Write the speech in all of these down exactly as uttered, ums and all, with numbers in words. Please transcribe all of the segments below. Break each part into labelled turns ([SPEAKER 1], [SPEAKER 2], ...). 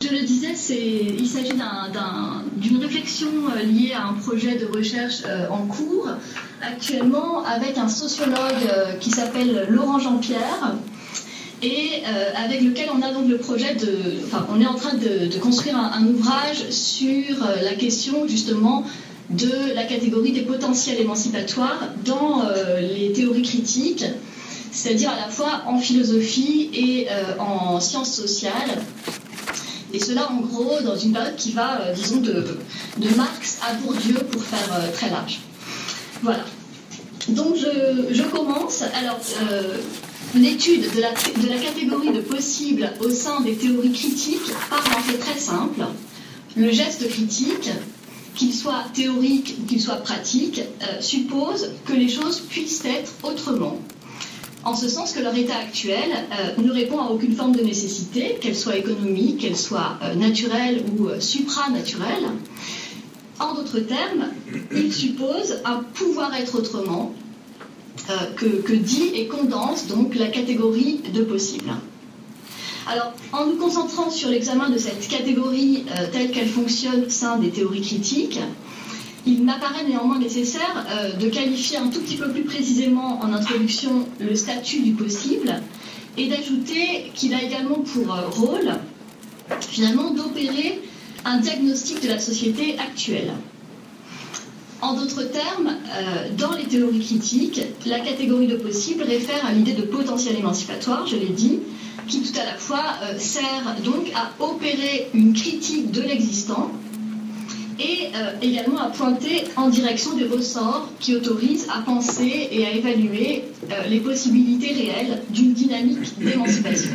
[SPEAKER 1] je le disais, il s'agit d'une réflexion euh, liée à un projet de recherche euh, en cours actuellement avec un sociologue euh, qui s'appelle Laurent Jean-Pierre et euh, avec lequel on a donc le projet de... Enfin, on est en train de, de construire un, un ouvrage sur euh, la question justement de la catégorie des potentiels émancipatoires dans euh, les théories critiques, c'est-à-dire à la fois en philosophie et euh, en sciences sociales. Et cela, en gros, dans une période qui va, euh, disons, de, de Marx à Bourdieu pour faire euh, très large. Voilà. Donc, je, je commence. Alors, euh, l'étude de la, de la catégorie de possibles au sein des théories critiques part d'un fait très simple. Le geste critique, qu'il soit théorique ou qu'il soit pratique, euh, suppose que les choses puissent être autrement. En ce sens que leur état actuel euh, ne répond à aucune forme de nécessité, qu'elle soit économique, qu'elle soit euh, naturelle ou euh, supranaturelle. En d'autres termes, il suppose un pouvoir être autrement euh, que, que dit et condense donc la catégorie de possible. Alors, en nous concentrant sur l'examen de cette catégorie euh, telle qu'elle fonctionne au sein des théories critiques, il m'apparaît néanmoins nécessaire euh, de qualifier un tout petit peu plus précisément en introduction le statut du possible et d'ajouter qu'il a également pour euh, rôle, finalement, d'opérer un diagnostic de la société actuelle. En d'autres termes, euh, dans les théories critiques, la catégorie de possible réfère à l'idée de potentiel émancipatoire, je l'ai dit, qui tout à la fois euh, sert donc à opérer une critique de l'existant et euh, également à pointer en direction des ressorts qui autorisent à penser et à évaluer euh, les possibilités réelles d'une dynamique d'émancipation.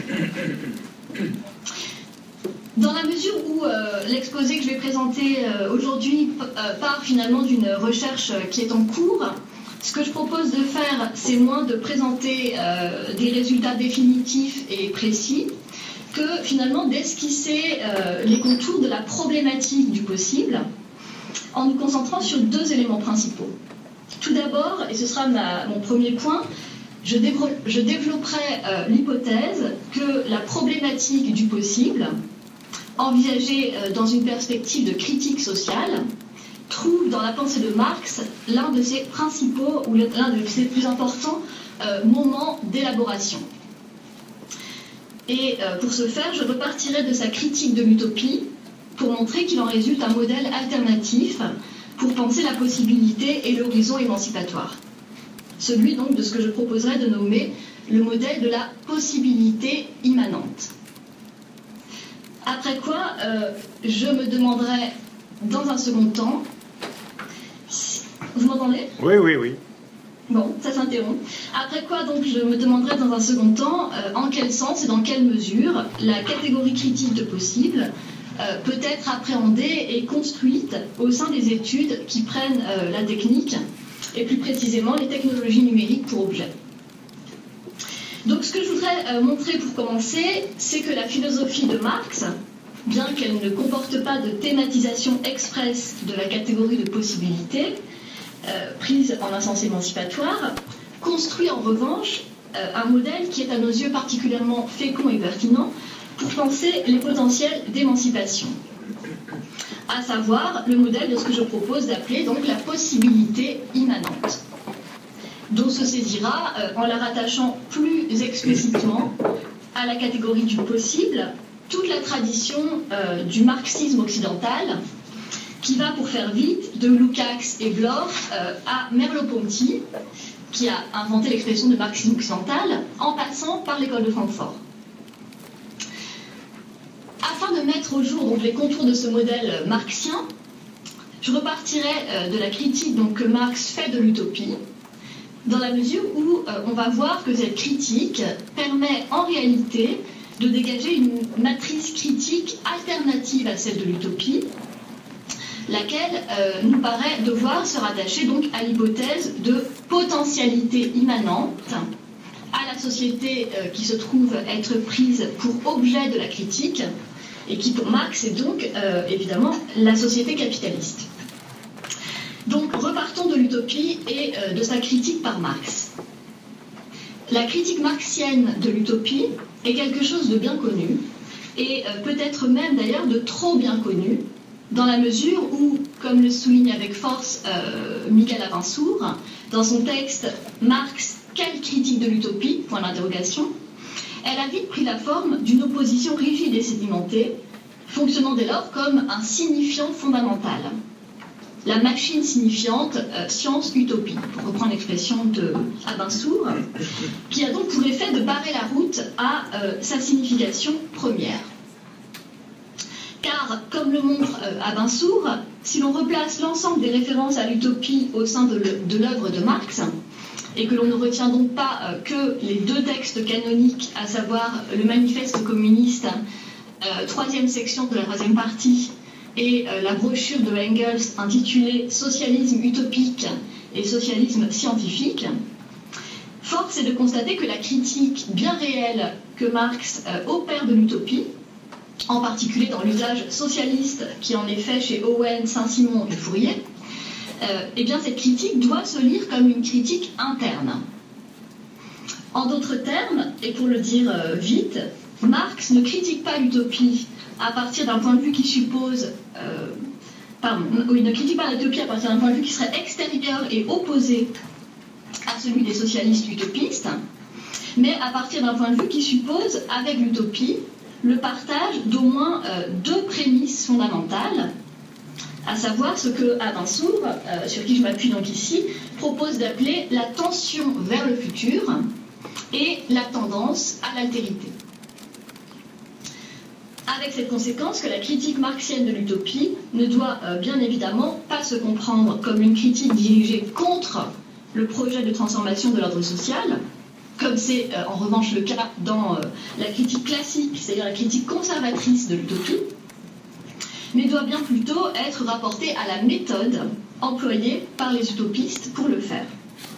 [SPEAKER 1] Dans la mesure où euh, l'exposé que je vais présenter euh, aujourd'hui euh, part finalement d'une recherche qui est en cours, ce que je propose de faire, c'est moins de présenter euh, des résultats définitifs et précis, que finalement d'esquisser euh, les contours de la problématique du possible en nous concentrant sur deux éléments principaux. Tout d'abord, et ce sera ma, mon premier point, je, je développerai euh, l'hypothèse que la problématique du possible, envisagée euh, dans une perspective de critique sociale, trouve dans la pensée de Marx l'un de ses principaux ou l'un de ses plus importants euh, moments d'élaboration. Et euh, pour ce faire, je repartirai de sa critique de l'utopie pour montrer qu'il en résulte un modèle alternatif pour penser la possibilité et l'horizon émancipatoire. Celui donc de ce que je proposerai de nommer le modèle de la possibilité immanente. Après quoi, euh, je me demanderai dans un second temps... Vous m'entendez ?
[SPEAKER 2] Oui, oui, oui.
[SPEAKER 1] Bon, ça s'interrompt. Après quoi, donc, je me demanderai dans un second temps euh, en quel sens et dans quelle mesure la catégorie critique de possible euh, peut être appréhendée et construite au sein des études qui prennent euh, la technique et plus précisément les technologies numériques pour objet. Donc, ce que je voudrais euh, montrer pour commencer, c'est que la philosophie de Marx, bien qu'elle ne comporte pas de thématisation expresse de la catégorie de possibilité, euh, prise en un sens émancipatoire, construit en revanche euh, un modèle qui est à nos yeux particulièrement fécond et pertinent pour penser les potentiels d'émancipation, à savoir le modèle de ce que je propose d'appeler donc la possibilité immanente, dont se saisira euh, en la rattachant plus explicitement à la catégorie du possible toute la tradition euh, du marxisme occidental qui va, pour faire vite, de Lukács et Bloch euh, à Merleau-Ponty, qui a inventé l'expression de marxisme occidental, en passant par l'école de Francfort. Afin de mettre au jour donc, les contours de ce modèle marxien, je repartirai euh, de la critique donc, que Marx fait de l'utopie, dans la mesure où euh, on va voir que cette critique permet en réalité de dégager une matrice critique alternative à celle de l'utopie, laquelle euh, nous paraît devoir se rattacher donc à l'hypothèse de potentialité immanente à la société euh, qui se trouve être prise pour objet de la critique et qui pour Marx est donc euh, évidemment la société capitaliste. Donc repartons de l'utopie et euh, de sa critique par Marx. La critique marxienne de l'utopie est quelque chose de bien connu, et euh, peut-être même d'ailleurs de trop bien connu, dans la mesure où, comme le souligne avec force euh, Miguel Abensour, dans son texte « Marx, quelle critique de l'utopie ?» point d'interrogation, elle a vite pris la forme d'une opposition rigide et sédimentée, fonctionnant dès lors comme un signifiant fondamental. La machine signifiante euh, science-utopie, pour reprendre l'expression de Abensour, qui a donc pour effet de barrer la route à euh, sa signification première. Car, comme le montre euh, Abensour, si l'on replace l'ensemble des références à l'utopie au sein de l'œuvre de Marx, et que l'on ne retient donc pas euh, que les deux textes canoniques, à savoir le manifeste communiste, euh, troisième section de la troisième partie, et euh, la brochure de Engels intitulée « Socialisme utopique et socialisme scientifique », force est de constater que la critique bien réelle que Marx euh, opère de l'utopie, en particulier dans l'usage socialiste qui en est fait chez Owen, Saint-Simon et Fourier, euh, eh bien cette critique doit se lire comme une critique interne. En d'autres termes, et pour le dire euh, vite, Marx ne critique pas l'utopie à partir d'un point de vue qui suppose... Euh, pardon, oui, ne critique pas l'utopie à partir d'un point de vue qui serait extérieur et opposé à celui des socialistes utopistes, mais à partir d'un point de vue qui suppose, avec l'utopie, le partage d'au moins euh, deux prémices fondamentales, à savoir ce que Abensour, euh, sur qui je m'appuie donc ici, propose d'appeler la tension vers le futur et la tendance à l'altérité. Avec cette conséquence que la critique marxienne de l'utopie ne doit euh, bien évidemment pas se comprendre comme une critique dirigée contre le projet de transformation de l'ordre social, comme c'est euh, en revanche le cas dans euh, la critique classique, c'est-à-dire la critique conservatrice de l'utopie, mais doit bien plutôt être rapportée à la méthode employée par les utopistes pour le faire.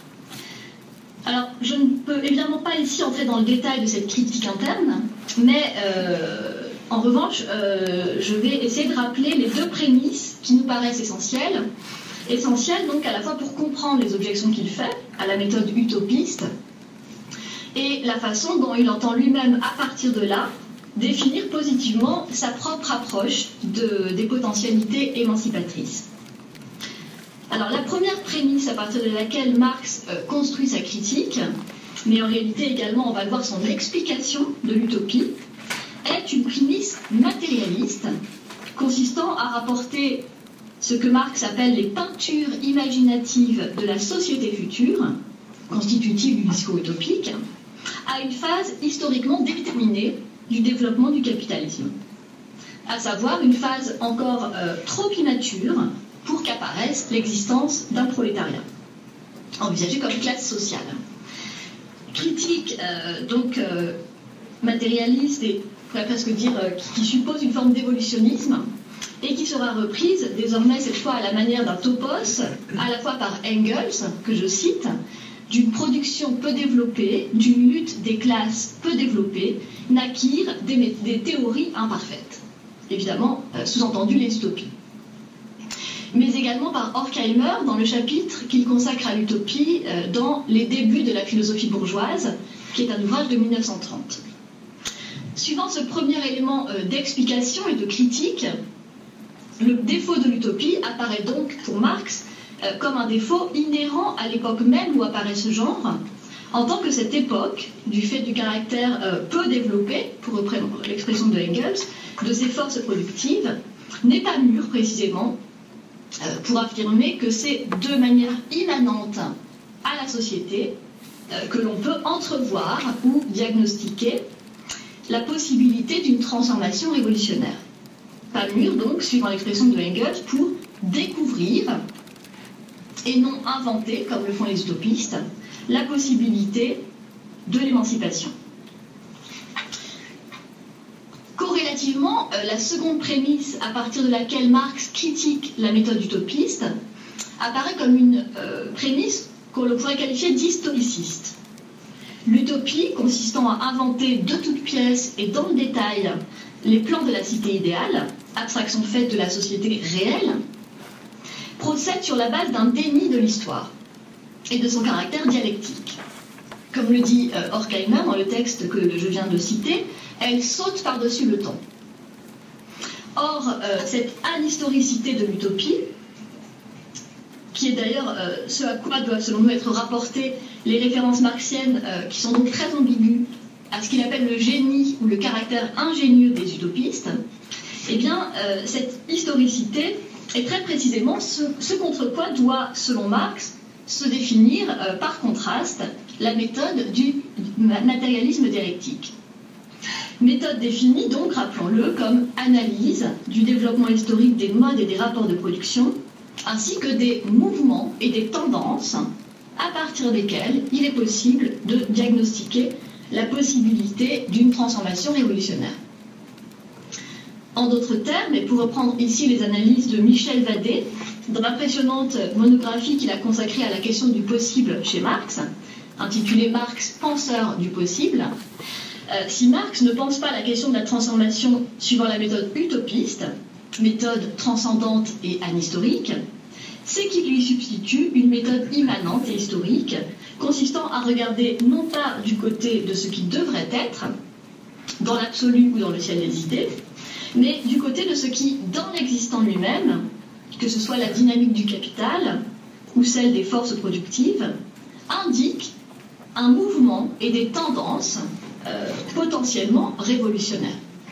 [SPEAKER 1] Alors, je ne peux évidemment pas ici entrer dans le détail de cette critique interne, mais euh, en revanche, euh, je vais essayer de rappeler les deux prémices qui nous paraissent essentielles, essentielles donc à la fois pour comprendre les objections qu'il fait à la méthode utopiste, et la façon dont il entend lui-même, à partir de là, définir positivement sa propre approche de, des potentialités émancipatrices. Alors, la première prémisse à partir de laquelle Marx euh, construit sa critique, mais en réalité également, on va le voir, son explication de l'utopie, est une prémisse matérialiste, consistant à rapporter ce que Marx appelle les peintures imaginatives de la société future, constitutives du discours utopique, à une phase historiquement déterminée du développement du capitalisme, à savoir une phase encore euh, trop immature pour qu'apparaisse l'existence d'un prolétariat, envisagé comme classe sociale. Critique euh, donc euh, matérialiste et on pourrait presque dire euh, qui, qui suppose une forme d'évolutionnisme et qui sera reprise désormais cette fois à la manière d'un topos, à la fois par Engels, que je cite, d'une production peu développée, d'une lutte des classes peu développée, naquirent des, des théories imparfaites. Évidemment, euh, sous-entendu les utopies. Mais également par Horkheimer dans le chapitre qu'il consacre à l'utopie euh, dans Les débuts de la philosophie bourgeoise, qui est un ouvrage de mille neuf cent trente. Suivant ce premier élément euh, d'explication et de critique, le défaut de l'utopie apparaît donc pour Marx euh, comme un défaut inhérent à l'époque même où apparaît ce genre, en tant que cette époque, du fait du caractère euh, peu développé, pour reprendre l'expression de Engels, de ses forces productives, n'est pas mûre précisément euh, pour affirmer que c'est de manière immanente à la société euh, que l'on peut entrevoir ou diagnostiquer la possibilité d'une transformation révolutionnaire. Pas mûre donc, suivant l'expression de Engels, pour découvrir et non inventer, comme le font les utopistes, la possibilité de l'émancipation. Corrélativement, euh, la seconde prémisse à partir de laquelle Marx critique la méthode utopiste apparaît comme une euh, prémisse qu'on pourrait qualifier d'historiciste. L'utopie, consistant à inventer de toutes pièces et dans le détail les plans de la cité idéale, abstraction faite de la société réelle, procède sur la base d'un déni de l'histoire et de son caractère dialectique. Comme le dit euh, Horkheimer dans le texte que je viens de citer, elle saute par-dessus le temps. Or, euh, cette ahistoricité de l'utopie, qui est d'ailleurs euh, ce à quoi doivent selon nous être rapportées les références marxiennes, euh, qui sont donc très ambiguës, à ce qu'il appelle le génie ou le caractère ingénieux des utopistes, eh bien, euh, cette historicité est très précisément ce, ce contre quoi doit, selon Marx, se définir euh, par contraste la méthode du matérialisme dialectique. Méthode définie donc, rappelons-le, comme analyse du développement historique des modes et des rapports de production, ainsi que des mouvements et des tendances à partir desquels il est possible de diagnostiquer la possibilité d'une transformation révolutionnaire. En d'autres termes, et pour reprendre ici les analyses de Michel Vadé, dans l'impressionnante monographie qu'il a consacrée à la question du possible chez Marx, intitulée Marx, penseur du possible, euh, si Marx ne pense pas à la question de la transformation suivant la méthode utopiste, méthode transcendante et anhistorique, c'est qu'il lui substitue une méthode immanente et historique, consistant à regarder non pas du côté de ce qui devrait être, dans l'absolu ou dans le ciel des idées, mais du côté de ce qui, dans l'existant lui-même, que ce soit la dynamique du capital ou celle des forces productives, indique un mouvement et des tendances euh, potentiellement révolutionnaires.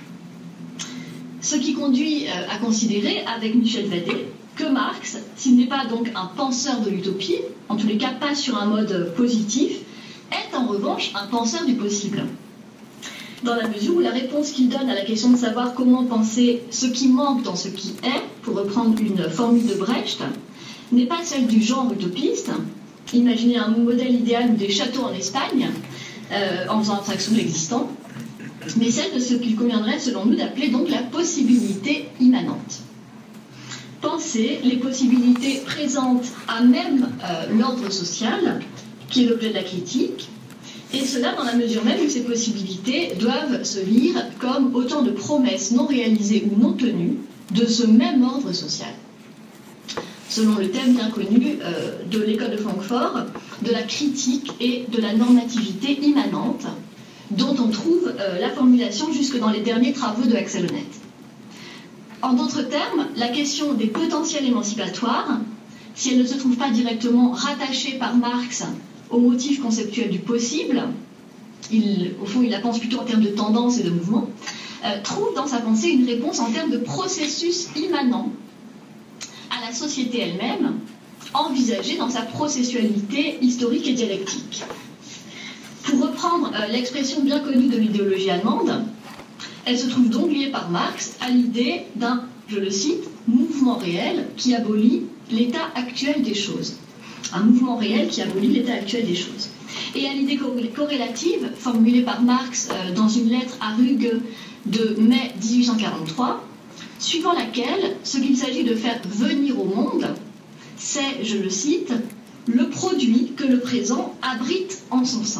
[SPEAKER 1] Ce qui conduit euh, à considérer, avec Michel Vadé, que Marx, s'il n'est pas donc un penseur de l'utopie, en tous les cas pas sur un mode positif, est en revanche un penseur du possible. Dans la mesure où la réponse qu'il donne à la question de savoir comment penser ce qui manque dans ce qui est, pour reprendre une formule de Brecht, n'est pas celle du genre utopiste, imaginez un modèle idéal ou des châteaux en Espagne, euh, en faisant abstraction de l'existant, mais celle de ce qu'il conviendrait, selon nous, d'appeler donc la possibilité immanente. Penser les possibilités présentes à même euh, l'ordre social, qui est l'objet de la critique, et cela dans la mesure même où ces possibilités doivent se lire comme autant de promesses non réalisées ou non tenues de ce même ordre social. Selon le thème bien connu euh, de l'école de Francfort, de la critique et de la normativité immanente, dont on trouve euh, la formulation jusque dans les derniers travaux de Axel Honneth. En d'autres termes, la question des potentiels émancipatoires, si elle ne se trouve pas directement rattachée par Marx au motif conceptuel du possible, il, au fond il la pense plutôt en termes de tendance et de mouvement, euh, trouve dans sa pensée une réponse en termes de processus immanent à la société elle-même, envisagée dans sa processualité historique et dialectique. Pour reprendre euh, l'expression bien connue de l'idéologie allemande, elle se trouve donc liée par Marx à l'idée d'un, je le cite, mouvement réel qui abolit l'état actuel des choses. Un mouvement réel qui abolit l'état actuel des choses. Et à l'idée corrélative, formulée par Marx euh, dans une lettre à Ruge de mai mille huit cent quarante-trois, suivant laquelle ce qu'il s'agit de faire venir au monde, c'est, je le cite, le produit que le présent abrite en son sein.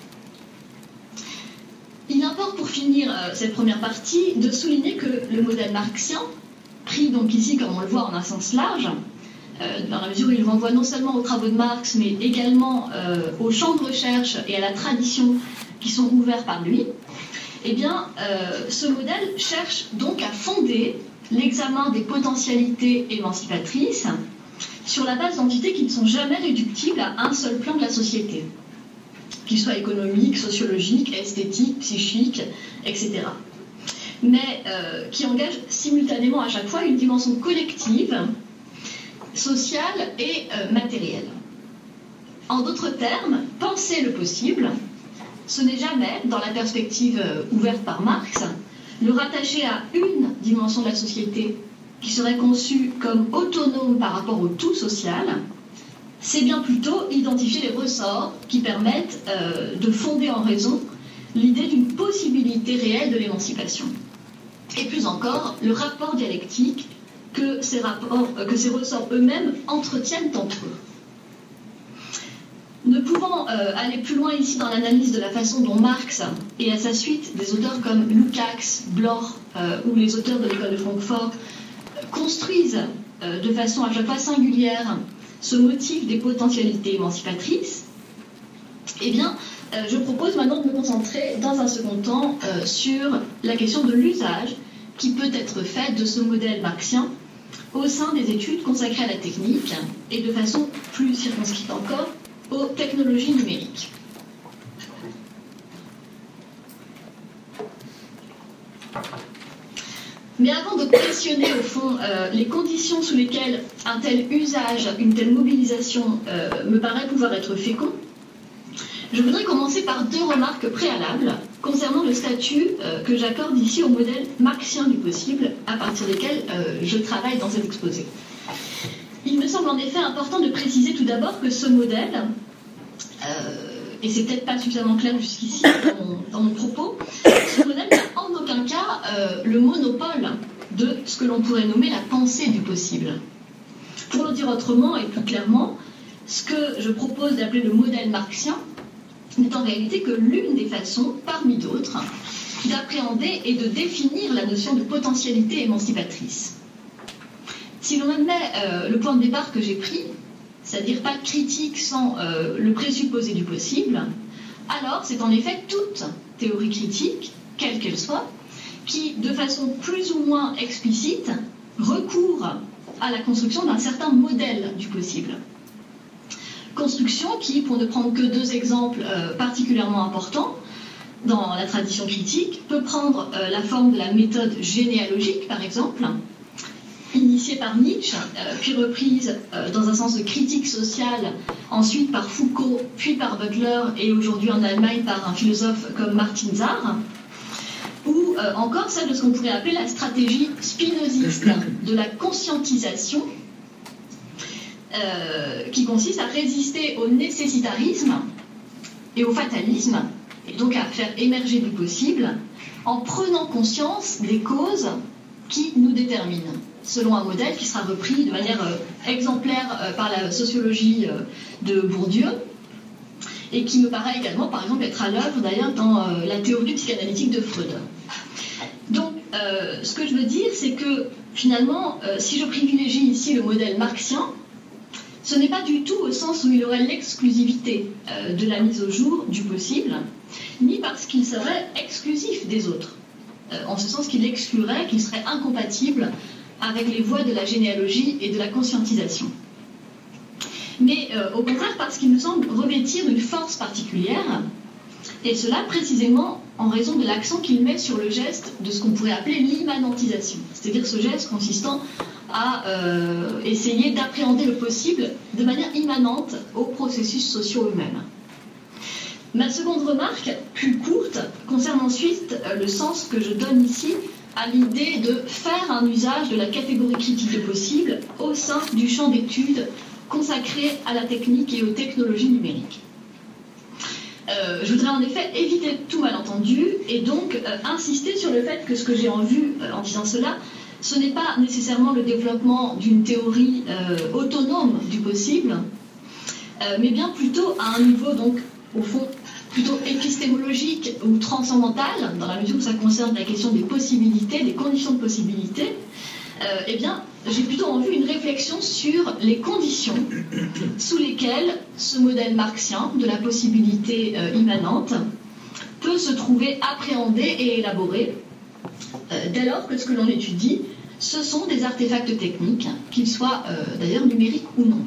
[SPEAKER 1] Il importe pour finir euh, cette première partie de souligner que le modèle marxien, pris donc ici comme on le voit en un sens large, euh, dans la mesure où il renvoie non seulement aux travaux de Marx, mais également euh, aux champs de recherche et à la tradition qui sont ouverts par lui, eh bien, euh, ce modèle cherche donc à fonder l'examen des potentialités émancipatrices sur la base d'entités qui ne sont jamais réductibles à un seul plan de la société, qu'ils soient économiques, sociologiques, esthétiques, psychiques, et cetera. Mais euh, qui engagent simultanément à chaque fois une dimension collective, sociale et euh, matérielle. En d'autres termes, penser le possible, ce n'est jamais, dans la perspective euh, ouverte par Marx, le rattacher à une dimension de la société qui serait conçue comme autonome par rapport au tout social, c'est bien plutôt identifier les ressorts qui permettent euh, de fonder en raison l'idée d'une possibilité réelle de l'émancipation. Et plus encore, le rapport dialectique que ces, rapports, euh, que ces ressorts eux-mêmes entretiennent entre eux. Ne pouvant euh, aller plus loin ici dans l'analyse de la façon dont Marx et à sa suite des auteurs comme Lukács, Bloch euh, ou les auteurs de l'école de Francfort euh, construisent euh, de façon à chaque fois singulière ce motif des potentialités émancipatrices, eh bien, euh, je propose maintenant de me concentrer dans un second temps euh, sur la question de l'usage qui peut être fait de ce modèle marxien au sein des études consacrées à la technique et de façon plus circonscrite encore aux technologies numériques. Mais avant de questionner au fond euh, les conditions sous lesquelles un tel usage, une telle mobilisation euh, me paraît pouvoir être fécond, je voudrais commencer par deux remarques préalables concernant le statut euh, que j'accorde ici au modèle marxien du possible, à partir desquels euh, je travaille dans cet exposé. Il me semble en effet important de préciser tout d'abord que ce modèle, euh, et c'est peut-être pas suffisamment clair jusqu'ici dans mon, dans mon propos, ce modèle n'a en aucun cas euh, le monopole de ce que l'on pourrait nommer la pensée du possible. Pour le dire autrement et plus clairement, ce que je propose d'appeler le modèle marxien n'est en réalité que l'une des façons, parmi d'autres, d'appréhender et de définir la notion de potentialité émancipatrice. Si l'on admet euh, le point de départ que j'ai pris, c'est-à-dire pas de critique sans euh, le présupposé du possible, alors c'est en effet toute théorie critique, quelle qu'elle soit, qui, de façon plus ou moins explicite, recourt à la construction d'un certain modèle du possible. Construction qui, pour ne prendre que deux exemples euh, particulièrement importants dans la tradition critique, peut prendre euh, la forme de la méthode généalogique, par exemple, initiée par Nietzsche, euh, puis reprise euh, dans un sens de critique sociale, ensuite par Foucault, puis par Butler, et aujourd'hui en Allemagne par un philosophe comme Martin Zarr, ou euh, encore celle de ce qu'on pourrait appeler la stratégie spinoziste de la conscientisation, Euh, qui consiste à résister au nécessitarisme et au fatalisme, et donc à faire émerger du possible, en prenant conscience des causes qui nous déterminent, selon un modèle qui sera repris de manière euh, exemplaire euh, par la sociologie euh, de Bourdieu, et qui me paraît également, par exemple, être à l'œuvre d'ailleurs dans euh, la théorie psychanalytique de Freud. Donc, euh, ce que je veux dire, c'est que finalement, euh, si je privilégie ici le modèle marxien, ce n'est pas du tout au sens où il aurait l'exclusivité euh, de la mise au jour du possible, ni parce qu'il serait exclusif des autres, euh, en ce sens qu'il exclurait, qu'il serait incompatible avec les voies de la généalogie et de la conscientisation. Mais euh, au contraire parce qu'il me semble revêtir une force particulière, et cela précisément en raison de l'accent qu'il met sur le geste de ce qu'on pourrait appeler l'immanentisation, c'est-à-dire ce geste consistant à euh, essayer d'appréhender le possible de manière immanente aux processus sociaux eux-mêmes. Ma seconde remarque, plus courte, concerne ensuite euh, le sens que je donne ici à l'idée de faire un usage de la catégorie critique de possible au sein du champ d'études consacré à la technique et aux technologies numériques. Euh, je voudrais en effet éviter tout malentendu et donc euh, insister sur le fait que ce que j'ai en vue euh, en disant cela, ce n'est pas nécessairement le développement d'une théorie euh, autonome du possible, euh, mais bien plutôt à un niveau, donc, au fond, plutôt épistémologique ou transcendantal, dans la mesure où ça concerne la question des possibilités, des conditions de possibilité. Euh, eh bien, j'ai plutôt en vue une réflexion sur les conditions sous lesquelles ce modèle marxien de la possibilité euh, immanente peut se trouver appréhendé et élaboré, euh, dès lors que ce que l'on étudie, ce sont des artefacts techniques, qu'ils soient euh, d'ailleurs numériques ou non.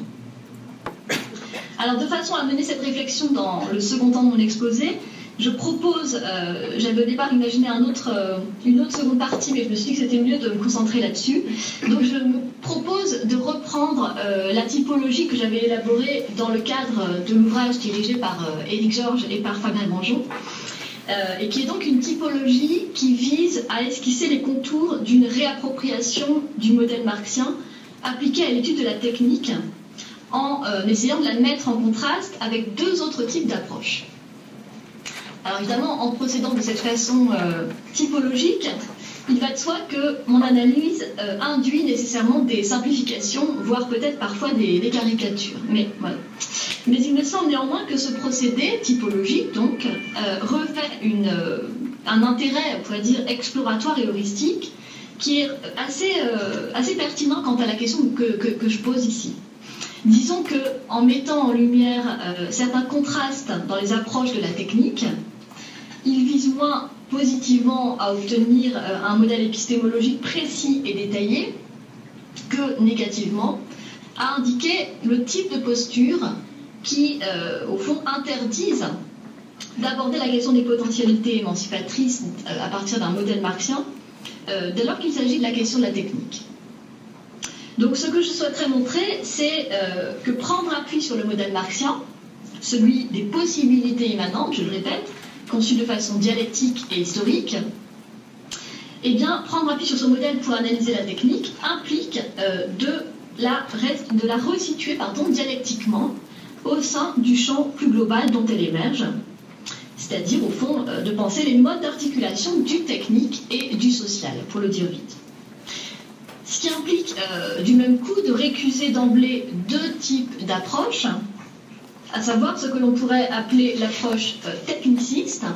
[SPEAKER 1] Alors, de façon à mener cette réflexion dans le second temps de mon exposé, je propose, euh, j'avais au départ imaginé un autre, euh, une autre seconde partie, mais je me suis dit que c'était mieux de me concentrer là-dessus. Donc je me propose de reprendre euh, la typologie que j'avais élaborée dans le cadre de l'ouvrage dirigé par euh, Éric Georges et par Fabien Grangeon, euh, et qui est donc une typologie qui vise à esquisser les contours d'une réappropriation du modèle marxien appliqué à l'étude de la technique, en euh, essayant de la mettre en contraste avec deux autres types d'approches. Alors évidemment, en procédant de cette façon euh, typologique, il va de soi que mon analyse euh, induit nécessairement des simplifications, voire peut-être parfois des, des caricatures. Mais, voilà. Mais il me semble néanmoins que ce procédé typologique donc, euh, revêt une, euh, un intérêt, on pourrait dire, exploratoire et heuristique, qui est assez, euh, assez pertinent quant à la question que, que, que je pose ici. Disons qu'en mettant en lumière euh, certains contrastes dans les approches de la technique, il vise moins positivement à obtenir euh, un modèle épistémologique précis et détaillé que négativement à indiquer le type de posture qui, euh, au fond, interdisent d'aborder la question des potentialités émancipatrices euh, à partir d'un modèle marxien, euh, dès lors qu'il s'agit de la question de la technique. Donc ce que je souhaiterais montrer, c'est euh, que prendre appui sur le modèle marxien, celui des possibilités immanentes, je le répète, conçu de façon dialectique et historique, eh bien, prendre appui sur ce modèle pour analyser la technique implique euh, de, la, de la resituer pardon, dialectiquement au sein du champ plus global dont elle émerge, c'est-à-dire, au fond, euh, de penser les modes d'articulation du technique et du social, pour le dire vite. Ce qui implique, euh, du même coup, de récuser d'emblée deux types d'approches, à savoir ce que l'on pourrait appeler l'approche euh, techniciste,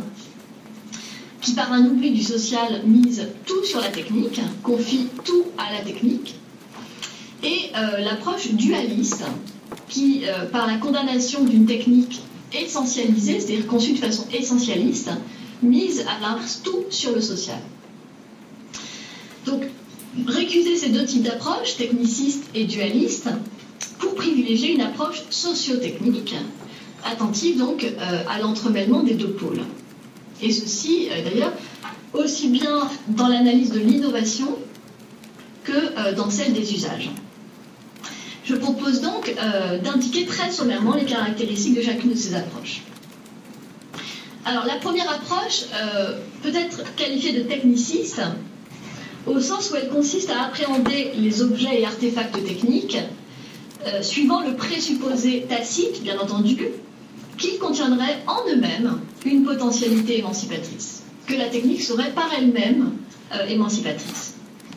[SPEAKER 1] qui par un oubli du social mise tout sur la technique, confie tout à la technique, et euh, l'approche dualiste, qui euh, par la condamnation d'une technique essentialisée, c'est-à-dire conçue de façon essentialiste, mise à l'inverse tout sur le social. Donc, récuser ces deux types d'approches, techniciste et dualiste, pour privilégier une approche socio-technique, attentive donc euh, à l'entremêlement des deux pôles. Et ceci, euh, d'ailleurs, aussi bien dans l'analyse de l'innovation que euh, dans celle des usages. Je propose donc euh, d'indiquer très sommairement les caractéristiques de chacune de ces approches. Alors, la première approche euh, peut être qualifiée de techniciste, au sens où elle consiste à appréhender les objets et artefacts techniques, euh, suivant le présupposé tacite, bien entendu, qu'ils contiendraient en eux-mêmes une potentialité émancipatrice, que la technique serait par elle-même euh, émancipatrice.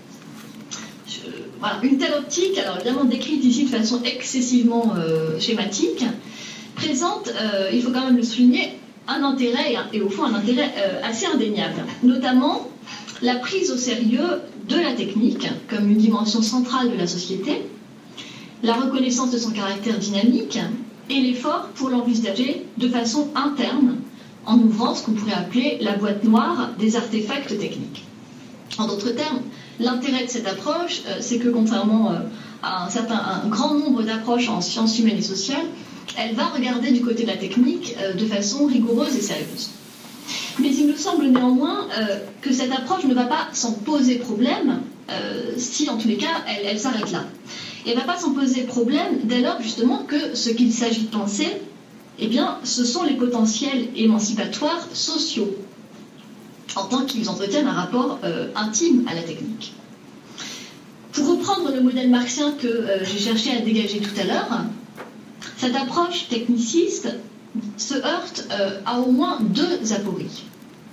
[SPEAKER 1] Je, voilà, une telle optique, alors évidemment décrite ici de façon excessivement euh, schématique, présente, euh, il faut quand même le souligner, un intérêt, et, et au fond un intérêt euh, assez indéniable, notamment la prise au sérieux de la technique comme une dimension centrale de la société, la reconnaissance de son caractère dynamique et l'effort pour l'envisager de façon interne en ouvrant ce qu'on pourrait appeler la boîte noire des artefacts techniques. En d'autres termes, l'intérêt de cette approche, euh, c'est que contrairement euh, à un, certain, un grand nombre d'approches en sciences humaines et sociales, elle va regarder du côté de la technique euh, de façon rigoureuse et sérieuse. Mais il me semble néanmoins euh, que cette approche ne va pas s'en poser problème euh, si, en tous les cas, elle, elle s'arrête là. Et elle ne va pas s'en poser problème dès lors, justement, que ce qu'il s'agit de penser, eh bien, ce sont les potentiels émancipatoires sociaux, en tant qu'ils entretiennent un rapport euh, intime à la technique. Pour reprendre le modèle marxien que euh, j'ai cherché à dégager tout à l'heure, cette approche techniciste se heurte euh, à au moins deux apories.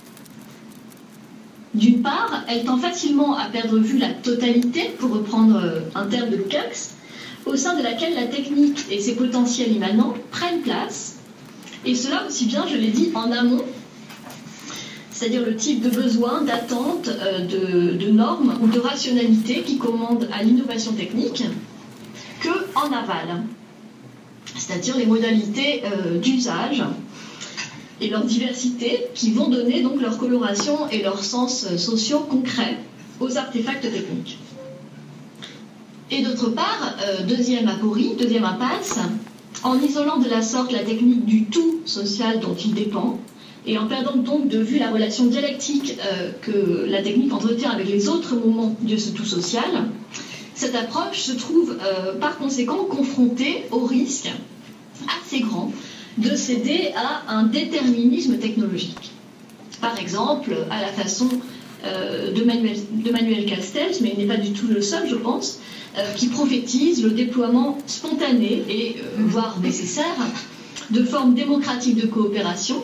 [SPEAKER 1] D'une part, elle tend facilement à perdre vue la totalité, pour reprendre euh, un terme de Lukács, au sein de laquelle la technique et ses potentiels immanents prennent place, et cela aussi bien, je l'ai dit, en amont, c'est-à-dire le type de besoin, d'attente, euh, de, de normes ou de rationalité qui commandent à l'innovation technique, que en aval, c'est-à-dire les modalités euh, d'usage et leur diversité qui vont donner donc leur coloration et leur sens euh, sociaux concrets aux artefacts techniques. Et d'autre part, euh, deuxième aporie, deuxième impasse, en isolant de la sorte la technique du tout social dont il dépend, et en perdant donc de vue la relation dialectique euh, que la technique entretient avec les autres moments de ce tout social, cette approche se trouve euh, par conséquent confrontée au risque assez grand de céder à un déterminisme technologique. Par exemple, à la façon euh, de, Manuel, de Manuel Castells, mais il n'est pas du tout le seul, je pense, euh, qui prophétise le déploiement spontané et euh, voire nécessaire de formes démocratiques de coopération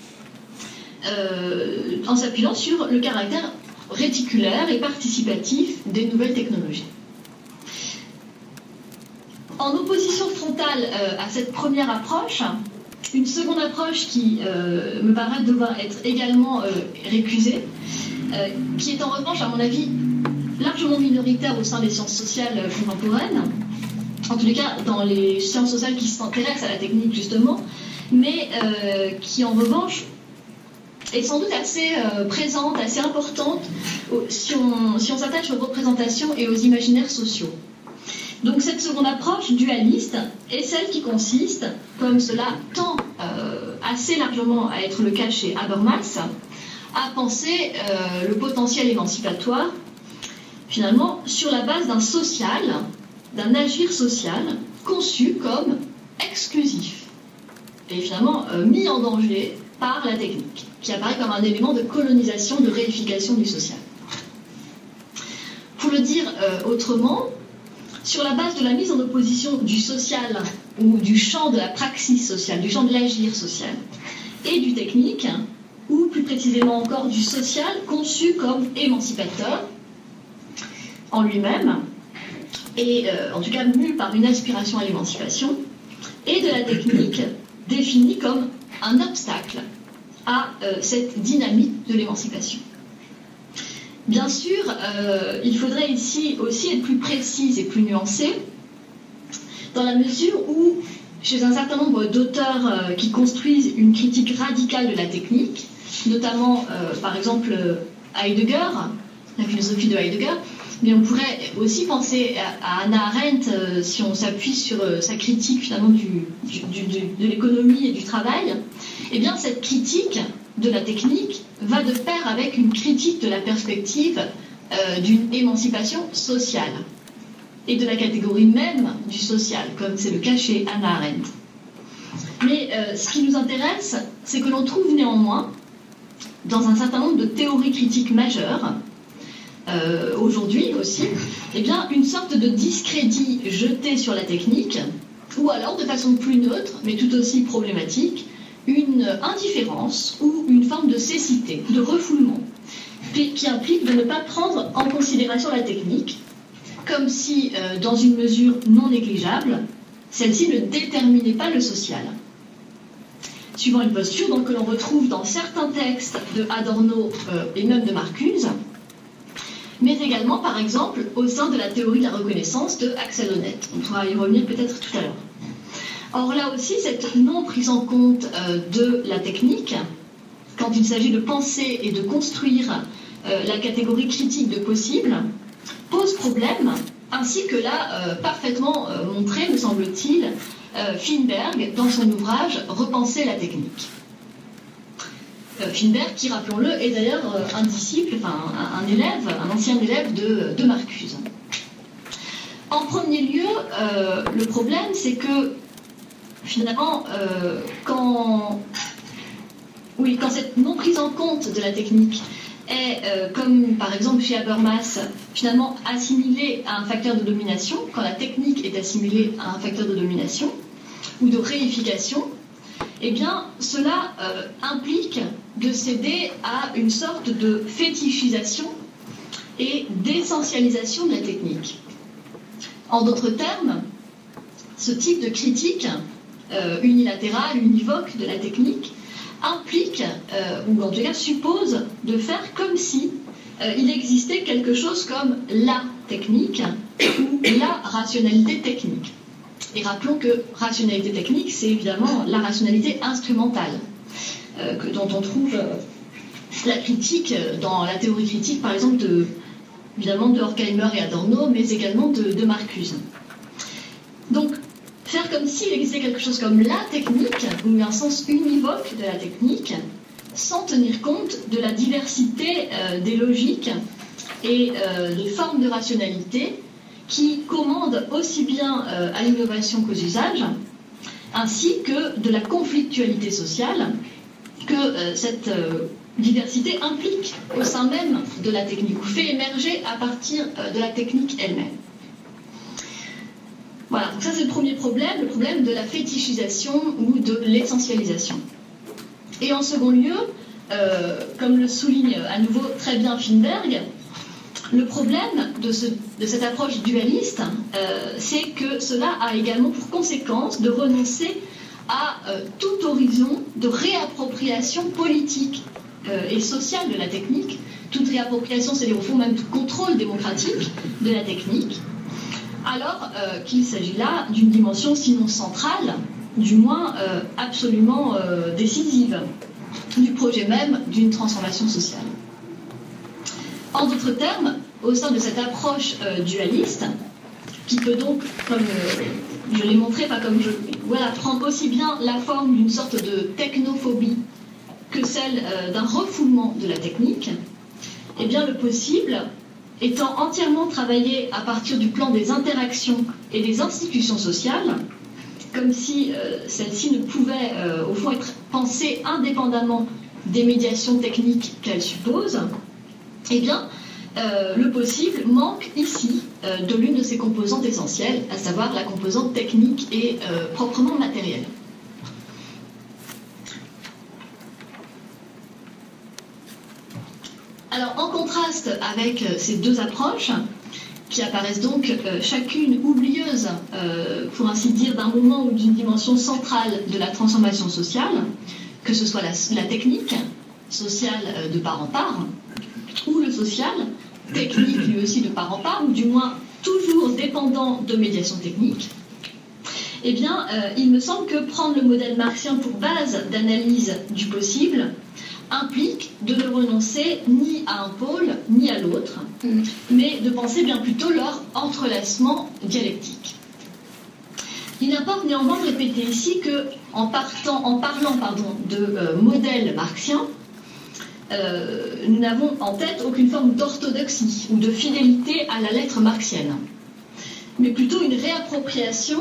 [SPEAKER 1] euh, en s'appuyant sur le caractère réticulaire et participatif des nouvelles technologies. En opposition frontale euh, à cette première approche, une seconde approche qui euh, me paraît devoir être également euh, récusée, euh, qui est en revanche, à mon avis, largement minoritaire au sein des sciences sociales contemporaines, en tous les cas dans les sciences sociales qui s'intéressent à la technique justement, mais euh, qui en revanche est sans doute assez euh, présente, assez importante si on, si on s'attache aux représentations et aux imaginaires sociaux. Donc cette seconde approche dualiste est celle qui consiste, comme cela tend euh, assez largement à être le cas chez Habermas, à penser euh, le potentiel émancipatoire, finalement, sur la base d'un social, d'un agir social, conçu comme exclusif, et finalement euh, mis en danger par la technique, qui apparaît comme un élément de colonisation, de réification du social. Pour le dire euh, autrement, sur la base de la mise en opposition du social, ou du champ de la praxis sociale, du champ de l'agir social, et du technique, ou plus précisément encore du social, conçu comme émancipateur en lui-même, et euh, en tout cas mu par une aspiration à l'émancipation, et de la technique définie comme un obstacle à euh, cette dynamique de l'émancipation. Bien sûr, euh, il faudrait ici aussi être plus précise et plus nuancée, dans la mesure où, chez un certain nombre d'auteurs euh, qui construisent une critique radicale de la technique, notamment euh, par exemple Heidegger, la philosophie de Heidegger, mais on pourrait aussi penser à, à Hannah Arendt euh, si on s'appuie sur euh, sa critique finalement du, du, du, de l'économie et du travail. Eh bien, cette critique de la technique va de pair avec une critique de la perspective euh, d'une émancipation sociale et de la catégorie même du social, comme c'est le cas chez Hannah Arendt. Mais euh, ce qui nous intéresse, c'est que l'on trouve néanmoins, dans un certain nombre de théories critiques majeures, euh, aujourd'hui aussi, eh bien, une sorte de discrédit jeté sur la technique, ou alors, de façon plus neutre, mais tout aussi problématique, une indifférence ou une forme de cécité, de refoulement, qui implique de ne pas prendre en considération la technique, comme si, euh, dans une mesure non négligeable, celle-ci ne déterminait pas le social. Suivant une posture donc, que l'on retrouve dans certains textes de Adorno euh, et même de Marcuse, mais également, par exemple, au sein de la théorie de la reconnaissance de Axel Honneth. On pourra y revenir peut-être tout à l'heure. Or là aussi, cette non prise en compte euh, de la technique, quand il s'agit de penser et de construire euh, la catégorie critique de possible, pose problème, ainsi que l'a euh, parfaitement euh, montré, me semble-t-il, euh, Finberg dans son ouvrage « Repenser la technique ». Euh, Finberg, qui, rappelons-le, est d'ailleurs euh, un disciple, enfin un, un élève, un ancien élève de, de Marcuse. En premier lieu, euh, le problème, c'est que finalement, euh, quand, oui, quand cette non prise en compte de la technique est, euh, comme par exemple chez Habermas, finalement assimilée à un facteur de domination, quand la technique est assimilée à un facteur de domination ou de réification, eh bien, cela euh, implique de céder à une sorte de fétichisation et d'essentialisation de la technique. En d'autres termes, ce type de critique euh, unilatérale, univoque de la technique implique, euh, ou en tout cas suppose, de faire comme si euh, il existait quelque chose comme la technique ou la rationalité technique. Et rappelons que rationalité technique, c'est évidemment la rationalité instrumentale, euh, que, dont on trouve euh, la critique dans la théorie critique, par exemple, de, évidemment de Horkheimer et Adorno, mais également de, de Marcuse. Donc, faire comme s'il existait quelque chose comme la technique, ou un sens univoque de la technique, sans tenir compte de la diversité euh, des logiques et euh, des formes de rationalité qui commandent aussi bien euh, à l'innovation qu'aux usages, ainsi que de la conflictualité sociale que euh, cette euh, diversité implique au sein même de la technique, ou fait émerger à partir euh, de la technique elle-même. Voilà, donc ça c'est le premier problème, le problème de la fétichisation ou de l'essentialisation. Et en second lieu, euh, comme le souligne à nouveau très bien Finberg, le problème de, ce, de cette approche dualiste, euh, c'est que cela a également pour conséquence de renoncer à euh, tout horizon de réappropriation politique euh, et sociale de la technique. Toute réappropriation, c'est-à-dire au fond même tout contrôle démocratique de la technique, alors euh, qu'il s'agit là d'une dimension sinon centrale, du moins euh, absolument euh, décisive, du projet même d'une transformation sociale. En d'autres termes, au sein de cette approche euh, dualiste, qui peut donc, comme euh, je l'ai montré, pas comme je, voilà, prendre aussi bien la forme d'une sorte de technophobie que celle euh, d'un refoulement de la technique, eh bien le possible, étant entièrement travaillé à partir du plan des interactions et des institutions sociales, comme si euh, celles-ci ne pouvaient euh, au fond être pensées indépendamment des médiations techniques qu'elles supposent, eh bien euh, le possible manque ici euh, de l'une de ses composantes essentielles, à savoir la composante technique et euh, proprement matérielle. Alors, en contraste avec ces deux approches, qui apparaissent donc euh, chacune oublieuse, euh, pour ainsi dire, d'un moment ou d'une dimension centrale de la transformation sociale, que ce soit la, la technique sociale euh, de part en part, ou le social, technique lui aussi de part en part, ou du moins toujours dépendant de médiation technique, eh bien, euh, il me semble que prendre le modèle marxien pour base d'analyse du possible implique de ne renoncer ni à un pôle ni à l'autre, mmh. mais de penser bien plutôt leur entrelacement dialectique. Il importe néanmoins de répéter ici que, en, partant, en parlant pardon, de euh, modèle marxien, euh, nous n'avons en tête aucune forme d'orthodoxie ou de fidélité à la lettre marxienne, mais plutôt une réappropriation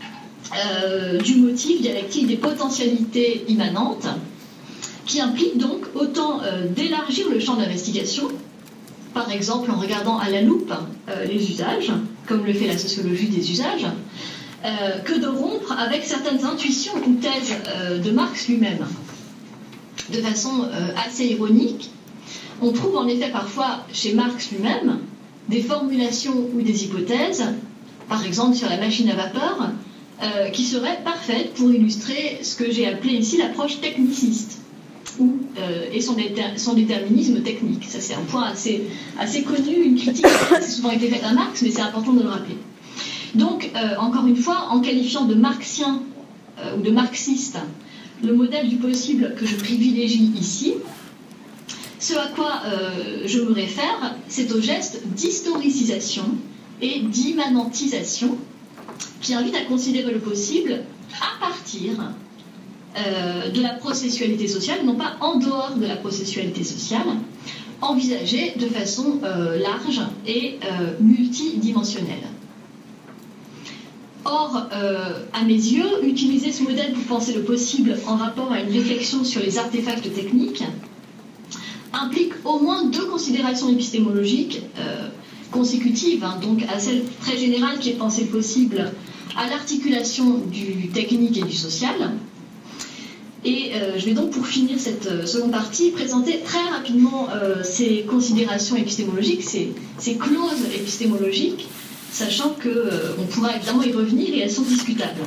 [SPEAKER 1] euh, du motif dialectique des potentialités immanentes, qui implique donc autant euh, d'élargir le champ d'investigation, par exemple en regardant à la loupe euh, les usages, comme le fait la sociologie des usages, euh, que de rompre avec certaines intuitions ou thèses euh, de Marx lui-même. De façon euh, assez ironique, on trouve en effet parfois chez Marx lui-même des formulations ou des hypothèses, par exemple sur la machine à vapeur, euh, qui seraient parfaites pour illustrer ce que j'ai appelé ici l'approche techniciste. Ou, euh, et son, déter son déterminisme technique. Ça, c'est un point assez, assez connu, une critique qui a assez souvent été faite à Marx, mais c'est important de le rappeler. Donc, euh, encore une fois, en qualifiant de marxien euh, ou de marxiste le modèle du possible que je privilégie ici, ce à quoi euh, je me réfère, c'est au geste d'historicisation et d'immanentisation qui invite à considérer le possible à partir Euh, de la processualité sociale, non pas en dehors de la processualité sociale, envisagée de façon euh, large et euh, multidimensionnelle. Or, euh, à mes yeux, utiliser ce modèle pour penser le possible en rapport à une réflexion sur les artefacts techniques implique au moins deux considérations épistémologiques euh, consécutives, hein, donc à celle très générale qui est de penser le possible à l'articulation du technique et du social. Et euh, je vais donc, pour finir cette euh, seconde partie, présenter très rapidement euh, ces considérations épistémologiques, ces, ces clauses épistémologiques, sachant qu'on euh, pourra évidemment y revenir et elles sont discutables.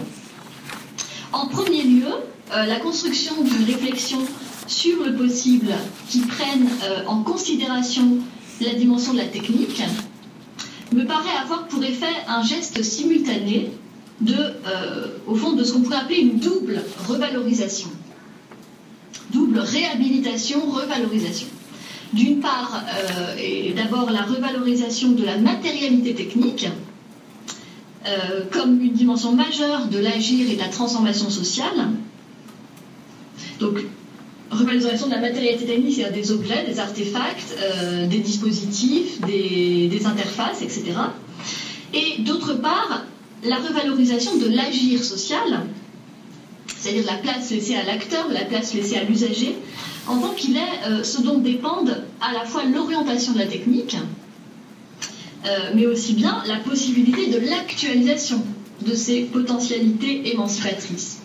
[SPEAKER 1] En premier lieu, euh, la construction d'une réflexion sur le possible qui prenne euh, en considération la dimension de la technique me paraît avoir pour effet un geste simultané de, euh, au fond, de ce qu'on pourrait appeler une double revalorisation. Double réhabilitation, revalorisation. D'une part, euh, et d'abord la revalorisation de la matérialité technique, euh, comme une dimension majeure de l'agir et de la transformation sociale. Donc, revalorisation de la matérialité technique, c'est-à-dire des objets, des artefacts, euh, des dispositifs, des, des interfaces, et cetera. Et d'autre part, la revalorisation de l'agir social, c'est-à-dire la place laissée à l'acteur, la place laissée à l'usager, en tant qu'il est euh, ce dont dépendent à la fois l'orientation de la technique, euh, mais aussi bien la possibilité de l'actualisation de ces potentialités émancipatrices.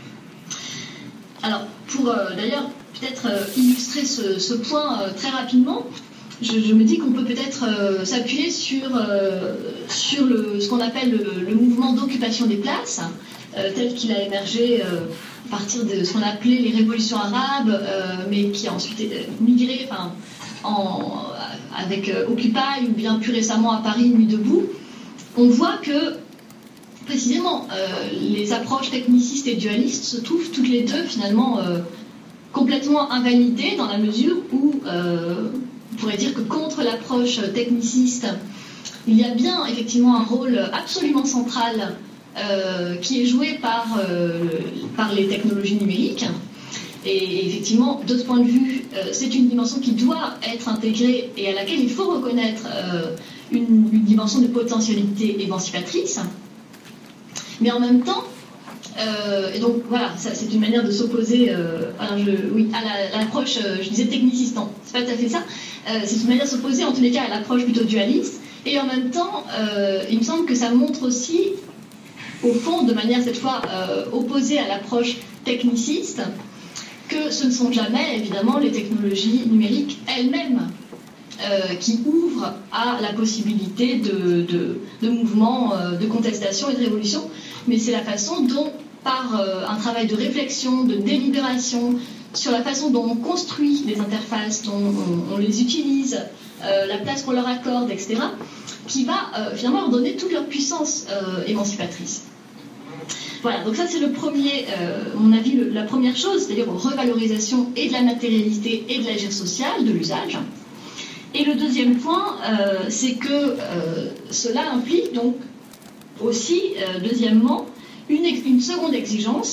[SPEAKER 1] Alors, pour euh, d'ailleurs peut-être euh, illustrer ce, ce point euh, très rapidement, Je, je me dis qu'on peut peut-être euh, s'appuyer sur, euh, sur le, ce qu'on appelle le, le mouvement d'occupation des places, euh, tel qu'il a émergé euh, à partir de ce qu'on appelait les révolutions arabes, euh, mais qui a ensuite migré enfin, en, avec euh, Occupy, ou bien plus récemment à Paris, Nuit debout. on voit que, précisément, euh, les approches technicistes et dualistes se trouvent toutes les deux, finalement, euh, complètement invalidées, dans la mesure où, euh, on pourrait dire que contre l'approche techniciste, il y a bien, effectivement, un rôle absolument central euh, qui est joué par, euh, par les technologies numériques. Et effectivement, de ce point de vue, euh, c'est une dimension qui doit être intégrée et à laquelle il faut reconnaître euh, une, une dimension de potentialité émancipatrice. Mais en même temps, euh, et donc voilà, ça, c'est une manière de s'opposer euh, à, oui, à l'approche, la, euh, je disais techniciste, non, c'est pas tout à fait ça, euh, c'est une manière de s'opposer en tous les cas à l'approche plutôt dualiste. Et en même temps, euh, il me semble que ça montre aussi, au fond, de manière cette fois euh, opposée à l'approche techniciste, que ce ne sont jamais, évidemment, les technologies numériques elles-mêmes euh, qui ouvrent à la possibilité de, de, de mouvements, euh, de contestation et de révolution, mais c'est la façon dont, par euh, un travail de réflexion, de délibération, sur la façon dont on construit les interfaces, dont on, on les utilise, euh, la place qu'on leur accorde, et cetera, qui va euh, finalement leur donner toute leur puissance euh, émancipatrice. Voilà, donc ça c'est le premier, euh, à mon avis, le, la première chose, c'est-à-dire revalorisation et de la matérialité et de l'agir social, de l'usage. Et le deuxième point, euh, c'est que euh, cela implique donc aussi, euh, deuxièmement, une, une seconde exigence,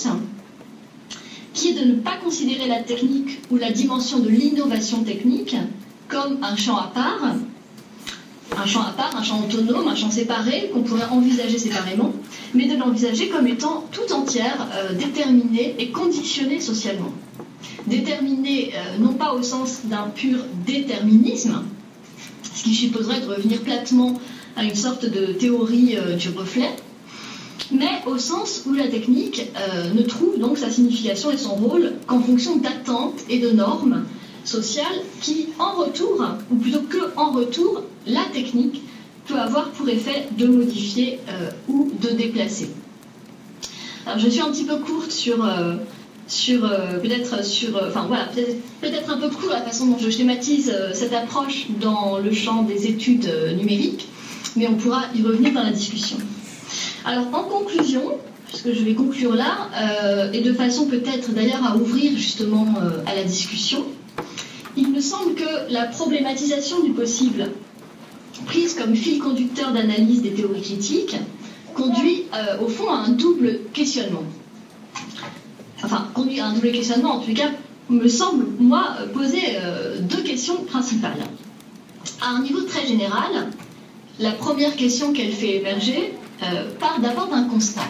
[SPEAKER 1] qui est de ne pas considérer la technique ou la dimension de l'innovation technique comme un champ à part, un champ à part, un champ autonome, un champ séparé, qu'on pourrait envisager séparément, mais de l'envisager comme étant tout entière, euh, déterminée et conditionnée socialement. Déterminée, euh, non pas au sens d'un pur déterminisme, ce qui supposerait de revenir platement à une sorte de théorie euh, du reflet, mais au sens où la technique euh, ne trouve donc sa signification et son rôle qu'en fonction d'attentes et de normes sociales qui, en retour, ou plutôt que en retour, la technique peut avoir pour effet de modifier euh, ou de déplacer. Alors je suis un petit peu courte sur, euh, sur euh, peut-être sur, euh, enfin voilà, peut-être peut-être un peu court la façon dont je schématise euh, cette approche dans le champ des études euh, numériques, mais on pourra y revenir dans la discussion. Alors en conclusion, puisque je vais conclure là, euh, et de façon peut-être d'ailleurs à ouvrir justement euh, à la discussion, il me semble que la problématisation du possible, prise comme fil conducteur d'analyse des théories critiques, conduit euh, au fond à un double questionnement. Enfin, conduit à un double questionnement, en tout cas, me semble, moi, poser euh, deux questions principales. À un niveau très général, la première question qu'elle fait émerger euh, part d'abord d'un constat.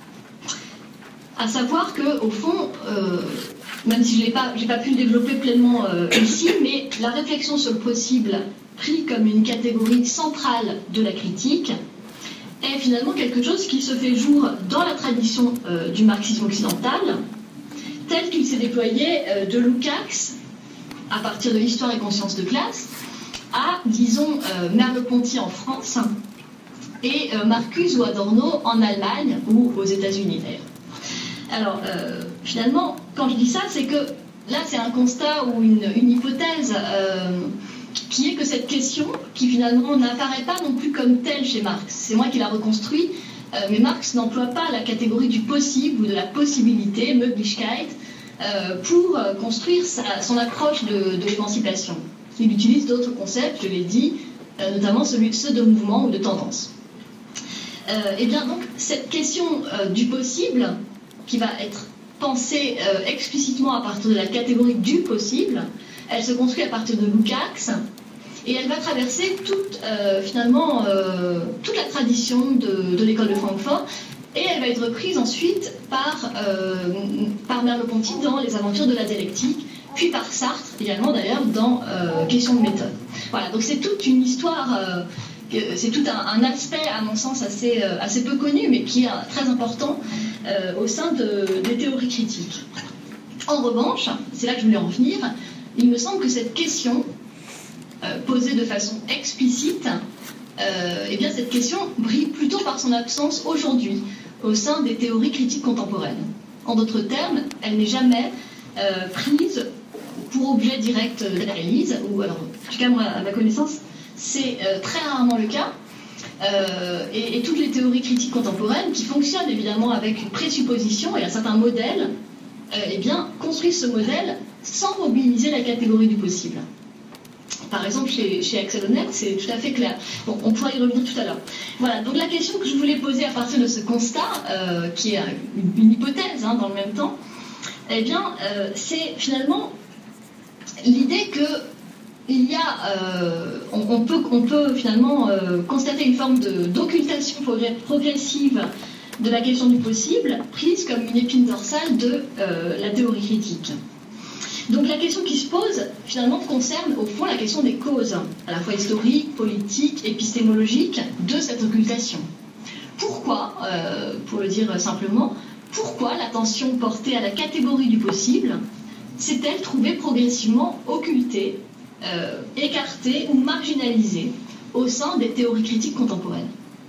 [SPEAKER 1] À savoir qu'au fond, euh, même si je n'ai pas, j'ai pas pu le développer pleinement euh, ici, mais la réflexion sur le possible, pris comme une catégorie centrale de la critique, est finalement quelque chose qui se fait jour dans la tradition euh, du marxisme occidental, tel qu'il s'est déployé euh, de Lukács, à partir de l'histoire et conscience de classe, à, disons, euh, Merleau-Ponty en France, et euh, Marcuse ou Adorno en Allemagne ou aux États-Unis d'ailleurs. Alors, euh, finalement, quand je dis ça, c'est que là, c'est un constat ou une, une hypothèse euh, qui est que cette question, qui finalement n'apparaît pas non plus comme telle chez Marx, c'est moi qui la reconstruis, euh, mais Marx n'emploie pas la catégorie du possible ou de la possibilité, Möglichkeit, euh, pour euh, construire sa, son approche de, de l'émancipation. Il utilise d'autres concepts, je l'ai dit, euh, notamment celui, ceux de mouvement ou de tendance. Euh, et bien donc, cette question euh, du possible, qui va être pensée euh, explicitement à partir de la catégorie du possible, elle se construit à partir de Lukács, et elle va traverser toute, euh, finalement, euh, toute la tradition de, de l'école de Francfort, et elle va être reprise ensuite par, euh, par Merleau-Ponty dans Les Aventures de la dialectique, puis par Sartre également d'ailleurs dans euh, Question de méthode. Voilà, donc c'est toute une histoire, euh, c'est tout un, un aspect à mon sens assez, euh, assez peu connu, mais qui est euh, très important euh, au sein de, des théories critiques. En revanche, c'est là que je voulais en venir, il me semble que cette question, euh, posée de façon explicite, euh, eh bien cette question brille plutôt par son absence aujourd'hui au sein des théories critiques contemporaines. En d'autres termes, elle n'est jamais euh, prise pour objet direct d'analyse, ou alors, en tout cas moi, à ma connaissance, c'est euh, très rarement le cas, euh, et, et toutes les théories critiques contemporaines qui fonctionnent évidemment avec une présupposition et un certain modèle, euh, eh bien, construisent ce modèle sans mobiliser la catégorie du possible. Par exemple, chez, chez Axelonet, c'est tout à fait clair. Bon, on pourra y revenir tout à l'heure. Voilà, donc la question que je voulais poser à partir de ce constat, euh, qui est une, une hypothèse hein, dans le même temps, eh bien, euh, c'est finalement l'idée que il y a, euh, on, on, peut, on peut finalement euh, constater une forme de, d'occultation progressive de la question du possible, prise comme une épine dorsale de euh, la théorie critique. Donc la question qui se pose, finalement, concerne au fond la question des causes, à la fois historiques, politiques, épistémologiques, de cette occultation. Pourquoi, euh, pour le dire simplement, pourquoi l'attention portée à la catégorie du possible s'est-elle trouvée progressivement occultée, euh, écartée ou marginalisée au sein des théories critiques contemporaines?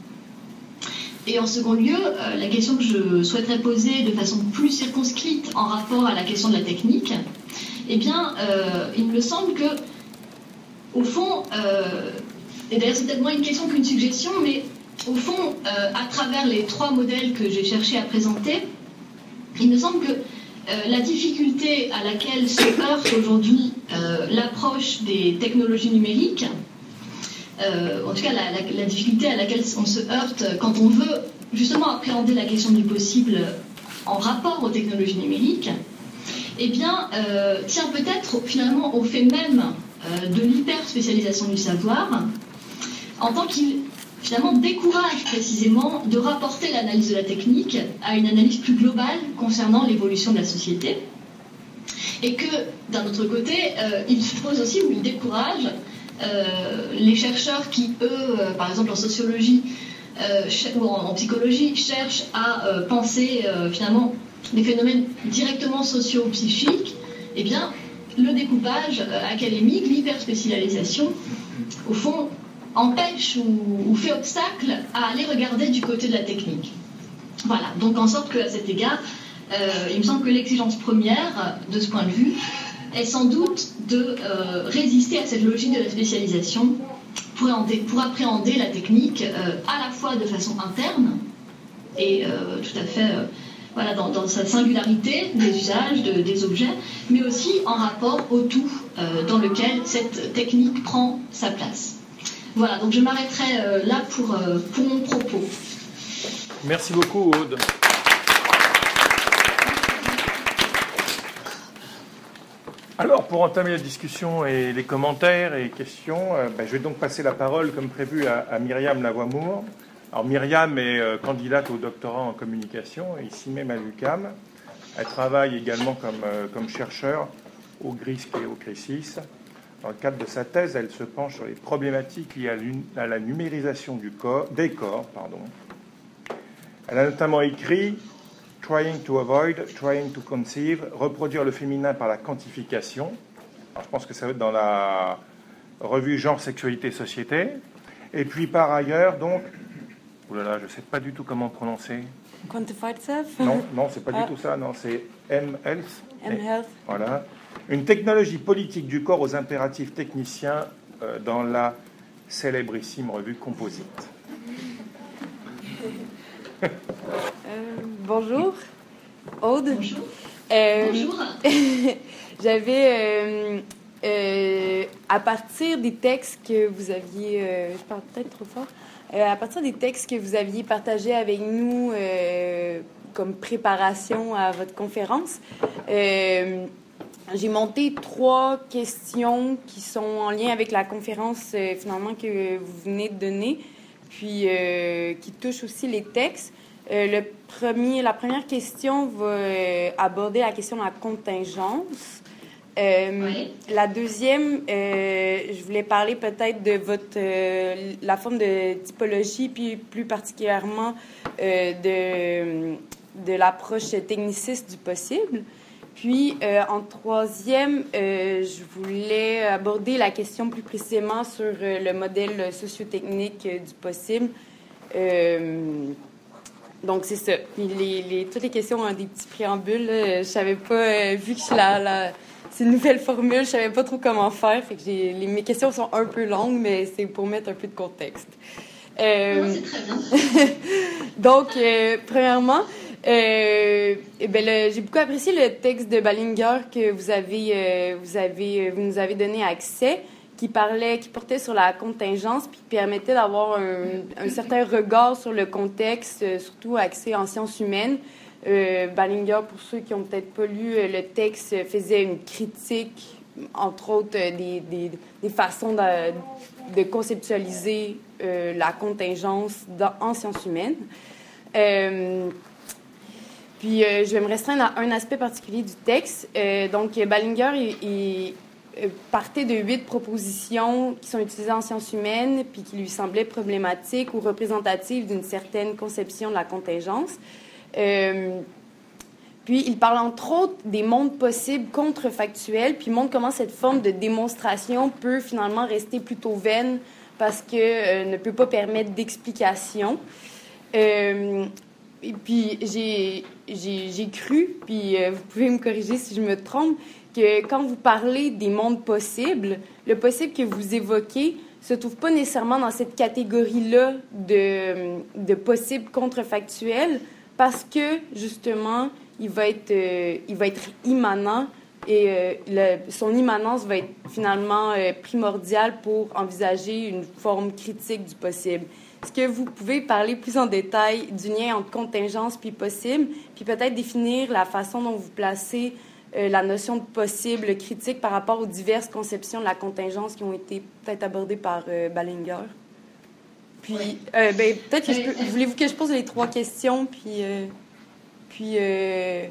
[SPEAKER 1] Et en second lieu, euh, la question que je souhaiterais poser de façon plus circonscrite en rapport à la question de la technique, eh bien, euh, il me semble que, au fond, euh, et d'ailleurs c'est peut-être moins une question qu'une suggestion, mais au fond, euh, à travers les trois modèles que j'ai cherché à présenter, il me semble que euh, la difficulté à laquelle se heurte aujourd'hui euh, l'approche des technologies numériques, euh, en tout cas la, la, la difficulté à laquelle on se heurte quand on veut justement appréhender la question du possible en rapport aux technologies numériques, eh bien, euh, tient peut-être finalement au fait même euh, de l'hyper-spécialisation du savoir, en tant qu'il finalement décourage précisément de rapporter l'analyse de la technique à une analyse plus globale concernant l'évolution de la société, et que, d'un autre côté, euh, il suppose aussi, ou il décourage euh, les chercheurs qui, eux, euh, par exemple en sociologie euh, ou en, en psychologie, cherchent à euh, penser euh, finalement des phénomènes directement socio-psychiques, eh bien, le découpage euh, académique, l'hyperspécialisation, au fond, empêche ou, ou fait obstacle à aller regarder du côté de la technique. Voilà, donc en sorte qu'à cet égard, euh, il me semble que l'exigence première, de ce point de vue, est sans doute de euh, résister à cette logique de la spécialisation pour, pour appréhender la technique euh, à la fois de façon interne et euh, tout à fait... Euh, Voilà, dans, dans sa singularité des usages, de, des objets, mais aussi en rapport au tout euh, dans lequel cette technique prend sa place. Voilà, donc je m'arrêterai euh, là pour, euh, pour mon propos.
[SPEAKER 2] Merci beaucoup, Aude. Alors, pour entamer la discussion et les commentaires et questions, euh, ben, je vais donc passer la parole, comme prévu, à, à Myriam Lavoie-Moore. Alors, Myriam est euh, candidate au doctorat en communication, ici même à l'UQAM. Elle travaille également comme, euh, comme chercheur au G R I S C et au C R I S I S. Dans le cadre de sa thèse, elle se penche sur les problématiques liées à, à la numérisation du corps, des corps. Pardon. Elle a notamment écrit « Trying to avoid, trying to conceive », reproduire le féminin par la quantification. Alors, je pense que ça va être dans la revue Genre, Sexualité, Société. Et puis, par ailleurs, donc... Oh là là, je ne sais pas du tout comment prononcer.
[SPEAKER 3] Quantified self?
[SPEAKER 2] Non, non, c'est pas ah. du tout ça. Non, c'est M-Health.
[SPEAKER 3] M-Health.
[SPEAKER 2] Voilà. Une technologie politique du corps aux impératifs techniciens euh, dans la célébrissime revue Composite.
[SPEAKER 3] euh, bonjour, Aude.
[SPEAKER 1] Bonjour.
[SPEAKER 3] Euh,
[SPEAKER 1] bonjour.
[SPEAKER 3] J'avais, euh, euh, à partir des textes que vous aviez... Euh, je parle peut-être trop fort. Euh, à partir des textes que vous aviez partagés avec nous euh, comme préparation à votre conférence, euh, j'ai monté trois questions qui sont en lien avec la conférence euh, finalement que vous venez de donner, puis euh, qui touchent aussi les textes. Euh, le premier, la première question va euh, aborder la question de la contingence. Euh, oui. La deuxième, euh, je voulais parler peut-être de votre euh, la forme de typologie, puis plus particulièrement euh, de, de l'approche techniciste du possible. Puis, euh, en troisième, euh, je voulais aborder la question plus précisément sur euh, le modèle socio-technique euh, du possible. Euh, donc, c'est ça. Puis les, les, toutes les questions ont des petits préambules. Là. Je savais pas, euh, vu que je suis la... la c'est une nouvelle formule, je savais pas trop comment faire. Fait que j'ai, les, mes questions sont un peu longues, mais c'est pour mettre un peu de contexte. Euh,
[SPEAKER 1] non, c'est très bien.
[SPEAKER 3] donc, euh, premièrement, euh, eh ben, le, j'ai beaucoup apprécié le texte de Ballinger que vous avez, euh, vous avez, vous nous avez donné accès, qui parlait, qui portait sur la contingence, puis qui permettait d'avoir un, un certain regard sur le contexte, surtout axé en sciences humaines. Euh, Ballinger, pour ceux qui n'ont peut-être pas lu le texte, faisait une critique, entre autres, des, des, des façons de, de conceptualiser euh, la contingence dans, en sciences humaines. Euh, puis, euh, je vais me restreindre à un aspect particulier du texte. Euh, donc, Ballinger, il, il partait de huit propositions qui sont utilisées en sciences humaines puis qui lui semblaient problématiques ou représentatives d'une certaine conception de la contingence. Euh, puis, il parle entre autres des mondes possibles contrefactuels, puis il montre comment cette forme de démonstration peut finalement rester plutôt vaine parce qu'elle euh, ne peut pas permettre d'explication. Euh, et puis, j'ai, j'ai, j'ai cru, puis euh, vous pouvez me corriger si je me trompe, que quand vous parlez des mondes possibles, le possible que vous évoquez se trouve pas nécessairement dans cette catégorie-là de, de possibles contrefactuels parce que, justement, il va être, euh, il va être immanent et euh, le, son immanence va être finalement euh, primordiale pour envisager une forme critique du possible. Est-ce que vous pouvez parler plus en détail du lien entre contingence puis possible, puis peut-être définir la façon dont vous placez Euh, la notion de possible critique par rapport aux diverses conceptions de la contingence qui ont été peut-être abordées par euh, Ballinger? Puis, oui. euh, ben, peut-être que je peux... Voulez-vous que je pose les trois questions, puis, euh, puis euh,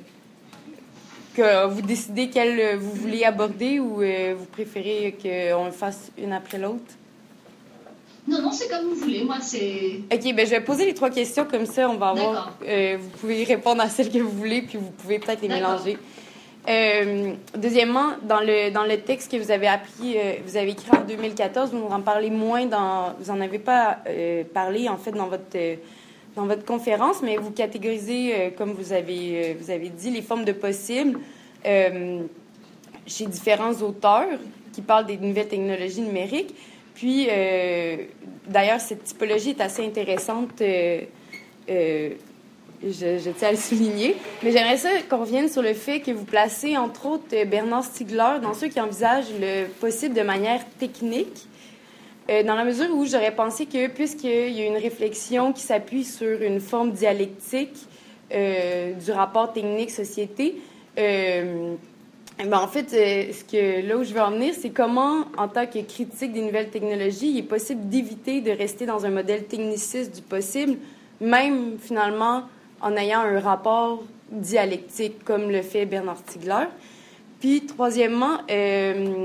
[SPEAKER 3] que vous décidez quelle vous voulez aborder ou euh, vous préférez qu'on le fasse une après l'autre?
[SPEAKER 1] Non, non, c'est comme vous voulez. Moi, c'est...
[SPEAKER 3] OK, ben je vais poser les trois questions, comme ça, on va avoir... Euh, vous pouvez répondre à celles que vous voulez, puis vous pouvez peut-être les D'accord. mélanger. Euh, deuxièmement, dans le, dans le texte que vous avez appris, euh, vous avez écrit en deux mille quatorze, vous en parlez moins dans, vous en avez pas euh, parlé en fait dans votre euh, dans votre conférence, mais vous catégorisez, euh, comme vous avez euh, vous avez dit, les formes de possibles euh, chez différents auteurs qui parlent des nouvelles technologies numériques. Puis, euh, d'ailleurs, cette typologie est assez intéressante. Euh, euh, Je, je tiens à le souligner. Mais j'aimerais ça qu'on revienne sur le fait que vous placez, entre autres, Bernard Stiegler dans ceux qui envisagent le possible de manière technique, euh, dans la mesure où j'aurais pensé que, puisqu'il y a une réflexion qui s'appuie sur une forme dialectique euh, du rapport technique-société, euh, ben en fait, euh, ce que, là où je veux en venir, c'est comment, en tant que critique des nouvelles technologies, il est possible d'éviter de rester dans un modèle techniciste du possible, même, finalement, en ayant un rapport dialectique, comme le fait Bernard Stiegler. Puis, troisièmement, euh,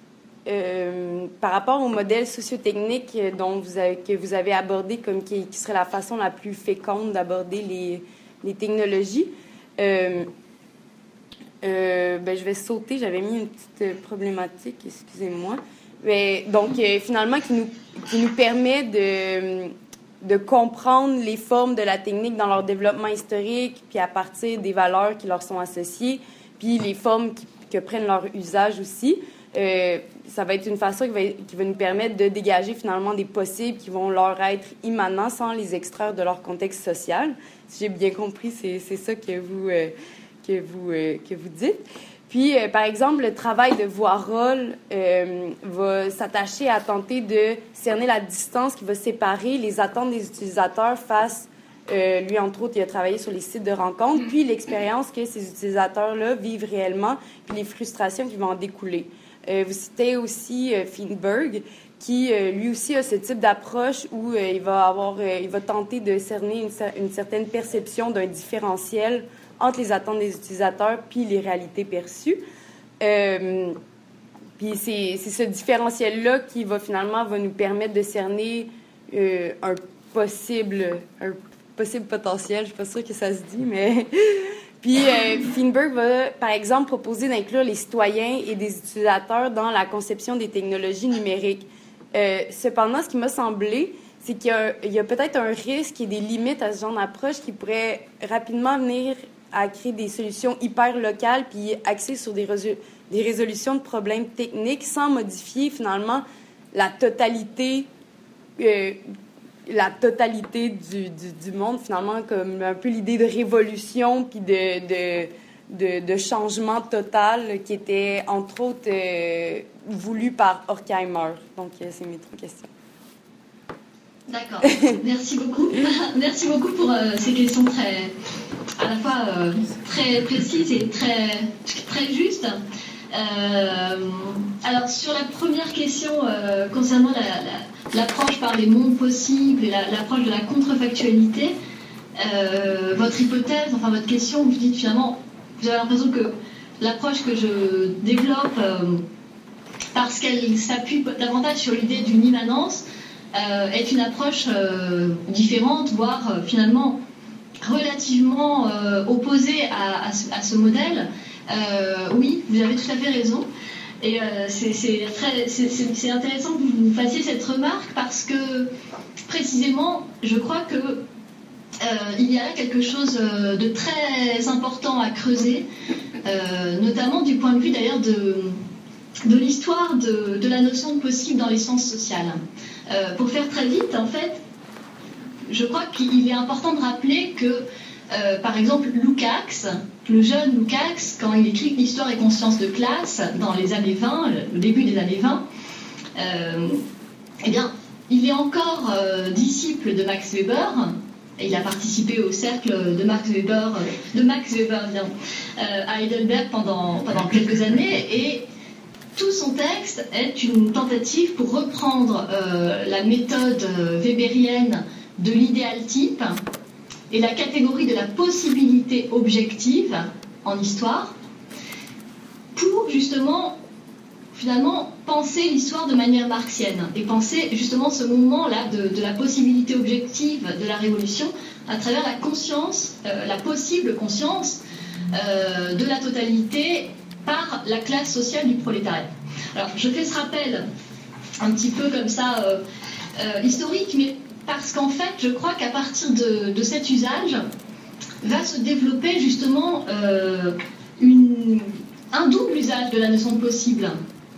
[SPEAKER 3] euh, par rapport au modèle sociotechnique dont vous avez, que vous avez abordé comme qui, qui serait la façon la plus féconde d'aborder les, les technologies, euh, euh, ben, je vais sauter, j'avais mis une petite problématique, excusez-moi. Mais, donc, euh, finalement, qui nous, qui nous permet de... de comprendre les formes de la technique dans leur développement historique, puis à partir des valeurs qui leur sont associées, puis les formes qui, que prennent leur usage aussi. Euh, ça va être une façon qui va, qui va nous permettre de dégager finalement des possibles qui vont leur être immanents sans les extraire de leur contexte social. Si j'ai bien compris, c'est, c'est ça que vous, euh, que vous, euh, que vous dites. Puis, euh, par exemple, le travail de Voirol euh, va s'attacher à tenter de cerner la distance qui va séparer les attentes des utilisateurs face, euh, lui, entre autres, il a travaillé sur les sites de rencontres, puis l'expérience que ces utilisateurs-là vivent réellement, puis les frustrations qui vont en découler. Euh, vous citez aussi euh, Feinberg, qui, euh, lui aussi, a ce type d'approche où euh, il va avoir, euh, il va tenter de cerner une, une certaine perception d'un différentiel entre les attentes des utilisateurs puis les réalités perçues. Euh, puis c'est, c'est ce différentiel-là qui va finalement va nous permettre de cerner euh, un possible un possible potentiel. Je suis pas sûre que ça se dit, mais... Puis euh, Feinberg va, par exemple, proposer d'inclure les citoyens et des utilisateurs dans la conception des technologies numériques. Euh, cependant, ce qui m'a semblé, c'est qu'il y a, il y a peut-être un risque et des limites à ce genre d'approche qui pourrait rapidement venir à créer des solutions hyper locales puis axées sur des, résol- des résolutions de problèmes techniques sans modifier finalement la totalité euh, la totalité du, du, du monde, finalement, comme un peu l'idée de révolution puis de, de, de, de changement total qui était, entre autres, euh, voulu par Horkheimer. Donc, euh, c'est mes trois questions.
[SPEAKER 1] D'accord. Merci beaucoup. Merci beaucoup pour euh, ces questions très, à la fois euh, très précises et très, très justes. Euh, alors, sur la première question euh, concernant la, la, l'approche par les mondes possibles et la, l'approche de la contrefactualité, euh, votre hypothèse, enfin votre question, vous dites finalement, vous avez l'impression que l'approche que je développe, euh, parce qu'elle s'appuie davantage sur l'idée d'une immanence, euh, est une approche euh, différente, voire euh, finalement relativement euh, opposée à, à, ce, à ce modèle. Euh, oui, vous avez tout à fait raison. Et euh, c'est, c'est, très, c'est, c'est, c'est intéressant que vous fassiez cette remarque parce que précisément, je crois que euh, il y a là quelque chose de très important à creuser, euh, notamment du point de vue d'ailleurs de, de l'histoire de, de la notion de possible dans les sciences sociales. Euh, pour faire très vite, en fait, je crois qu'il est important de rappeler que, euh, par exemple, Lukács, le jeune Lukács, quand il écrit Histoire et conscience de classe dans les années vingt, le début des années vingt, euh, eh bien, il est encore euh, disciple de Max Weber, et il a participé au cercle de Max Weber, de Max Weber bien, euh, à Heidelberg pendant, pendant quelques années, et tout son texte est une tentative pour reprendre euh, la méthode euh, weberienne de l'idéal type et la catégorie de la possibilité objective en histoire pour justement finalement penser l'histoire de manière marxienne et penser justement ce moment-là de, de la possibilité objective de la révolution à travers la conscience, euh, la possible conscience euh, de la totalité par la classe sociale du prolétariat. Alors je fais ce rappel un petit peu comme ça euh, euh, historique, mais parce qu'en fait, je crois qu'à partir de, de cet usage, va se développer justement euh, une, un double usage de la notion de possible.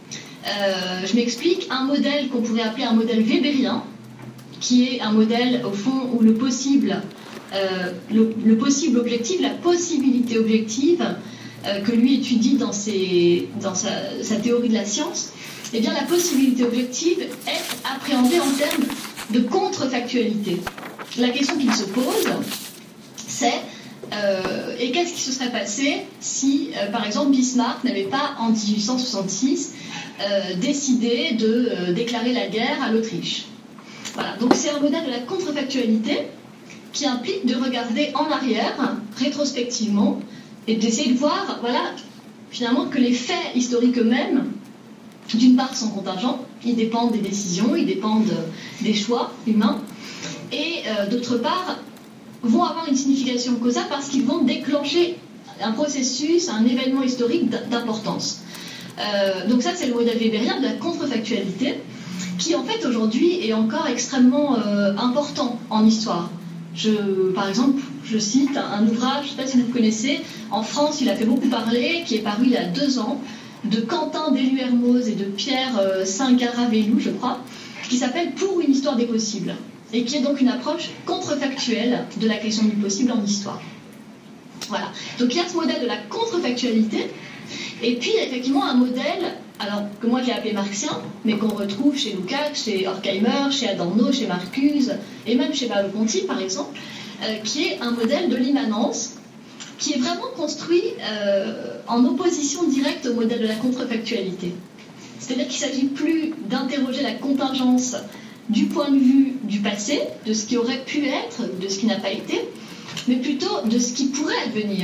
[SPEAKER 1] Euh, je m'explique, un modèle qu'on pourrait appeler un modèle weberien, qui est un modèle, au fond, où le possible, euh, le, le possible objectif, la possibilité objective, euh, que lui étudie dans, ses, dans sa, sa théorie de la science, eh bien la possibilité objective est appréhendée en termes de contrefactualité. La question qu'il se pose, c'est euh, et qu'est-ce qui se serait passé si, euh, par exemple, Bismarck n'avait pas, en dix-huit cent soixante-six, euh, décidé de euh, déclarer la guerre à l'Autriche. Voilà. Donc c'est un modèle de la contrefactualité qui implique de regarder en arrière, rétrospectivement, et d'essayer de voir, voilà, finalement, que les faits historiques eux-mêmes, d'une part, sont contingents, ils dépendent des décisions, ils dépendent des choix humains, et euh, d'autre part, vont avoir une signification causale parce qu'ils vont déclencher un processus, un événement historique d'importance. Euh, donc ça, c'est le modèle weberien de la contrefactualité, qui en fait aujourd'hui est encore extrêmement euh, important en histoire. Je, par exemple, je cite un, un ouvrage, je ne sais pas si vous connaissez, en France, il a fait beaucoup parler, qui est paru il y a deux ans, de Quentin Deluermoz et de Pierre euh, Saint-Garavelou, je crois, qui s'appelle « Pour une histoire des possibles », et qui est donc une approche contrefactuelle de la question du possible en histoire. Voilà. Donc il y a ce modèle de la contrefactualité, et puis il y a effectivement un modèle, alors que moi j'ai appelé marxien, mais qu'on retrouve chez Lukács, chez Horkheimer, chez Adorno, chez Marcuse, et même chez Merleau-Ponty par exemple, euh, qui est un modèle de l'immanence, qui est vraiment construit euh, en opposition directe au modèle de la contrefactualité. C'est-à-dire qu'il ne s'agit plus d'interroger la contingence du point de vue du passé, de ce qui aurait pu être, de ce qui n'a pas été, mais plutôt de ce qui pourrait advenir.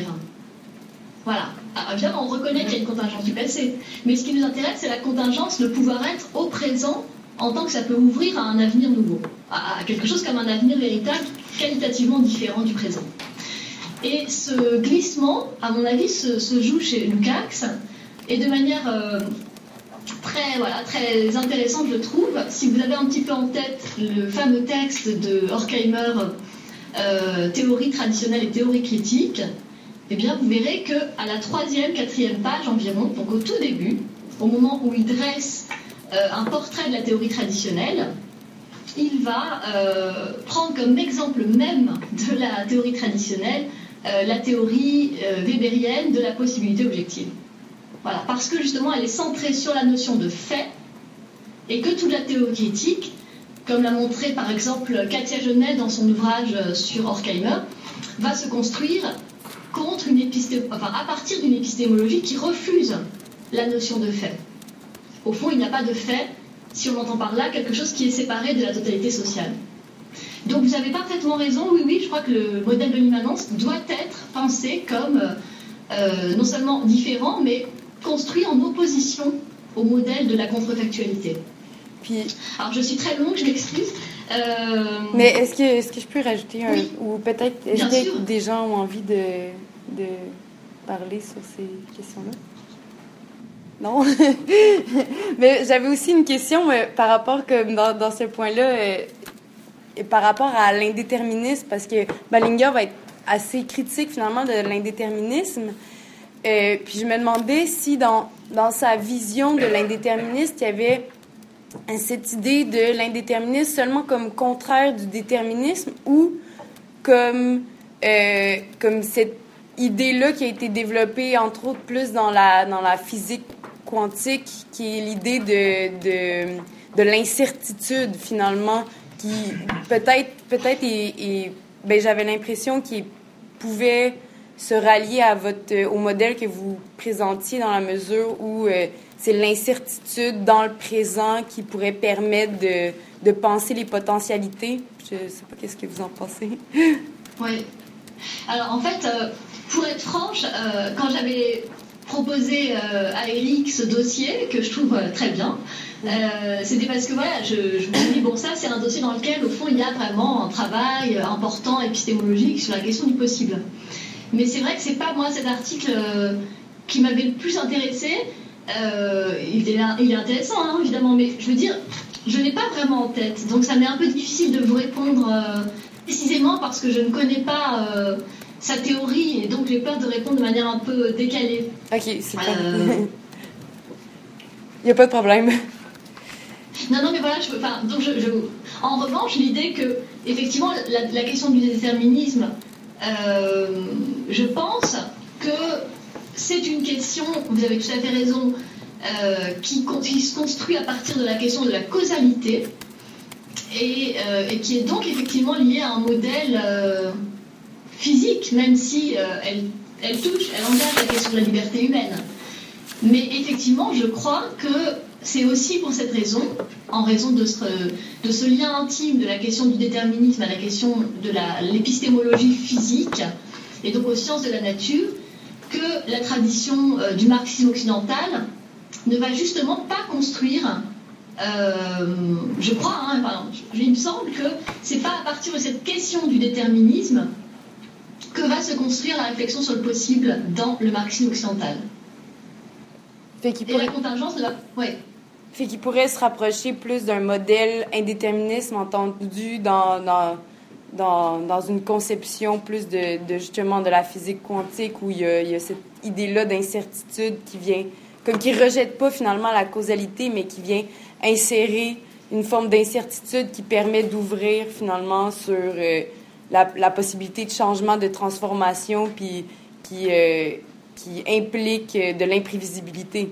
[SPEAKER 1] Voilà. Alors, évidemment, on reconnaît qu'il y a une contingence du passé, mais ce qui nous intéresse, c'est la contingence, le pouvoir-être au présent, en tant que ça peut ouvrir à un avenir nouveau, à quelque chose comme un avenir véritable, qualitativement différent du présent. Et ce glissement, à mon avis, se, se joue chez Lukács, et de manière euh, très, voilà, très intéressante, je trouve. Si vous avez un petit peu en tête le fameux texte de Horkheimer, euh, Théorie traditionnelle et théorie critique, eh bien, vous verrez qu'à la troisième, quatrième page environ, donc au tout début, au moment où il dresse euh, un portrait de la théorie traditionnelle, il va euh, prendre comme exemple même de la théorie traditionnelle euh, la théorie euh, weberienne de la possibilité objective. Voilà, parce que justement elle est centrée sur la notion de fait et que toute la théorie critique, comme l'a montré par exemple Katia Genet dans son ouvrage sur Horkheimer, va se construire contre une épisté... enfin, à partir d'une épistémologie qui refuse la notion de fait. Au fond, il n'y a pas de fait, si on entend par là quelque chose qui est séparé de la totalité sociale. Donc vous avez parfaitement raison, oui, oui, je crois que le modèle de l'immanence doit être pensé comme euh, non seulement différent, mais construit en opposition au modèle de la contrefactualité.
[SPEAKER 3] Puis,
[SPEAKER 1] alors je suis très longue, je m'excuse. Euh...
[SPEAKER 3] Mais est-ce que, est-ce que je peux rajouter un...
[SPEAKER 1] Oui.
[SPEAKER 3] Ou peut-être, est-ce que des gens ont envie de, de parler sur ces questions-là? Non? Mais j'avais aussi une question euh, par rapport, comme dans, dans ce point-là, euh, par rapport à l'indéterminisme, parce que Ballinger va être assez critique finalement de l'indéterminisme. Euh, puis je me demandais si dans, dans sa vision de l'indéterminisme, il y avait cette idée de l'indéterminisme seulement comme contraire du déterminisme ou comme, euh, comme cette idée-là qui a été développée, entre autres, plus dans la, dans la physique quantique, qui est l'idée de, de, de l'incertitude, finalement, qui peut-être, peut-être est, est, ben, j'avais l'impression qu'il pouvait se rallier à votre, au modèle que vous présentiez dans la mesure où euh, c'est l'incertitude dans le présent qui pourrait permettre de, de penser les potentialités. Je ne sais pas qu'est-ce que vous en pensez.
[SPEAKER 1] Oui. Alors, en fait, euh, pour être franche, euh, quand j'avais proposé euh, à Eric ce dossier, que je trouve euh, très bien, euh, c'était parce que voilà, je, je me suis dit, bon, ça, c'est un dossier dans lequel, au fond, il y a vraiment un travail important épistémologique sur la question du possible. Mais c'est vrai que c'est pas moi cet article euh, qui m'avait le plus intéressé. Euh, il, est, il est intéressant, hein, évidemment, mais je veux dire, je l'ai pas vraiment en tête. Donc ça m'est un peu difficile de vous répondre euh, précisément parce que je ne connais pas euh, sa théorie et donc j'ai peur de répondre de manière un peu décalée.
[SPEAKER 3] Ok, c'est pas.
[SPEAKER 1] Euh...
[SPEAKER 3] Il n'y a pas de problème.
[SPEAKER 1] Non, non, mais voilà, je, enfin, donc je, je, en revanche, l'idée que, effectivement, la, la question du déterminisme, euh, je pense que c'est une question, vous avez tout à fait raison, euh, qui, qui se construit à partir de la question de la causalité et, euh, et qui est donc effectivement liée à un modèle euh, physique, même si euh, elle, elle touche, elle engage la question de la liberté humaine. Mais effectivement, je crois que c'est aussi pour cette raison, en raison de ce, de ce lien intime de la question du déterminisme à la question de la, l'épistémologie physique, et donc aux sciences de la nature, que la tradition euh, du marxisme occidental ne va justement pas construire, euh, je crois, hein, enfin, il me semble que c'est pas à partir de cette question du déterminisme que va se construire la réflexion sur le possible dans le marxisme occidental.
[SPEAKER 3] Fait qu'il
[SPEAKER 1] Et
[SPEAKER 3] pourrait...
[SPEAKER 1] la contingence de la... Ouais.
[SPEAKER 3] Fait qu'il pourrait se rapprocher plus d'un modèle indéterminisme entendu dans, dans, dans, dans une conception plus de, de justement de la physique quantique où il y a, il y a cette idée-là d'incertitude qui vient, comme qui rejette pas finalement la causalité, mais qui vient insérer une forme d'incertitude qui permet d'ouvrir finalement sur euh, la, la possibilité de changement, de transformation, puis qui, euh, qui implique de l'imprévisibilité.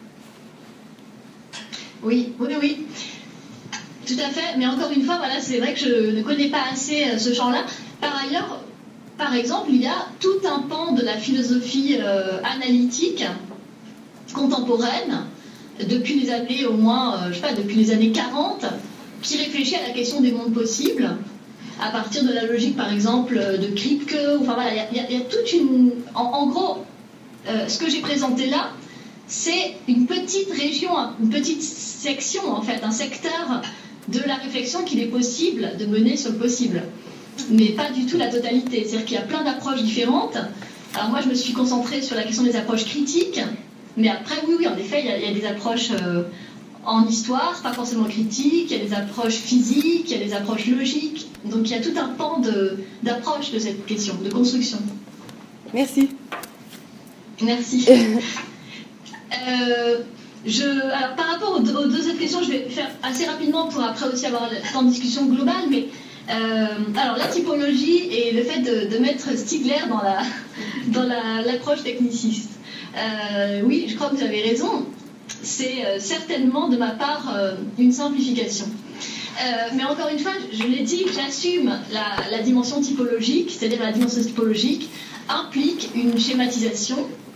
[SPEAKER 1] Oui, oui, oui, tout à fait. Mais encore une fois, voilà, c'est vrai que je ne connais pas assez ce champ-là. Par ailleurs, par exemple, il y a tout un pan de la philosophie euh, analytique contemporaine, depuis les années au moins, euh, je sais pas, depuis les années quarante, qui réfléchit à la question des mondes possibles, à partir de la logique, par exemple, de Kripke. Enfin voilà, il y, y, y a toute une... En, en gros, euh, ce que j'ai présenté là, c'est une petite région, une petite section, en fait, un secteur de la réflexion qu'il est possible de mener sur le possible. Mais pas du tout la totalité. C'est-à-dire qu'il y a plein d'approches différentes. Alors moi, je me suis concentrée sur la question des approches critiques. Mais après, oui, oui, en effet, il y a, il y a des approches euh, en histoire, pas forcément critiques. Il y a des approches physiques, il y a des approches logiques. Donc il y a tout un pan de, d'approche de cette question, de construction.
[SPEAKER 3] Merci.
[SPEAKER 1] Merci. Euh, je, alors, par rapport aux deux, aux deux autres questions, je vais faire assez rapidement pour après aussi avoir le temps de discussion globale, mais euh, alors la typologie et le fait de, de mettre Stigler dans la, dans la, l'approche techniciste. Euh, oui, je crois que vous avez raison, c'est euh, certainement de ma part euh, une simplification. Euh, mais encore une fois, je l'ai dit, j'assume la, la dimension typologique, c'est-à-dire la dimension typologique implique une schématisation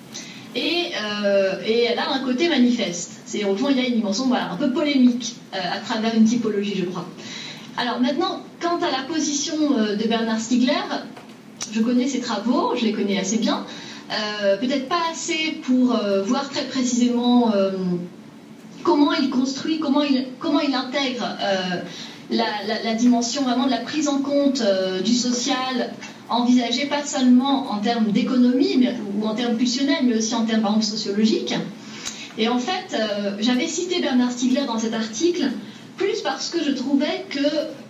[SPEAKER 1] et, euh, et elle a un côté manifeste. C'est-à-dire au fond, il y a une dimension voilà, un peu polémique euh, à travers une typologie, je crois. Alors maintenant, quant à la position euh, de Bernard Stiegler, je connais ses travaux, je les connais assez bien, euh, peut-être pas assez pour euh, voir très précisément euh, comment il construit, comment il, comment il intègre euh, la, la, la dimension vraiment de la prise en compte euh, du social, envisagée pas seulement en termes d'économie mais, ou en termes pulsionnels, mais aussi en termes par exemple, sociologiques. Et en fait, euh, j'avais cité Bernard Stiegler dans cet article, plus parce que je trouvais que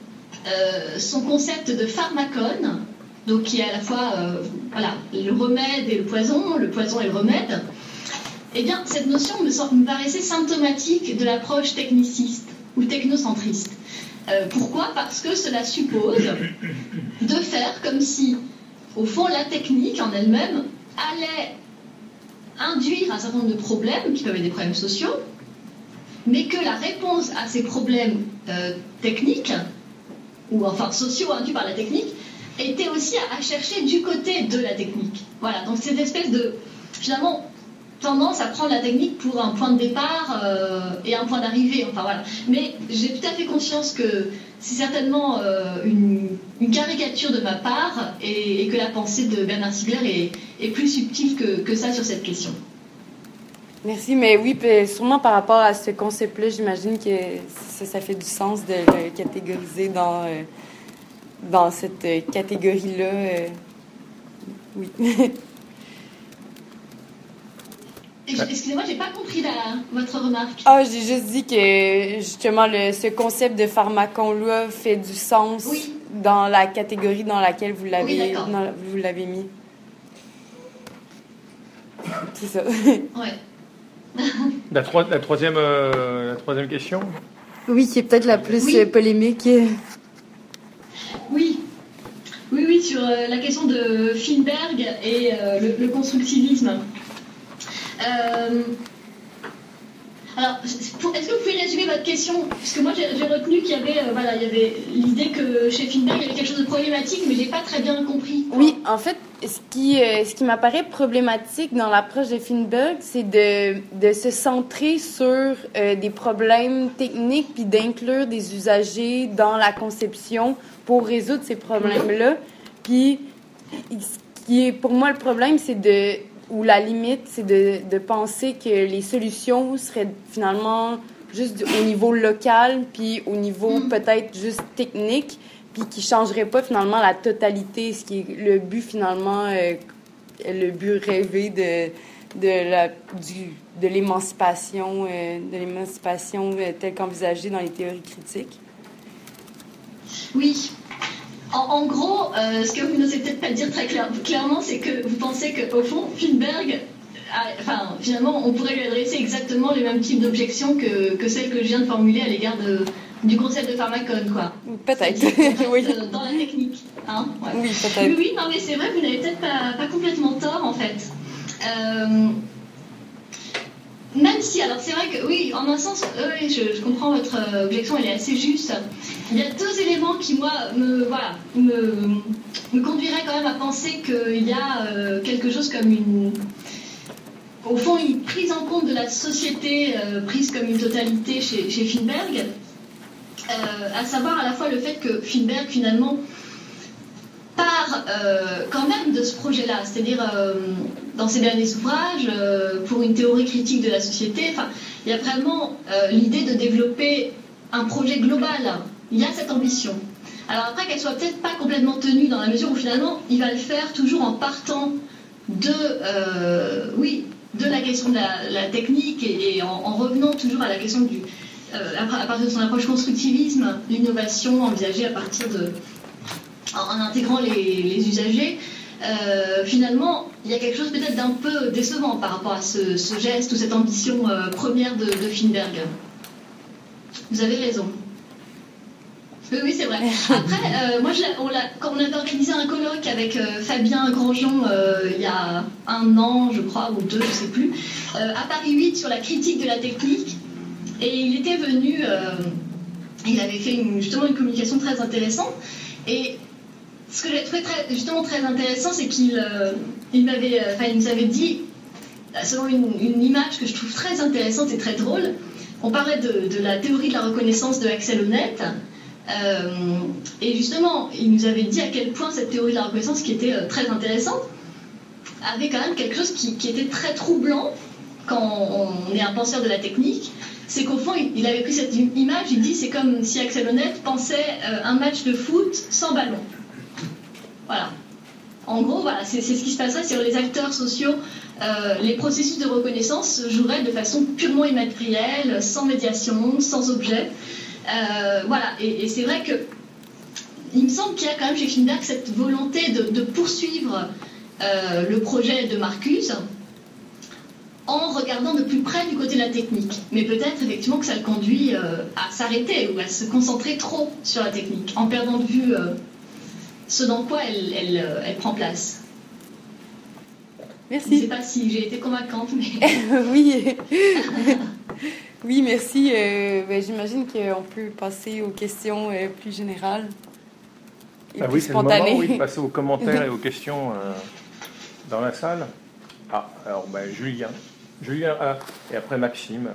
[SPEAKER 1] euh, son concept de pharmacone, donc qui est à la fois euh, voilà, le remède et le poison, le poison et le remède, eh bien, cette notion me, me paraissait symptomatique de l'approche techniciste ou technocentriste. Euh, pourquoi ? Parce que cela suppose de faire comme si, au fond, la technique en elle-même allait induire un certain nombre de problèmes, qui peuvent être des problèmes sociaux, mais que la réponse à ces problèmes euh, techniques, ou enfin sociaux induits par la technique, était aussi à, à chercher du côté de la technique. Voilà, donc cette espèce de, finalement, tendance à prendre la technique pour un point de départ euh, et un point d'arrivée, enfin voilà. Mais j'ai tout à fait conscience que c'est certainement euh, une, une caricature de ma part et, et que la pensée de Bernard Stiegler est, est plus subtile que, que ça sur cette question.
[SPEAKER 3] Merci, mais oui, sûrement par rapport à ce concept-là, j'imagine que ça, ça fait du sens de le catégoriser dans, euh, dans cette catégorie-là. Euh, oui.
[SPEAKER 1] Excusez-moi, j'ai pas compris la, votre remarque.
[SPEAKER 3] Ah, j'ai juste dit que justement le, ce concept de pharmacon-là fait du sens
[SPEAKER 1] oui.
[SPEAKER 3] dans la catégorie dans laquelle vous l'avez,
[SPEAKER 1] oui,
[SPEAKER 3] dans, vous l'avez mis. C'est ça.
[SPEAKER 1] Ouais.
[SPEAKER 2] la, troi- la, troisième, euh, la troisième question.
[SPEAKER 3] Oui, qui est peut-être la plus
[SPEAKER 1] oui.
[SPEAKER 3] euh, polémique.
[SPEAKER 1] Oui. Oui, oui, sur euh, la question de Finberg et euh, le, le constructivisme. Euh, alors, pour, est-ce que vous pouvez résumer votre question ? Parce que moi, j'ai, j'ai retenu qu'il y avait, euh, voilà, il y avait l'idée que chez Finberg, il y avait quelque chose de problématique, mais j'ai pas très bien compris. Quoi.
[SPEAKER 3] Oui, en fait, ce qui, euh, ce qui m'apparaît problématique dans l'approche de Finberg, c'est de, de se centrer sur euh, des problèmes techniques puis d'inclure des usagers dans la conception pour résoudre ces problèmes-là. Puis, ce qui est pour moi le problème, c'est de ou la limite, c'est de, de penser que les solutions seraient finalement juste au niveau local, puis au niveau mm. peut-être juste technique, puis qui ne changeraient pas finalement la totalité, ce qui est le but finalement, euh, le but rêvé de, de, la, du, de l'émancipation, euh, de l'émancipation euh, telle qu'envisagée dans les théories critiques.
[SPEAKER 1] Oui. En, en gros, euh, ce que vous n'osez peut-être pas dire très clair, clairement, c'est que vous pensez qu'au fond, Finberg, a, enfin, finalement, on pourrait lui adresser exactement les mêmes types d'objections que, que celles que je viens de formuler à l'égard de, du concept de pharmacone, quoi.
[SPEAKER 3] Peut-être,
[SPEAKER 1] oui. Dans la technique, hein, ouais.
[SPEAKER 3] Oui, peut-être.
[SPEAKER 1] Oui, oui, non, mais c'est vrai, vous n'avez peut-être pas, pas complètement tort, en fait. Euh, Même si, alors c'est vrai que, oui, en un sens, oui, je, je comprends votre euh, objection, elle est assez juste. Il y a deux éléments qui, moi, me, voilà, me, me conduiraient quand même à penser qu'il y a euh, quelque chose comme une... Au fond, une prise en compte de la société euh, prise comme une totalité chez, chez Finberg, euh, à savoir à la fois le fait que Finberg, finalement, part euh, quand même de ce projet-là, c'est-à-dire euh, dans ses derniers ouvrages, euh, pour une théorie critique de la société, enfin, il y a vraiment euh, l'idée de développer un projet global. Il y a cette ambition. Alors après, qu'elle soit peut-être pas complètement tenue dans la mesure où finalement, il va le faire toujours en partant de, euh, oui, de la question de la, la technique et, et en, en revenant toujours à la question du, euh, à partir de son approche constructivisme, l'innovation envisagée à partir de en intégrant les, les usagers. euh, finalement, il y a quelque chose peut-être d'un peu décevant par rapport à ce, ce geste ou cette ambition euh, première de, de Finberg. Vous avez raison. Oui, oui, c'est vrai. Après, euh, moi, je on l'a, quand on avait organisé un colloque avec euh, Fabien Grandjean euh, il y a un an, je crois, ou deux, je ne sais plus, euh, à Paris huit sur la critique de la technique, et il était venu, euh, il avait fait une, justement une communication très intéressante, et ce que j'ai trouvé très, justement très intéressant, c'est qu'il euh, il m'avait, enfin, il nous avait dit, selon une, une image que je trouve très intéressante et très drôle, on parlait de, de la théorie de la reconnaissance de Axel Honneth. Euh, et justement, il nous avait dit à quel point cette théorie de la reconnaissance, qui était euh, très intéressante, avait quand même quelque chose qui, qui était très troublant quand on est un penseur de la technique. C'est qu'au fond, il, il avait pris cette image, il dit c'est comme si Axel Honneth pensait euh, un match de foot sans ballon. Voilà. En gros, voilà, c'est, c'est ce qui se passerait sur les acteurs sociaux. Euh, les processus de reconnaissance se joueraient de façon purement immatérielle, sans médiation, sans objet. Euh, voilà, et, et c'est vrai que il me semble qu'il y a quand même chez Finberg cette volonté de, de poursuivre euh, le projet de Marcus en regardant de plus près du côté de la technique. Mais peut-être effectivement que ça le conduit euh, à s'arrêter ou à se concentrer trop sur la technique, en perdant de vue euh, ce dans quoi elle, elle, euh, elle prend place.
[SPEAKER 3] Merci.
[SPEAKER 1] Je ne sais pas si j'ai été convaincante, mais...
[SPEAKER 3] Oui. Oui, merci. Euh, ben, j'imagine qu'on peut passer aux questions euh, plus générales et
[SPEAKER 2] ah
[SPEAKER 3] plus
[SPEAKER 2] oui, c'est
[SPEAKER 3] spontanées.
[SPEAKER 2] le moment, oui, de passer aux commentaires et aux questions euh, dans la salle. Ah, alors ben, Julien. Julien, ah, et après Maxime.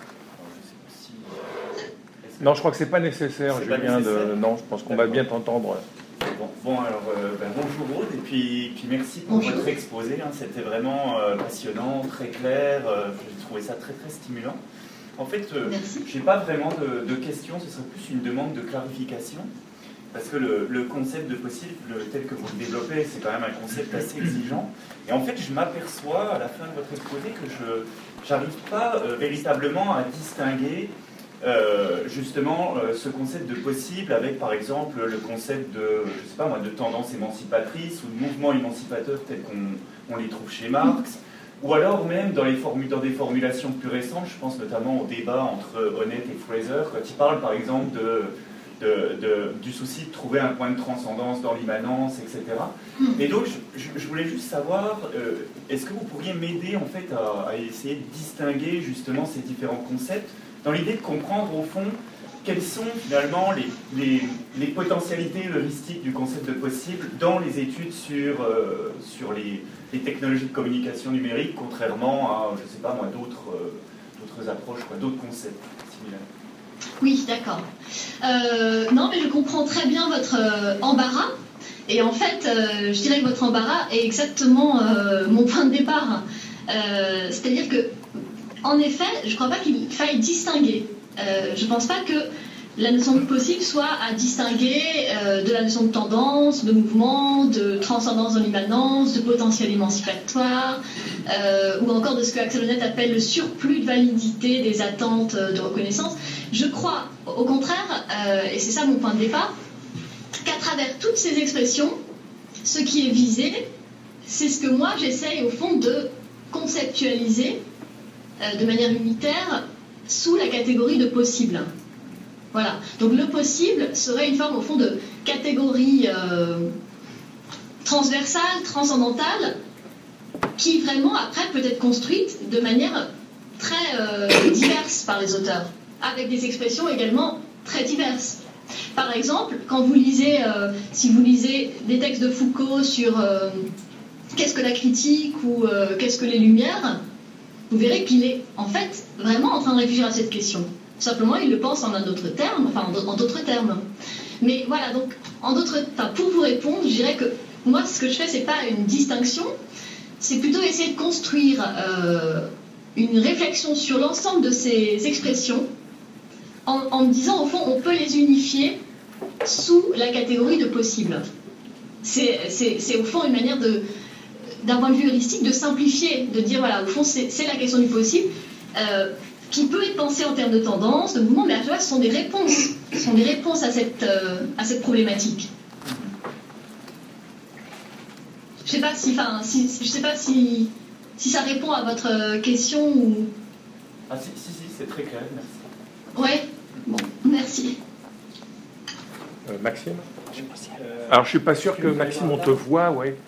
[SPEAKER 2] Non, je crois que c'est pas nécessaire,
[SPEAKER 4] c'est
[SPEAKER 2] Julien.
[SPEAKER 4] pas nécessaire.
[SPEAKER 2] De... Non, je pense qu'on va bien t'entendre.
[SPEAKER 4] Bon, bon alors euh, ben, bonjour Aude, et puis, puis merci pour
[SPEAKER 1] bonjour.
[SPEAKER 4] votre exposé. Hein, c'était vraiment euh, passionnant, très clair. Euh, j'ai trouvé ça très très stimulant. En fait, euh, je n'ai pas vraiment de, de questions, ce serait plus une demande de clarification. Parce que le, le concept de possible, tel que vous le développez, c'est quand même un concept assez exigeant. Et en fait, je m'aperçois à la fin de votre exposé que je n'arrive pas euh, véritablement à distinguer euh, justement euh, ce concept de possible avec, par exemple, le concept de, je sais pas moi, de tendance émancipatrice ou de mouvement émancipateur tel qu'on on les trouve chez Marx. Ou alors même dans, les formu- dans des formulations plus récentes, je pense notamment au débat entre Honneth et Fraser, quand il parle par exemple de, de, de, du souci de trouver un point de transcendance dans l'immanence, et cetera. Et donc je, je, je voulais juste savoir, euh, est-ce que vous pourriez m'aider en fait à, à essayer de distinguer justement ces différents concepts, dans l'idée de comprendre au fond quelles sont finalement les, les, les potentialités heuristiques du concept de possible dans les études sur, euh, sur les, les technologies de communication numérique, contrairement à, je ne sais pas moi, d'autres, euh, d'autres approches, quoi, d'autres concepts similaires.
[SPEAKER 1] Oui, d'accord. Euh, non, mais je comprends très bien votre euh, embarras. Et en fait, euh, je dirais que votre embarras est exactement euh, mon point de départ. Euh, c'est-à-dire que, en effet, je ne crois pas qu'il faille distinguer. Euh, je ne pense pas que la notion de possible soit à distinguer euh, de la notion de tendance, de mouvement, de transcendance dans l'immanence, de potentiel émancipatoire, euh, ou encore de ce que Axel Honneth appelle le surplus de validité des attentes de reconnaissance. Je crois, au contraire, euh, et c'est ça mon point de départ, qu'à travers toutes ces expressions, ce qui est visé, c'est ce que moi j'essaye au fond de conceptualiser euh, de manière unitaire sous la catégorie de possible. Voilà. Donc le possible serait une forme au fond de catégorie euh, transversale, transcendantale, qui vraiment après peut être construite de manière très euh, diverse par les auteurs, avec des expressions également très diverses. Par exemple, quand vous lisez, euh, si vous lisez des textes de Foucault sur euh, qu'est-ce que la critique ou euh, qu'est-ce que les Lumières, vous verrez qu'il est en fait vraiment en train de réfléchir à cette question. Simplement, il le pense en un autre terme, enfin en d'autres termes. Mais voilà, donc en d'autres, enfin, pour vous répondre, je dirais que moi, ce que je fais, c'est pas une distinction, c'est plutôt essayer de construire euh, une réflexion sur l'ensemble de ces expressions, en, en me disant au fond, on peut les unifier sous la catégorie de possible. C'est, c'est, c'est au fond une manière de, d'un point de vue heuristique, de simplifier, de dire voilà, au fond, c'est, c'est la question du possible. Euh, qui peut être pensé en termes de tendance, de mouvement, mais à chaque fois, ce sont des réponses, ce sont des réponses à cette, euh, à cette problématique. Je sais pas si, enfin, si, je sais pas si, si ça répond à votre question ou.
[SPEAKER 4] Ah si, si, si, c'est très clair, merci.
[SPEAKER 1] Ouais, bon, merci.
[SPEAKER 2] Euh, Maxime Alors, je suis pas sûr que Maxime, on te voit, ouais.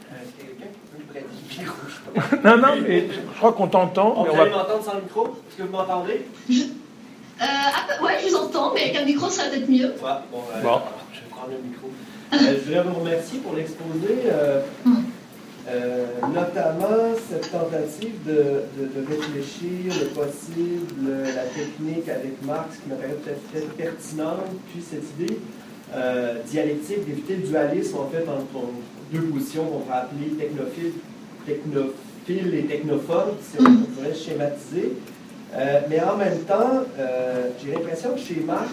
[SPEAKER 2] Non, non, mais je crois qu'on t'entend.
[SPEAKER 5] Oh,
[SPEAKER 2] mais
[SPEAKER 5] vous
[SPEAKER 2] on
[SPEAKER 5] allez
[SPEAKER 2] va...
[SPEAKER 5] m'entendre sans le micro? Est-ce que vous m'entendez?
[SPEAKER 1] Je... Euh, ah, ouais, je vous entends, mais avec un micro, ça va peut-être mieux.
[SPEAKER 5] Ouais, bon, euh,
[SPEAKER 2] bon.
[SPEAKER 5] je vais prendre le micro. Euh, je voudrais vous remercier pour l'exposé, euh,
[SPEAKER 1] mm.
[SPEAKER 5] euh, notamment cette tentative de, de, de réfléchir le possible, la technique avec Marx, qui m'apparaît tout à fait pertinente, puis cette idée euh, dialectique d'éviter le dualisme, en fait, entre deux positions qu'on pourrait appeler technophile, technophile et technophobe, si on
[SPEAKER 1] mm.
[SPEAKER 5] pourrait schématiser. Euh, mais en même temps, euh, j'ai l'impression que chez Marx,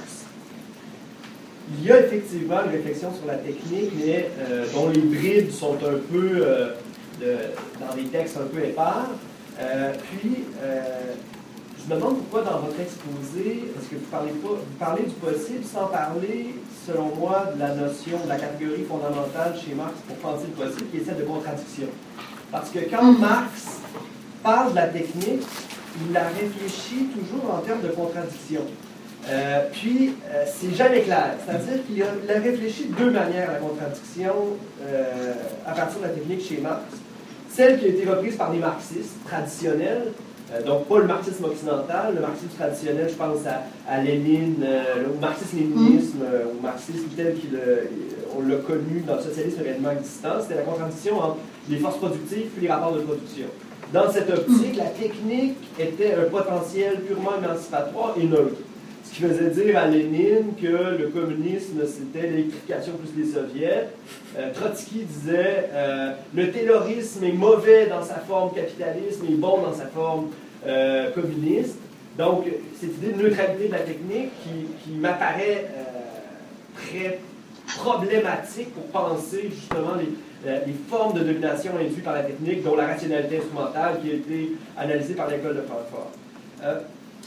[SPEAKER 5] il y a effectivement une réflexion sur la technique, mais euh, dont les brides sont un peu euh, de, dans des textes un peu épars. Euh, puis, euh, je me demande pourquoi dans votre exposé, est-ce que vous parlez, pas, vous parlez du possible sans parler, selon moi, de la notion, de la catégorie fondamentale chez Marx pour penser le possible, qui est celle de contradiction. Parce que quand Marx parle de la technique, il la réfléchit toujours en termes de contradiction. Euh, puis, euh, c'est jamais clair. C'est-à-dire qu'il a, il a réfléchi de deux manières la contradiction euh, à partir de la technique chez Marx. Celle qui a été reprise par les marxistes traditionnels, euh, donc pas le marxisme occidental, le marxisme traditionnel, je pense à, à Lénine, euh, au marxisme-léninisme, euh, au marxisme tel qu'on l'a connu dans le socialisme réellement existant. C'était la contradiction entre les forces productives et les rapports de production. Dans cette optique, la technique était un potentiel purement émancipatoire et neutre. Ce qui faisait dire à Lénine que le communisme, c'était l'électrification plus les soviets. Euh, Trotsky disait euh, le taylorisme est mauvais dans sa forme capitaliste, mais bon dans sa forme euh, communiste. Donc, cette idée de neutralité de la technique qui, qui m'apparaît euh, très problématique pour penser justement les, les formes de domination induites par la technique, dont la rationalité instrumentale qui a été analysée par l'école de Francfort. Euh,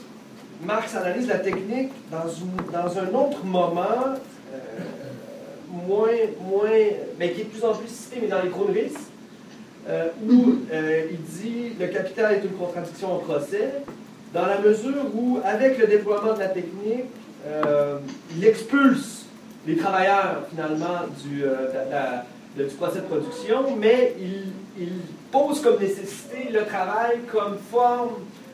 [SPEAKER 5] Marx analyse la technique dans, une, dans un autre moment, euh, moins, moins, mais qui est de plus en plus cité, mais dans les Grundrisse, euh, où euh, il dit le capital est une contradiction en procès, dans la mesure où, avec le déploiement de la technique, euh, il expulse les travailleurs, finalement, du, euh, de la, de, du procès de production, mais il, il pose comme nécessité le travail comme forme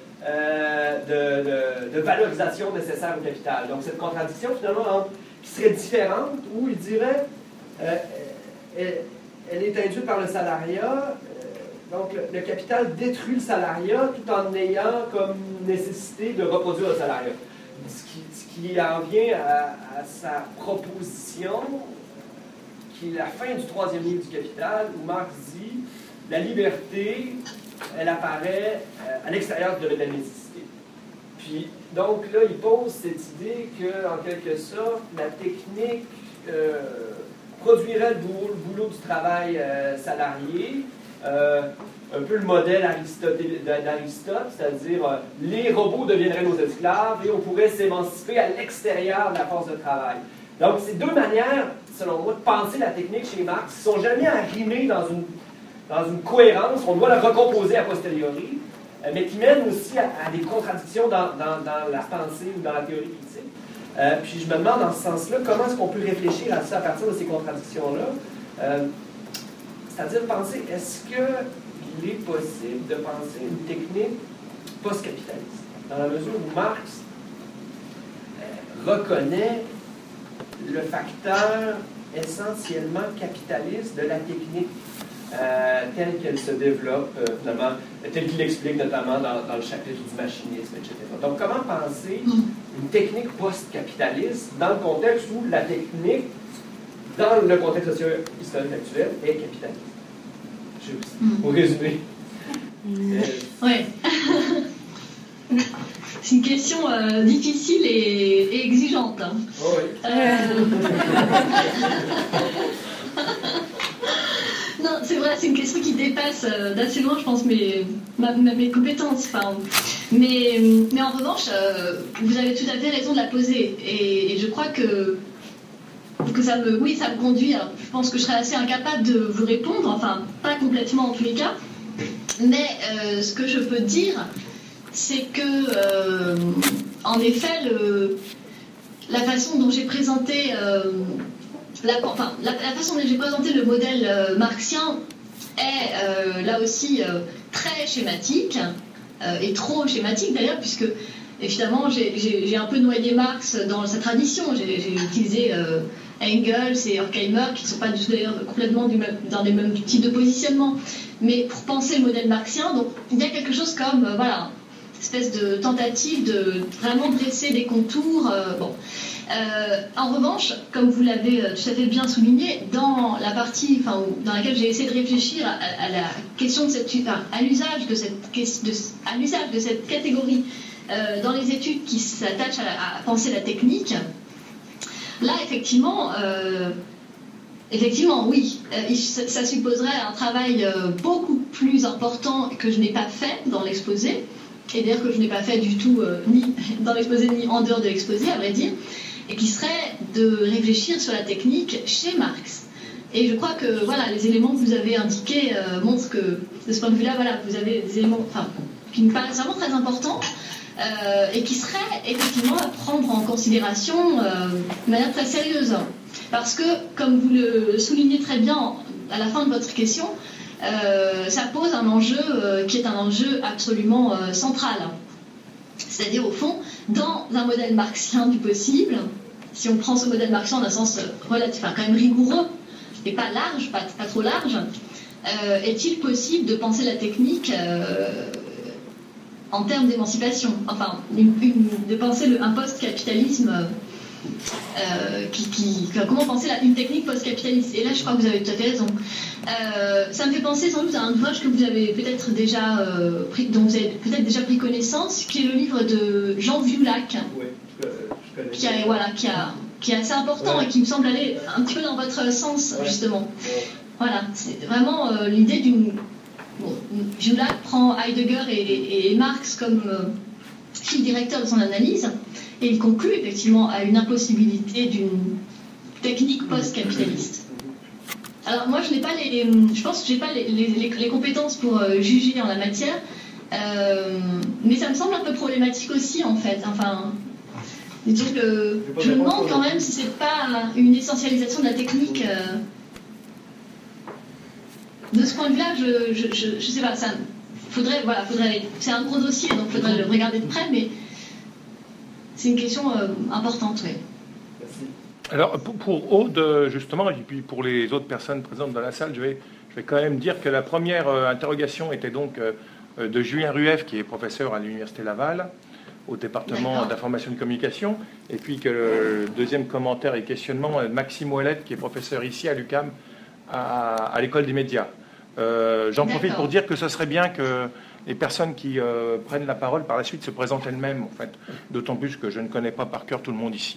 [SPEAKER 5] euh, de, de, de valorisation nécessaire au capital. Donc, cette contradiction, finalement, entre, qui serait différente, où il dirait, euh, elle, elle est induite par le salariat, euh, donc le, le capital détruit le salariat tout en ayant comme nécessité de reproduire le salariat. Ce qui, ce qui en vient à, à sa proposition, qui est la fin du troisième livre du Capital, où Marx dit la liberté, elle apparaît euh, à l'extérieur de la nécessité. Puis, donc là, il pose cette idée que, en quelque sorte, la technique euh, produirait le boulot, le boulot du travail euh, salarié. Euh, un peu le modèle d'Aristote, c'est-à-dire euh, les robots deviendraient nos esclaves et on pourrait s'émanciper à l'extérieur de la force de travail. Donc, c'est deux manières, selon moi, de penser la technique chez Marx qui ne sont jamais arrimées dans une, dans une cohérence, on doit la recomposer a posteriori, euh, mais qui mènent aussi à, à des contradictions dans, dans, dans la pensée ou dans la théorie critique. Euh, puis je me demande, dans ce sens-là, comment est-ce qu'on peut réfléchir à ça à partir de ces contradictions-là? Euh, c'est-à-dire penser, est-ce que il est possible de penser une technique post-capitaliste, dans la mesure où Marx euh, reconnaît le facteur essentiellement capitaliste de la technique euh, telle qu'elle se développe, euh, finalement, tel qu'il l'explique notamment dans, dans le chapitre du machinisme, et cetera. Donc, comment penser une technique post-capitaliste dans le contexte où la technique, dans le contexte socio-historique actuel, est capitaliste? Pour résumer.
[SPEAKER 1] Mm. Oui. C'est une question euh, difficile et, et exigeante. Hein.
[SPEAKER 5] Oh oui.
[SPEAKER 1] Euh... non, c'est vrai, c'est une question qui dépasse euh, d'assez loin, je pense, mes, ma, ma, mes compétences. Enfin, mais, mais en revanche, euh, vous avez tout à fait raison de la poser. Et, et je crois que que ça me, oui, ça me conduit. Alors, je pense que je serais assez incapable de vous répondre, enfin, pas complètement en tous les cas. Mais euh, ce que je peux dire, c'est que, euh, en effet, le, la façon dont j'ai présenté, euh, la, enfin, la, la façon dont j'ai présenté le modèle euh, marxien est euh, là aussi euh, très schématique, euh, et trop schématique d'ailleurs, puisque évidemment j'ai, j'ai, j'ai un peu noyé Marx dans sa tradition. J'ai, j'ai utilisé euh, Engels et Horkheimer, qui ne sont pas du tout d'ailleurs complètement du même, dans les mêmes types de positionnement. Mais pour penser le modèle marxien, donc, il y a quelque chose comme, euh, voilà, une espèce de tentative de vraiment dresser des contours. Euh, bon. Euh, en revanche, comme vous l'avez tout à fait bien souligné, dans la partie, enfin, dans laquelle j'ai essayé de réfléchir à, à la question de cette, enfin, à l'usage de cette, de, à l'usage de cette catégorie euh, dans les études qui s'attachent à, à penser la technique, là, effectivement, euh, effectivement, oui, euh, ça, ça supposerait un travail euh, beaucoup plus important que je n'ai pas fait dans l'exposé, et d'ailleurs que je n'ai pas fait du tout euh, ni dans l'exposé ni en dehors de l'exposé, à vrai dire, et qui serait de réfléchir sur la technique chez Marx. Et je crois que voilà, les éléments que vous avez indiqués euh, montrent que, de ce point de vue-là, voilà, vous avez des éléments enfin, qui me paraissent vraiment très importants euh, et qui seraient effectivement à prendre en considération euh, de manière très sérieuse. Parce que, comme vous le soulignez très bien à la fin de votre question, euh, ça pose un enjeu euh, qui est un enjeu absolument euh, central. C'est-à-dire, au fond, dans un modèle marxien du possible, si on prend ce modèle marxien dans un sens relatif, enfin, quand même rigoureux, et pas large, pas, pas trop large, euh, est-il possible de penser la technique euh, en termes d'émancipation, enfin, une, une, de penser le, un post-capitalisme, euh, qui, qui, comment penser la, une technique post-capitaliste. Et là, je crois que vous avez tout à fait raison. Euh, ça me fait penser sans doute à un ouvrage que vous avez peut-être déjà euh, pris, dont vous avez peut-être déjà pris connaissance, qui est le livre de Jean Violac,
[SPEAKER 5] oui, je, je connais.
[SPEAKER 1] Qui, a, voilà, qui, a, qui est assez important ouais. Et qui me semble aller un petit peu dans votre sens, ouais. justement. Ouais. Voilà, c'est vraiment euh, l'idée d'une... Bon, Violac prend Heidegger et, et, et Marx comme euh, fil directeur de son analyse, et il conclut effectivement à une impossibilité d'une technique post-capitaliste. Alors moi, je n'ai pas les, je pense que j'ai pas les, les, les compétences pour euh, juger en la matière, euh, mais ça me semble un peu problématique aussi en fait. Enfin, disons que je me demande quand même si c'est pas une essentialisation de la technique. Euh, de ce point de vue-là, je, je, je, je sais pas. Ça faudrait, voilà, faudrait. C'est un gros dossier, donc faudrait le regarder de près, mais c'est une question euh, importante, oui.
[SPEAKER 5] Merci.
[SPEAKER 2] Alors, pour, pour Aude, justement, et puis pour les autres personnes présentes dans la salle, je vais, je vais quand même dire que la première euh, interrogation était donc euh, de Julien Rueff, qui est professeur à l'Université Laval, au département D'accord. d'information et de communication, et puis que le deuxième commentaire et questionnement est de Maxime Ouellette, qui est professeur ici à l'U Q A M, à, à l'école des médias. Euh, j'en D'accord. profite pour dire que ce serait bien que les personnes qui euh, prennent la parole par la suite se présentent elles-mêmes, en fait, d'autant plus que je ne connais pas par cœur tout le monde ici.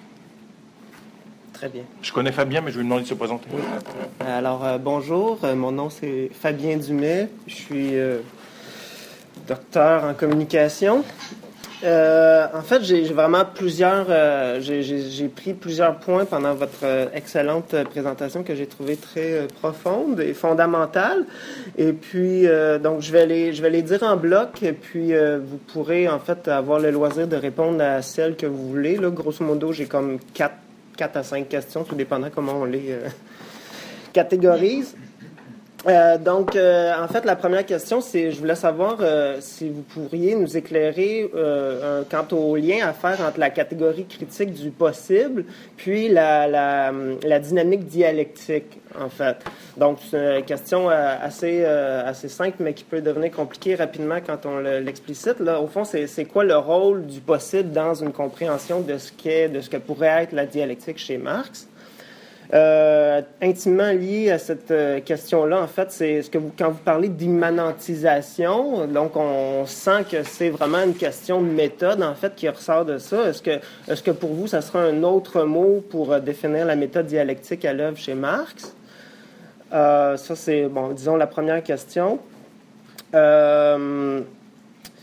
[SPEAKER 6] Très bien.
[SPEAKER 2] Je connais Fabien, mais je vais lui demander de se présenter.
[SPEAKER 6] Oui. Alors, euh, bonjour, euh, mon nom c'est Fabien Dumais, je suis euh, docteur en communication. Euh, en fait, j'ai, j'ai vraiment plusieurs, euh, j'ai, j'ai, j'ai pris plusieurs points pendant votre euh, excellente présentation que j'ai trouvée très euh, profonde et fondamentale. Et puis, euh, donc, je vais les, je vais les dire en bloc. Et puis, euh, vous pourrez en fait avoir le loisir de répondre à celles que vous voulez. Là, grosso modo, j'ai comme quatre, quatre à cinq questions, tout dépendant comment on les euh, catégorise. Euh, donc, euh, en fait, la première question, c'est, je voulais savoir euh, si vous pourriez nous éclairer euh, un, quant au lien à faire entre la catégorie critique du possible puis la, la, la dynamique dialectique, en fait. Donc, c'est une question euh, assez, euh, assez simple, mais qui peut devenir compliquée rapidement quand on le, l'explicite. Là, au fond, c'est, c'est quoi le rôle du possible dans une compréhension de ce qu'est, de ce que pourrait être la dialectique chez Marx? Euh, intimement lié à cette euh, question-là, en fait, c'est ce que vous, quand vous parlez d'immanentisation, donc on sent que c'est vraiment une question de méthode, en fait, qui ressort de ça. Est-ce que, est-ce que pour vous, ça sera un autre mot pour euh, définir la méthode dialectique à l'œuvre chez Marx? Euh, ça, c'est, bon, disons, la première question. Euh,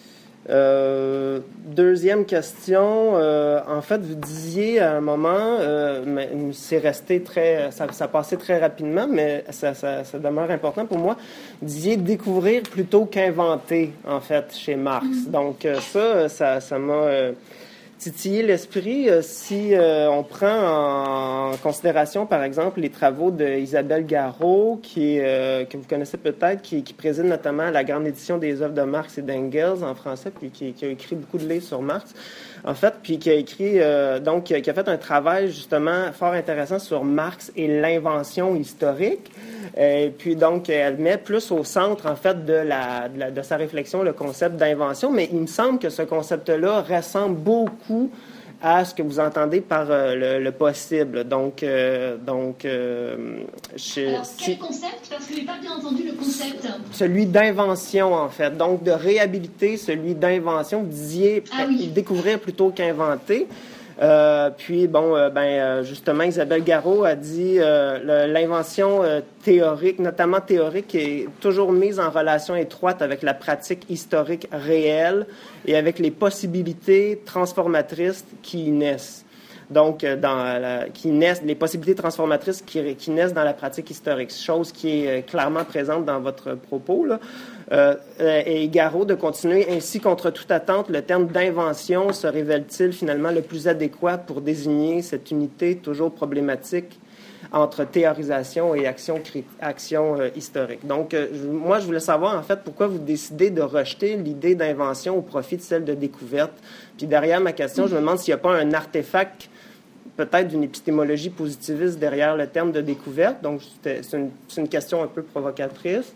[SPEAKER 6] Euh, deuxième question, euh, en fait, vous disiez à un moment, euh, mais c'est resté très, ça, ça passait très rapidement, mais ça, ça, ça demeure important pour moi. Vous disiez découvrir plutôt qu'inventer, en fait, chez Marx. Mm. Donc euh, ça, ça, ça m'a euh, titillé l'esprit. Euh, si euh, on prend en, en considération, par exemple, les travaux d'Isabelle Garot, qui, euh, que vous connaissez peut-être, qui, qui préside notamment la grande édition des œuvres de Marx et d'Engels en français, puis qui, qui a écrit beaucoup de livres sur Marx, en fait, puis qui a écrit, euh, donc, qui a fait un travail justement fort intéressant sur Marx et l'invention historique. Et puis, donc, elle met plus au centre, en fait, de, la, de, la, de sa réflexion le concept d'invention, mais il me semble que ce concept-là ressemble beaucoup à ce que vous entendez par euh, le, le possible. Donc, euh, donc euh,
[SPEAKER 1] je, Alors, quel si, concept? Parce que je n'ai pas bien entendu le concept.
[SPEAKER 6] Celui d'invention, en fait. Donc, de réhabiliter celui d'invention. Vous disiez ah, oui. découvrir plutôt qu'inventer. Euh, puis, bon, euh, ben, euh, justement, Isabelle Garot a dit euh, l'invention euh, théorique, notamment théorique, est toujours mise en relation étroite avec la pratique historique réelle et avec les possibilités transformatrices qui y naissent. Donc, dans la, qui naissent, les possibilités transformatrices qui, qui naissent dans la pratique historique, chose qui est clairement présente dans votre propos, là. Euh, et Garot de continuer ainsi contre toute attente, le terme d'invention se révèle-t-il finalement le plus adéquat pour désigner cette unité toujours problématique entre théorisation et action, action euh, historique. Donc, euh, je, moi, je voulais savoir, en fait, pourquoi vous décidez de rejeter l'idée d'invention au profit de celle de découverte. Puis derrière ma question, je me demande s'il n'y a pas un artefact peut-être d'une épistémologie positiviste derrière le terme de découverte. Donc, c'est une, c'est une question un peu provocatrice.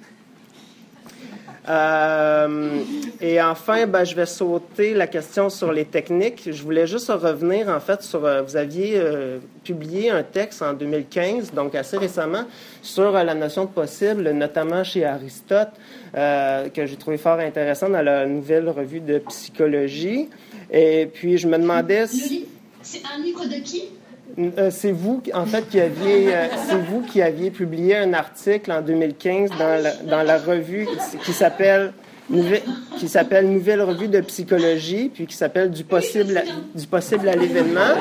[SPEAKER 6] Euh, et enfin, ben, je vais sauter la question sur les techniques. Je voulais juste revenir, en fait, sur... Euh, vous aviez euh, publié un texte en deux mille quinze, donc assez récemment, sur euh, la notion de possible, notamment chez Aristote, euh, que j'ai trouvé fort intéressant dans la nouvelle revue de psychologie. Et puis, je me demandais... Si...
[SPEAKER 1] C'est un livre de qui?
[SPEAKER 6] Euh, c'est vous, en fait, qui aviez, euh, c'est vous qui aviez publié un article en deux mille quinze dans la, dans la revue qui s'appelle Nouvelle, qui s'appelle Nouvelle revue de psychologie, puis qui s'appelle Du possible, à, du possible à l'événement.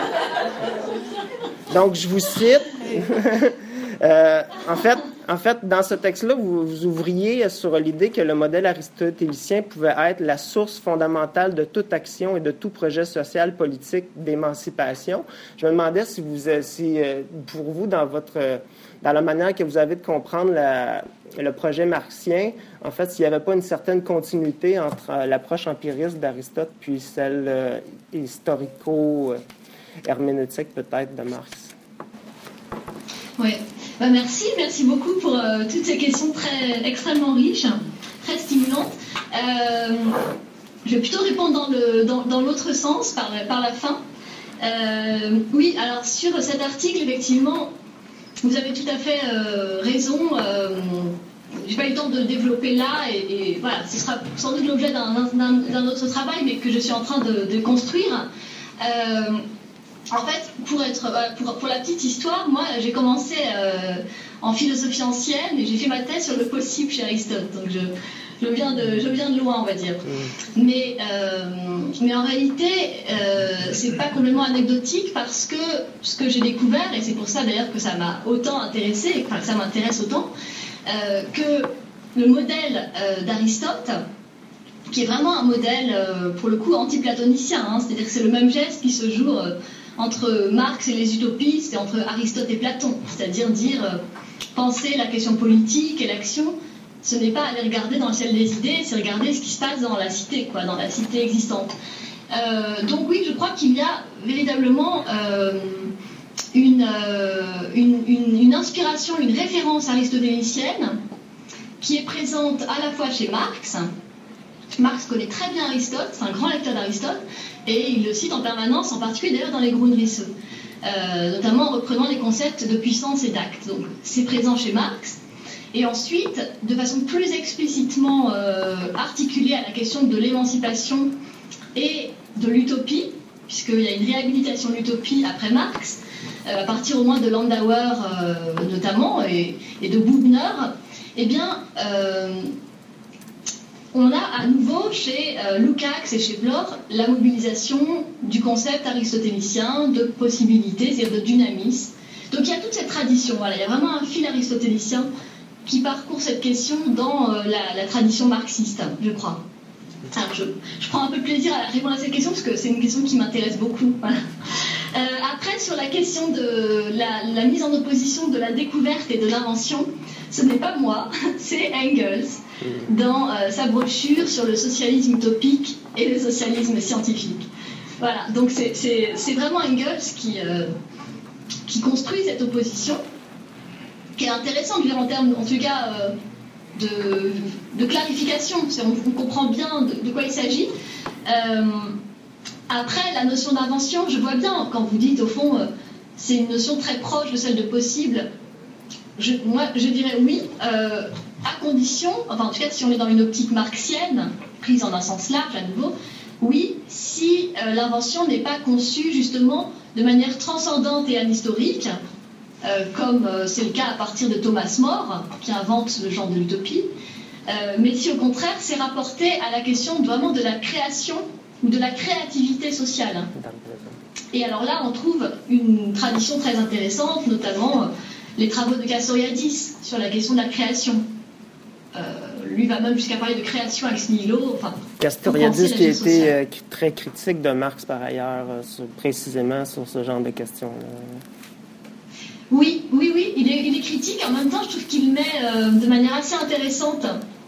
[SPEAKER 6] Donc, je vous cite. euh, en fait, en fait, dans ce texte-là, vous, vous ouvriez sur l'idée que le modèle aristotélicien pouvait être la source fondamentale de toute action et de tout projet social, politique, d'émancipation. Je me demandais si, vous, si pour vous, dans votre, dans la manière que vous avez de comprendre la, le projet marxien, en fait, s'il n'y avait pas une certaine continuité entre l'approche empiriste d'Aristote puis celle euh, historico-herméneutique peut-être de Marx.
[SPEAKER 1] Oui. Bah merci, merci beaucoup pour euh, toutes ces questions très extrêmement riches, très stimulantes. Euh, je vais plutôt répondre dans, le, dans, dans l'autre sens, par, par la fin. Euh, oui, alors sur cet article, effectivement, vous avez tout à fait euh, raison. Euh, j'ai pas eu le temps de développer là, et, et voilà, ce sera sans doute l'objet d'un, d'un, d'un autre travail, mais que je suis en train de, de construire. Euh, En fait, pour, être, pour, pour la petite histoire, moi, j'ai commencé euh, en philosophie ancienne et j'ai fait ma thèse sur le possible chez Aristote. Donc, je, je, viens, de, je viens de loin, on va dire. Mais, euh, mais en réalité, euh, c'est pas complètement anecdotique parce que ce que j'ai découvert, et c'est pour ça d'ailleurs que ça m'a autant intéressé, enfin, que ça m'intéresse autant, euh, que le modèle euh, d'Aristote, qui est vraiment un modèle, euh, pour le coup, anti-platonicien, hein, c'est-à-dire que c'est le même geste qui se joue... Euh, entre Marx et les utopistes et entre Aristote et Platon, c'est-à-dire dire euh, penser la question politique et l'action, ce n'est pas aller regarder dans le ciel des idées, c'est regarder ce qui se passe dans la cité, quoi, dans la cité existante. Euh, donc oui, je crois qu'il y a véritablement euh, une, euh, une, une, une inspiration, une référence aristotélicienne qui est présente à la fois chez Marx. Marx connaît très bien Aristote, c'est un grand lecteur d'Aristote, et il le cite en permanence, en particulier d'ailleurs dans les Grundrisse, euh, notamment en reprenant les concepts de puissance et d'acte. Donc c'est présent chez Marx. Et ensuite, de façon plus explicitement euh, articulée à la question de l'émancipation et de l'utopie, puisqu'il y a une réhabilitation de l'utopie après Marx, euh, à partir au moins de Landauer euh, notamment, et, et de Bubner, eh bien... Euh, on a à nouveau chez euh, Lukács et chez Bloch la mobilisation du concept aristotélicien de possibilité, c'est-à-dire de dynamisme. Donc il y a toute cette tradition, voilà, il y a vraiment un fil aristotélicien qui parcourt cette question dans euh, la, la tradition marxiste, je crois. Alors je, je prends un peu de plaisir à répondre à cette question parce que c'est une question qui m'intéresse beaucoup. Voilà. Euh, après, sur la question de la, la mise en opposition de la découverte et de l'invention, ce n'est pas moi, c'est Engels, dans euh, sa brochure sur le socialisme utopique et le socialisme scientifique. Voilà, donc c'est, c'est, c'est vraiment Engels qui, euh, qui construit cette opposition, qui est intéressante, en termes, en tout cas, euh, de, de clarification. On, on comprend bien de, de quoi il s'agit. Euh, Après, la notion d'invention, je vois bien, quand vous dites, au fond, euh, c'est une notion très proche de celle de possible. Je, moi, je dirais oui, euh, à condition, enfin, en tout cas, si on est dans une optique marxienne, prise en un sens large à nouveau, oui, si euh, l'invention n'est pas conçue, justement, de manière transcendante et anhistorique, euh, comme euh, c'est le cas à partir de Thomas More, qui invente le genre de l'utopie, euh, mais si, au contraire, c'est rapporté à la question vraiment de la création ou de la créativité sociale. Et alors là, on trouve une tradition très intéressante, notamment euh, les travaux de Castoriadis sur la question de la création. Euh, lui va même jusqu'à parler de création ex nihilo. Enfin,
[SPEAKER 6] Castoriadis qui a été euh, très critique de Marx par ailleurs, euh, sur, précisément sur ce genre de questions-là.
[SPEAKER 1] Oui, oui, oui, il est, il est critique. En même temps, je trouve qu'il met euh, de manière assez intéressante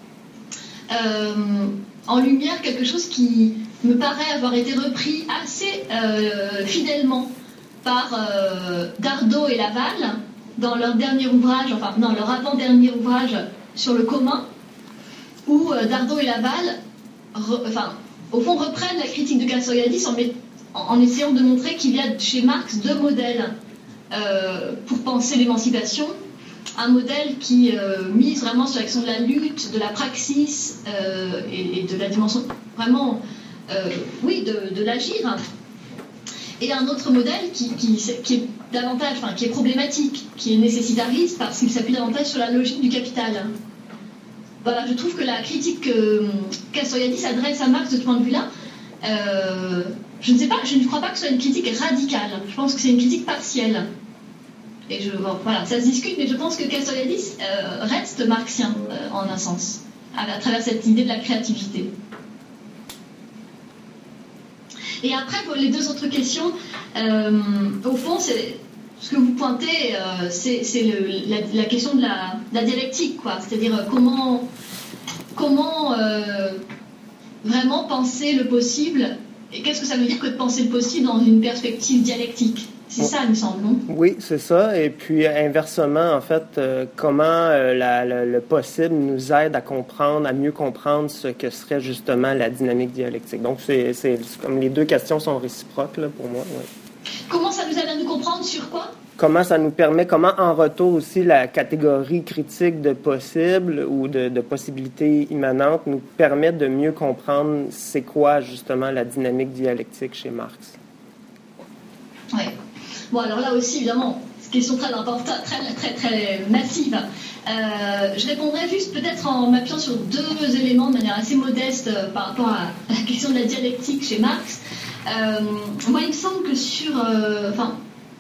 [SPEAKER 1] euh, en lumière quelque chose qui me paraît avoir été repris assez euh, fidèlement par euh, Dardot et Laval dans leur dernier ouvrage, enfin non, leur avant-dernier ouvrage sur le commun, où euh, Dardot et Laval, re, enfin, au fond, reprennent la critique de Castoriadis en, met, en, en essayant de montrer qu'il y a chez Marx deux modèles euh, pour penser l'émancipation. Un modèle qui euh, mise vraiment sur l'action de la lutte, de la praxis euh, et, et de la dimension vraiment... Euh, oui, de, de l'agir, et un autre modèle qui, qui, qui est davantage, enfin, qui est problématique, qui est nécessitariste parce qu'il s'appuie davantage sur la logique du capital. Voilà, je trouve que la critique que Castoriadis adresse à Marx de ce point de vue-là, euh, je ne sais pas, je ne crois pas que ce soit une critique radicale. Je pense que c'est une critique partielle. Et je, bon, voilà, ça se discute, mais je pense que Castoriadis euh, reste marxien euh, en un sens, à, à travers cette idée de la créativité. Et après, les deux autres questions, euh, au fond, c'est, ce que vous pointez, euh, c'est, c'est le, la, la question de la, de la dialectique, quoi. C'est-à-dire comment, comment euh, vraiment penser le possible, et qu'est-ce que ça veut dire que de penser le possible dans une perspective dialectique? C'est ça, il me semble, non?
[SPEAKER 6] Oui, c'est ça. Et puis, inversement, en fait, euh, comment euh, la, la, le possible nous aide à comprendre, à mieux comprendre ce que serait justement la dynamique dialectique. Donc, c'est, c'est, c'est comme les deux questions sont réciproques, là, pour moi. Ouais.
[SPEAKER 1] Comment ça nous aide à nous comprendre sur quoi?
[SPEAKER 6] Comment ça nous permet, comment en retour aussi la catégorie critique de possible ou de, de possibilités immanentes nous permet de mieux comprendre c'est quoi, justement, la dynamique dialectique chez Marx.
[SPEAKER 1] Oui. Bon, alors là aussi, évidemment, c'est une question très importante, très, très, très massive. Euh, je répondrai juste peut-être en m'appuyant sur deux éléments de manière assez modeste euh, par rapport à la question de la dialectique chez Marx. Euh, moi, il me semble que sur... Euh, enfin,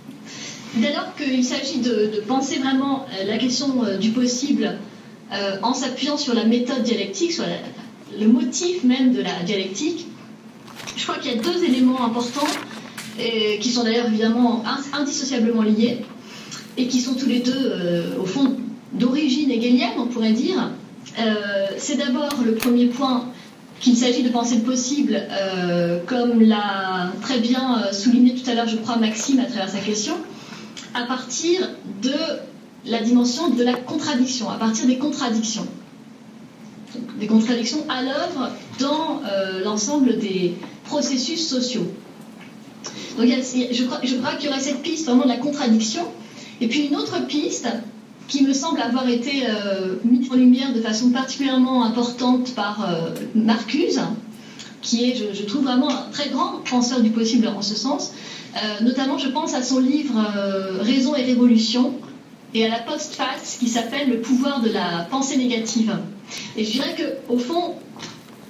[SPEAKER 1] dès lors qu'il s'agit de, de penser vraiment euh, la question euh, du possible euh, en s'appuyant sur la méthode dialectique, sur la, le motif même de la dialectique, je crois qu'il y a deux éléments importants et qui sont d'ailleurs évidemment indissociablement liés et qui sont tous les deux euh, au fond d'origine hegelienne, on pourrait dire. Euh, c'est d'abord le premier point qu'il s'agit de penser le possible, euh, comme l'a très bien souligné tout à l'heure, je crois, Maxime à travers sa question, à partir de la dimension de la contradiction, à partir des contradictions. Donc, des contradictions à l'œuvre dans euh, l'ensemble des processus sociaux. Donc, il y a, je, crois, je crois qu'il y aurait cette piste vraiment de la contradiction, et puis une autre piste qui me semble avoir été euh, mise en lumière de façon particulièrement importante par euh, Marcuse, qui est, je, je trouve, vraiment un très grand penseur du possible en ce sens. Euh, notamment, je pense à son livre euh, Raison et Révolution, et à la postface qui s'appelle Le pouvoir de la pensée négative. Et je dirais qu'au fond,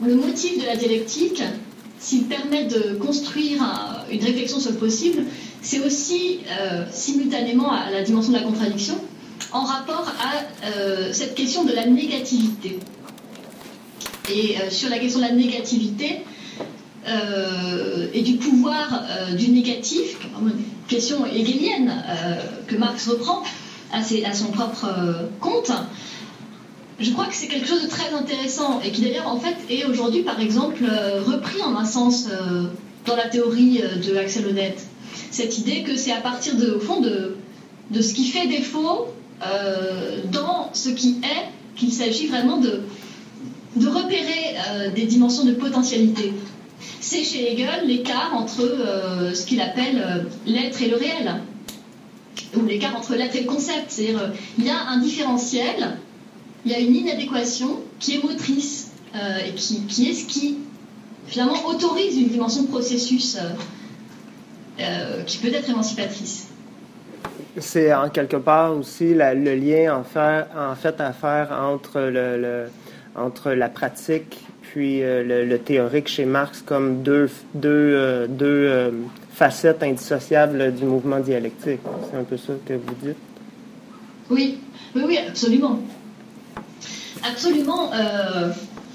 [SPEAKER 1] le motif de la dialectique, s'il permet de construire un, une réflexion sur le possible, c'est aussi euh, simultanément à la dimension de la contradiction, en rapport à euh, cette question de la négativité. Et euh, sur la question de la négativité euh, et du pouvoir euh, du négatif, une question hegelienne euh, que Marx reprend à, ses, à son propre euh, compte, je crois que c'est quelque chose de très intéressant et qui d'ailleurs en fait est aujourd'hui par exemple euh, repris en un sens euh, dans la théorie euh, de Axel Honneth. Cette idée que c'est à partir de, au fond de, de ce qui fait défaut euh, dans ce qui est qu'il s'agit vraiment de, de repérer euh, des dimensions de potentialité. C'est chez Hegel l'écart entre euh, ce qu'il appelle euh, l'être et le réel, ou l'écart entre l'être et le concept. C'est-à-dire euh, il y a un différentiel, il y a une inadéquation qui est motrice euh, et qui, qui est ce qui finalement autorise une dimension de processus euh, euh, qui peut être émancipatrice.
[SPEAKER 6] C'est en quelque part aussi la, le lien en, faire, en fait à faire entre, le, le, entre la pratique puis euh, le, le théorique chez Marx comme deux, deux, euh, deux euh, facettes indissociables du mouvement dialectique. C'est un peu ça que vous dites?
[SPEAKER 1] Oui, oui, oui, absolument. Absolument. Euh,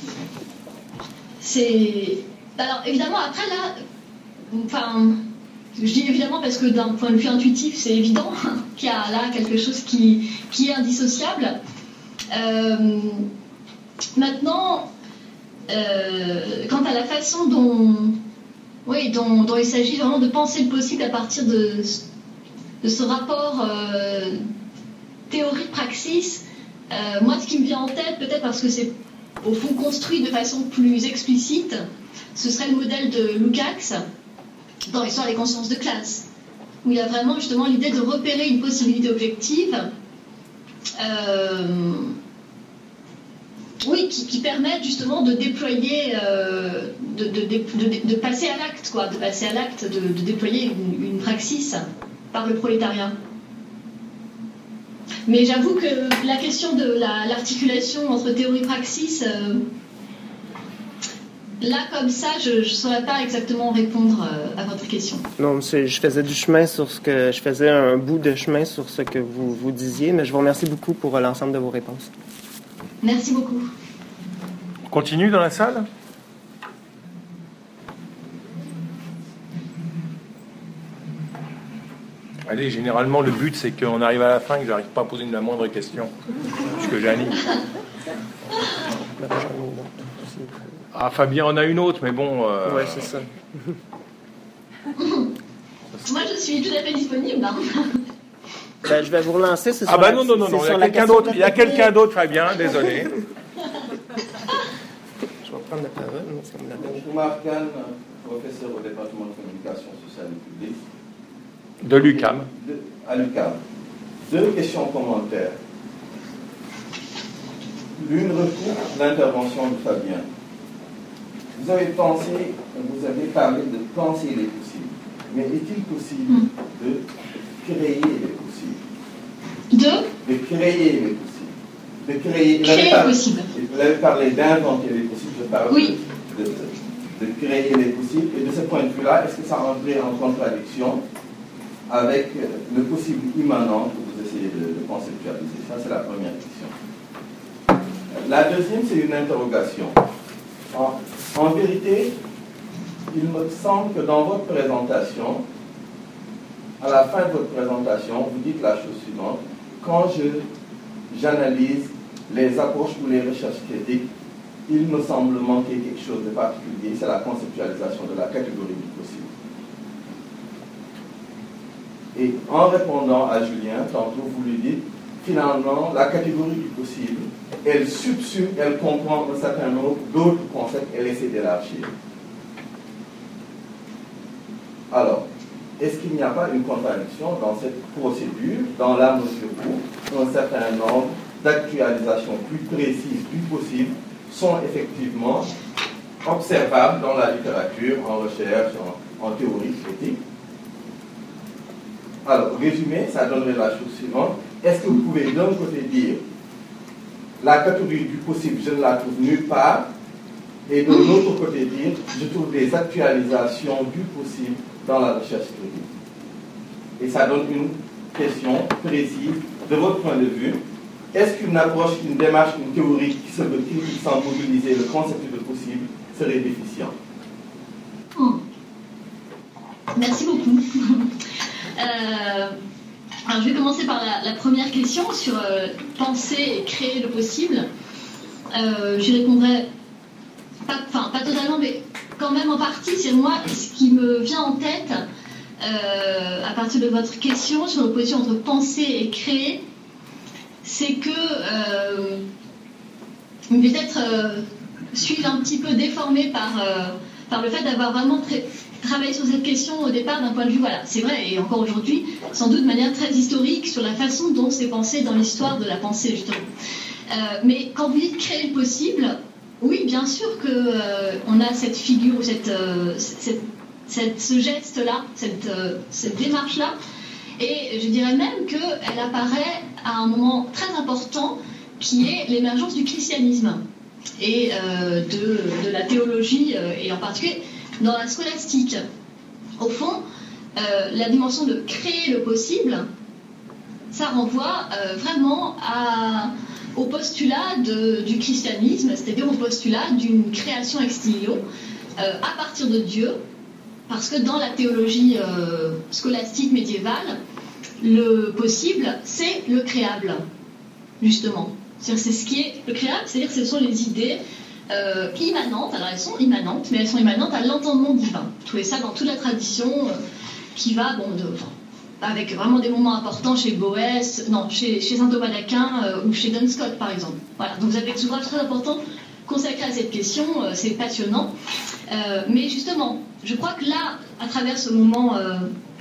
[SPEAKER 1] c'est... Alors, évidemment, après, là, enfin, je dis évidemment parce que d'un point de vue intuitif, c'est évident qu'il y a là quelque chose qui, qui est indissociable. Euh, maintenant, euh, quant à la façon dont, oui, dont, dont il s'agit vraiment de penser le possible à partir de, de ce rapport euh, théorie-praxis, Euh, moi, ce qui me vient en tête, peut-être parce que c'est au fond construit de façon plus explicite, ce serait le modèle de Lukács dans l'histoire des consciences de classe, où il y a vraiment justement l'idée de repérer une possibilité objective, euh, oui, qui, qui permet justement de déployer, euh, de, de, de, de, de passer à l'acte, quoi, de passer à l'acte, de, de déployer une, une praxis par le prolétariat. Mais j'avoue que la question de la, l'articulation entre théorie et praxis, euh, là, comme ça, je ne saurais pas exactement répondre euh, à votre question.
[SPEAKER 6] Non, c'est, je faisais du chemin sur ce que... Je faisais un bout de chemin sur ce que vous, vous disiez, mais je vous remercie beaucoup pour euh, l'ensemble de vos réponses.
[SPEAKER 1] Merci beaucoup.
[SPEAKER 2] On continue dans la salle ? Allez, généralement, le but, c'est qu'on arrive à la fin et que je n'arrive pas à poser la moindre question, puisque j'anime. Ah, Fabien en a une autre, mais bon... Euh...
[SPEAKER 6] Ouais, c'est ça.
[SPEAKER 1] Moi, je suis tout à fait disponible. Hein.
[SPEAKER 6] Ben, je vais vous relancer. C'est
[SPEAKER 2] ah, bah
[SPEAKER 6] la,
[SPEAKER 2] non, non, non, non. Il y a quelqu'un d'autre, il y a quelqu'un d'autre, Fabien, désolé.
[SPEAKER 6] Je vais prendre la parole.
[SPEAKER 7] Bonjour, Marc Kahn, professeur au département de communication sociale et publique.
[SPEAKER 2] De l'U Q A M.
[SPEAKER 7] De, à l'U Q A M. Deux questions commentaires. L'une recoupe l'intervention de Fabien. Vous avez pensé, vous avez parlé de penser les possibles. Mais est-il possible mm. de créer les possibles?
[SPEAKER 1] De
[SPEAKER 7] De créer les possibles. De créer,
[SPEAKER 1] créer les
[SPEAKER 7] parlé,
[SPEAKER 1] possibles.
[SPEAKER 7] Vous avez parlé d'inventer les possibles, je parle
[SPEAKER 1] oui.
[SPEAKER 7] de, de, de créer les possibles. Et de ce point de vue-là, est-ce que ça rentrait en contradiction avec le possible immanent que vous essayez de, de conceptualiser? Ça, c'est la première question. La deuxième, c'est une interrogation. En, en vérité, il me semble que dans votre présentation, à la fin de votre présentation, vous dites la chose suivante. Quand je, j'analyse les approches ou les recherches critiques, il me semble manquer quelque chose de particulier, c'est la conceptualisation de la catégorie du possible. Et en répondant à Julien, tantôt vous lui dites, finalement, la catégorie du possible, elle subsume, elle comprend un certain nombre d'autres concepts, elle essaie d'élargir. Alors, est-ce qu'il n'y a pas une contradiction dans cette procédure, dans la mesure où un certain nombre d'actualisations plus précises du possible sont effectivement observables dans la littérature, en recherche, en, en théorie critique? Alors, résumé, ça donnerait la chose suivante. Est-ce que vous pouvez d'un côté dire la catégorie du possible, je ne la trouve nulle part, et de l'autre côté dire, je trouve des actualisations du possible dans la recherche théorique. Et ça donne une question précise de votre point de vue. Est-ce qu'une approche, une démarche, une théorie qui se veut critique sans mobiliser le concept de possible serait déficient?
[SPEAKER 1] Oh. Merci beaucoup. euh, alors je vais commencer par la, la première question sur euh, penser et créer le possible. Euh, J'y répondrai pas, enfin, pas totalement, mais quand même en partie. C'est moi ce qui me vient en tête euh, à partir de votre question sur l'opposition entre penser et créer. C'est que euh, peut-être euh, suis un petit peu déformée par, euh, par le fait d'avoir vraiment tra travaillé sur cette question au départ d'un point de vue, voilà, c'est vrai, et encore aujourd'hui, sans doute de manière très historique sur la façon dont c'est pensé dans l'histoire de la pensée, justement. Euh, mais quand vous dites créer le possible, oui, bien sûr qu'on euh, a cette figure, cette, euh, cette, cette, ce geste-là, cette, euh, cette démarche-là. Et je dirais même qu'elle apparaît à un moment très important qui est l'émergence du christianisme et euh, de, de la théologie, euh, et en particulier dans la scolastique. Au fond, euh, la dimension de créer le possible, ça renvoie euh, vraiment à, au postulat de, du christianisme, c'est-à-dire au postulat d'une création ex nihilo euh, à partir de Dieu. Parce que dans la théologie euh, scolastique médiévale, le possible, c'est le créable, justement. C'est-à-dire c'est ce qui est le créable, c'est-à-dire que ce sont les idées euh, immanentes, alors elles sont immanentes, mais elles sont immanentes à l'entendement divin. Vous trouvez ça dans toute la tradition euh, qui va, bon, de, enfin, avec vraiment des moments importants chez Boès, non, chez, chez saint Thomas d'Aquin euh, ou chez Duns Scotus, par exemple. Voilà, donc vous avez des ouvrages très importants consacrés à cette question, euh, c'est passionnant. Euh, mais justement, je crois que là, à travers ce moment euh,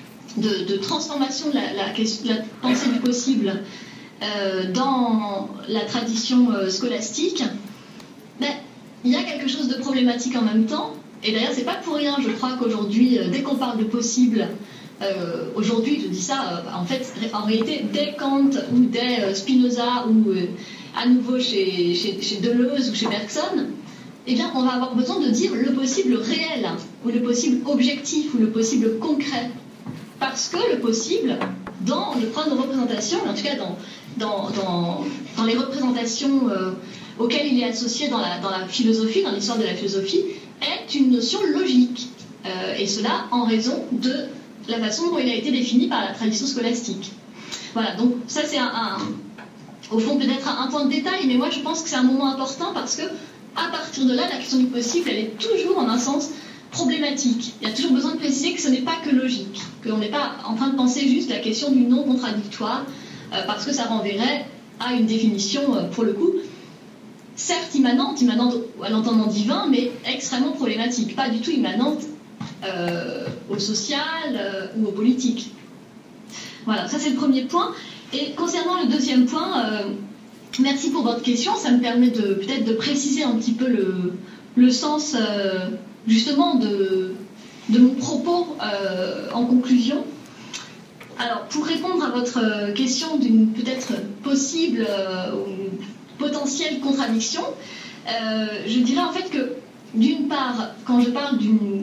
[SPEAKER 1] de, de transformation de la, la, la pensée du possible euh, dans la tradition euh, scolastique, ben, il y a quelque chose de problématique en même temps. Et d'ailleurs, c'est pas pour rien, je crois qu'aujourd'hui, euh, dès qu'on parle de possible, euh, aujourd'hui, je dis ça, euh, en fait, en réalité, dès Kant ou dès euh, Spinoza ou euh, à nouveau chez, chez, chez Deleuze ou chez Bergson, eh bien, on va avoir besoin de dire le possible réel, ou le possible objectif, ou le possible concret. Parce que le possible, dans le plan de représentation, en tout cas dans, dans, dans, dans les représentations euh, auxquelles il est associé dans la, dans la philosophie, dans l'histoire de la philosophie, est une notion logique. Euh, et cela en raison de la façon dont il a été défini par la tradition scolastique. Voilà, donc ça c'est un, un, au fond peut-être un, un point de détail, mais moi je pense que c'est un moment important parce que à partir de là, la question du possible, elle est toujours, en un sens, problématique. Il y a toujours besoin de préciser que ce n'est pas que logique, qu'on n'est pas en train de penser juste la question du non contradictoire, euh, parce que ça renverrait à une définition, euh, pour le coup, certes immanente, immanente à l'entendement divin, mais extrêmement problématique, pas du tout immanente euh, au social euh, ou au politique. Voilà, ça c'est le premier point. Et concernant le deuxième point... Euh, Merci pour votre question, ça me permet de peut-être de préciser un petit peu le, le sens euh, justement de, de mon propos euh, en conclusion. Alors pour répondre à votre question d'une peut-être possible euh, ou potentielle contradiction, euh, je dirais en fait que d'une part, quand je parle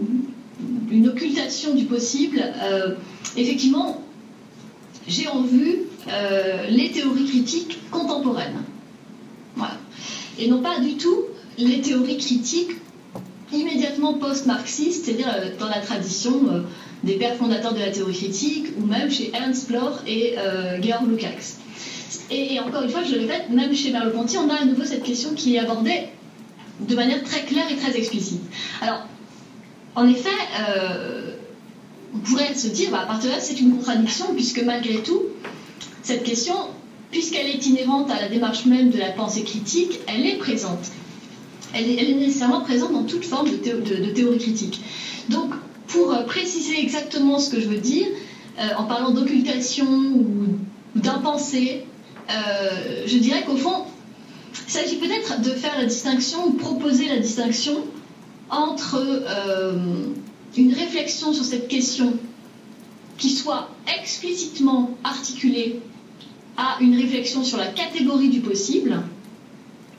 [SPEAKER 1] d'une occultation du possible, euh, effectivement, j'ai en vue euh, les théories critiques contemporaines. Voilà. Et non pas du tout les théories critiques immédiatement post-marxistes, c'est-à-dire euh, dans la tradition euh, des pères fondateurs de la théorie critique, ou même chez Ernst Bloch et euh, Georg Lukács. Et, et encore une fois, je le répète, même chez Merleau-Ponty, on a à nouveau cette question qui est abordée de manière très claire et très explicite. Alors, en effet, euh, on pourrait se dire, bah, à partir de là, c'est une contradiction, puisque malgré tout, cette question, puisqu'elle est inhérente à la démarche même de la pensée critique, elle est présente. Elle est, elle est nécessairement présente dans toute forme de, théo, de, de théorie critique. Donc, pour euh, préciser exactement ce que je veux dire, euh, en parlant d'occultation ou d'impensé, euh, je dirais qu'au fond, il s'agit peut-être de faire la distinction, ou proposer la distinction entre euh, une réflexion sur cette question qui soit explicitement articulée à une réflexion sur la catégorie du possible,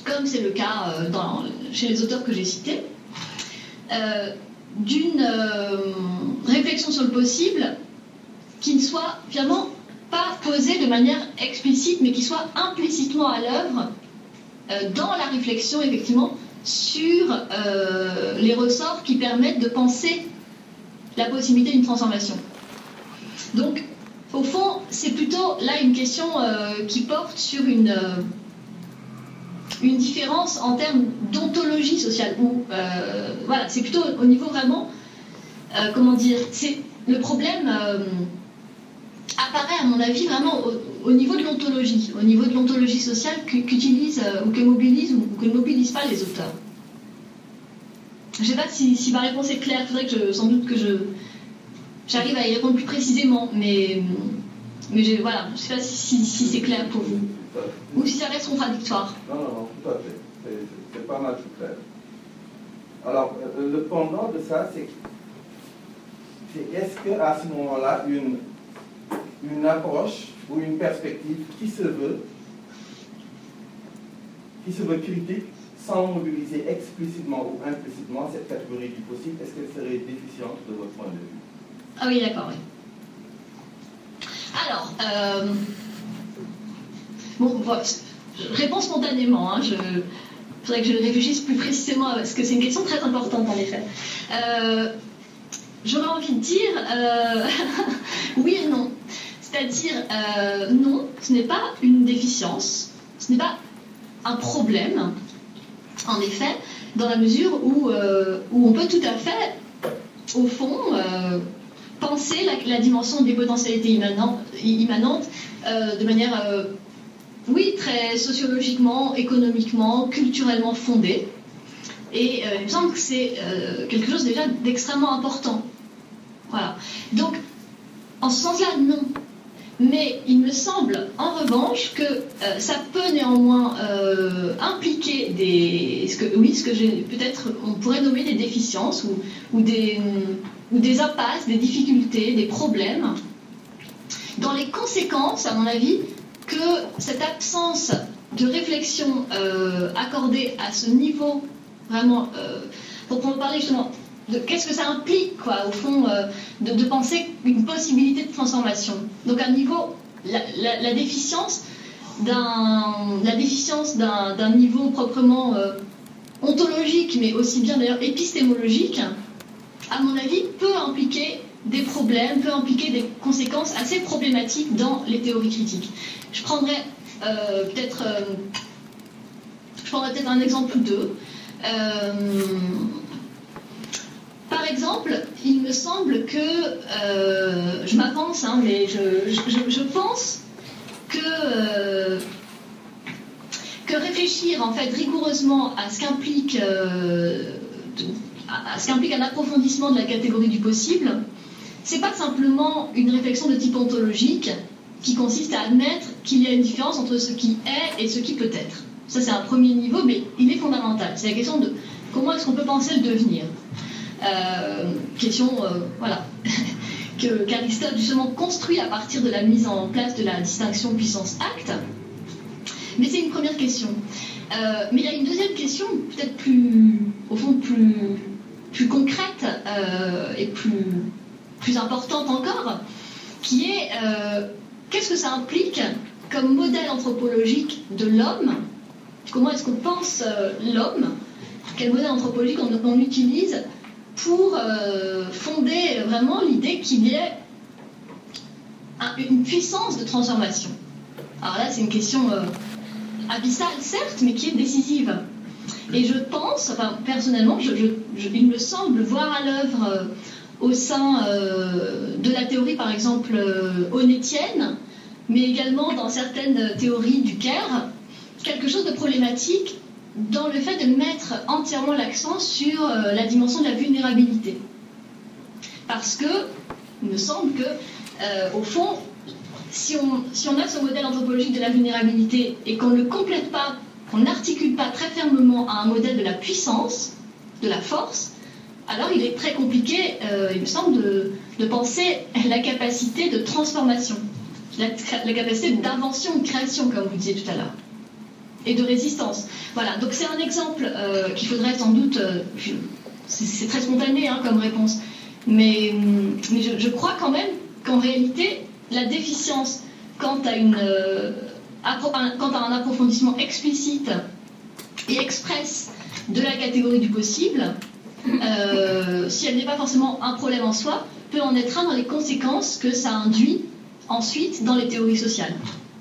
[SPEAKER 1] comme c'est le cas euh, dans, chez les auteurs que j'ai cités, euh, d'une euh, réflexion sur le possible qui ne soit finalement pas posée de manière explicite, mais qui soit implicitement à l'œuvre euh, dans la réflexion, effectivement, sur euh, les ressorts qui permettent de penser la possibilité d'une transformation. Donc, au fond, c'est plutôt là une question euh, qui porte sur une, euh, une différence en termes d'ontologie sociale. Où, euh, voilà, c'est plutôt au niveau vraiment, euh, comment dire, c'est le problème euh, apparaît à mon avis vraiment au, au niveau de l'ontologie, au niveau de l'ontologie sociale qu'utilisent euh, ou que mobilisent ou que ne mobilisent pas les auteurs. Je ne sais pas si, si ma réponse est claire. Il faudrait que je, sans doute que je j'arrive à y répondre plus précisément, mais mais j'ai, voilà, je ne sais pas si, si, si c'est clair pour vous ou si ça reste contradictoire.
[SPEAKER 7] Non, non, non, tout à fait. C'est, c'est pas mal tout clair. Alors, euh, le pendant de ça, c'est, c'est est-ce qu'à ce moment-là, une, une approche ou une perspective qui se veut, qui se veut critique, sans mobiliser explicitement ou implicitement cette catégorie du possible, est-ce qu'elle serait déficiente de votre point de vue?
[SPEAKER 1] Ah oui, d'accord, oui. Alors, euh, bon, voilà, je réponds spontanément, hein, je... Il faudrait que je réfléchisse plus précisément parce que c'est une question très importante en effet. Euh, j'aurais envie de dire euh, oui et non. C'est-à-dire euh, non, ce n'est pas une déficience, ce n'est pas un problème, en effet, dans la mesure où, euh, où on peut tout à fait, au fond, euh, penser la, la dimension des potentialités immanentes, immanentes euh, de manière... Euh, oui, très sociologiquement, économiquement, culturellement fondé. Et euh, il me semble que c'est euh, quelque chose déjà d'extrêmement important. Voilà. Donc, en ce sens-là, non. Mais il me semble, en revanche, que euh, ça peut néanmoins euh, impliquer des... Ce que, oui, ce que j'ai... Peut-être, on pourrait nommer des déficiences ou, ou, des, ou des impasses, des difficultés, des problèmes, dans les conséquences, à mon avis, que cette absence de réflexion euh, accordée à ce niveau, vraiment, euh, pour parler justement de qu'est-ce que ça implique, quoi, au fond, euh, de, de penser une possibilité de transformation. Donc, à un niveau, la, la, la déficience d'un, la déficience d'un, d'un niveau proprement euh, ontologique, mais aussi bien d'ailleurs épistémologique, à mon avis, peut impliquer des problèmes, peut impliquer des conséquences assez problématiques dans les théories critiques. Je prendrai euh, peut-être euh, je prendrai peut-être un exemple ou deux. Euh, par exemple, il me semble que euh, je m'avance, hein, mais je, je, je pense que euh, que réfléchir en fait rigoureusement à ce qu'implique euh, de, à, à ce qu'implique un approfondissement de la catégorie du possible, c'est pas simplement une réflexion de type ontologique qui consiste à admettre qu'il y a une différence entre ce qui est et ce qui peut être. Ça, c'est un premier niveau, mais il est fondamental. C'est la question de comment est-ce qu'on peut penser le devenir. Euh, question, euh, voilà, que, qu'Aristote, justement, construit à partir de la mise en place de la distinction puissance-acte. Mais c'est une première question. Euh, mais il y a une deuxième question, peut-être plus, au fond, plus, plus concrète euh, et plus, plus importante encore, qui est... Euh, qu'est-ce que ça implique comme modèle anthropologique de l'homme? Comment est-ce qu'on pense euh, l'homme? Quel modèle anthropologique on, on utilise pour euh, fonder vraiment l'idée qu'il y ait un, une puissance de transformation? Alors là, c'est une question euh, abyssale, certes, mais qui est décisive. Et je pense, enfin, personnellement, je, je, je, il me semble voir à l'œuvre... Euh, au sein euh, de la théorie, par exemple, euh, onétienne, mais également dans certaines théories du Caire, quelque chose de problématique dans le fait de mettre entièrement l'accent sur euh, la dimension de la vulnérabilité. Parce que, il me semble que, euh, au fond, si on, si on a ce modèle anthropologique de la vulnérabilité et qu'on ne le complète pas, qu'on n'articule pas très fermement à un modèle de la puissance, de la force, alors il est très compliqué, euh, il me semble, de, de penser la capacité de transformation, la, la capacité d'invention, de création, comme vous disiez tout à l'heure. et de résistance. Voilà, donc c'est un exemple euh, qu'il faudrait sans doute... Euh, je, c'est, c'est très spontané hein, comme réponse, mais, mais je, je crois quand même qu'en réalité, la déficience quant à, une, euh, appro- un, quant à un approfondissement explicite et express de la catégorie du possible, euh, si elle n'est pas forcément un problème en soi, peut en être un dans les conséquences que ça induit ensuite dans les théories sociales.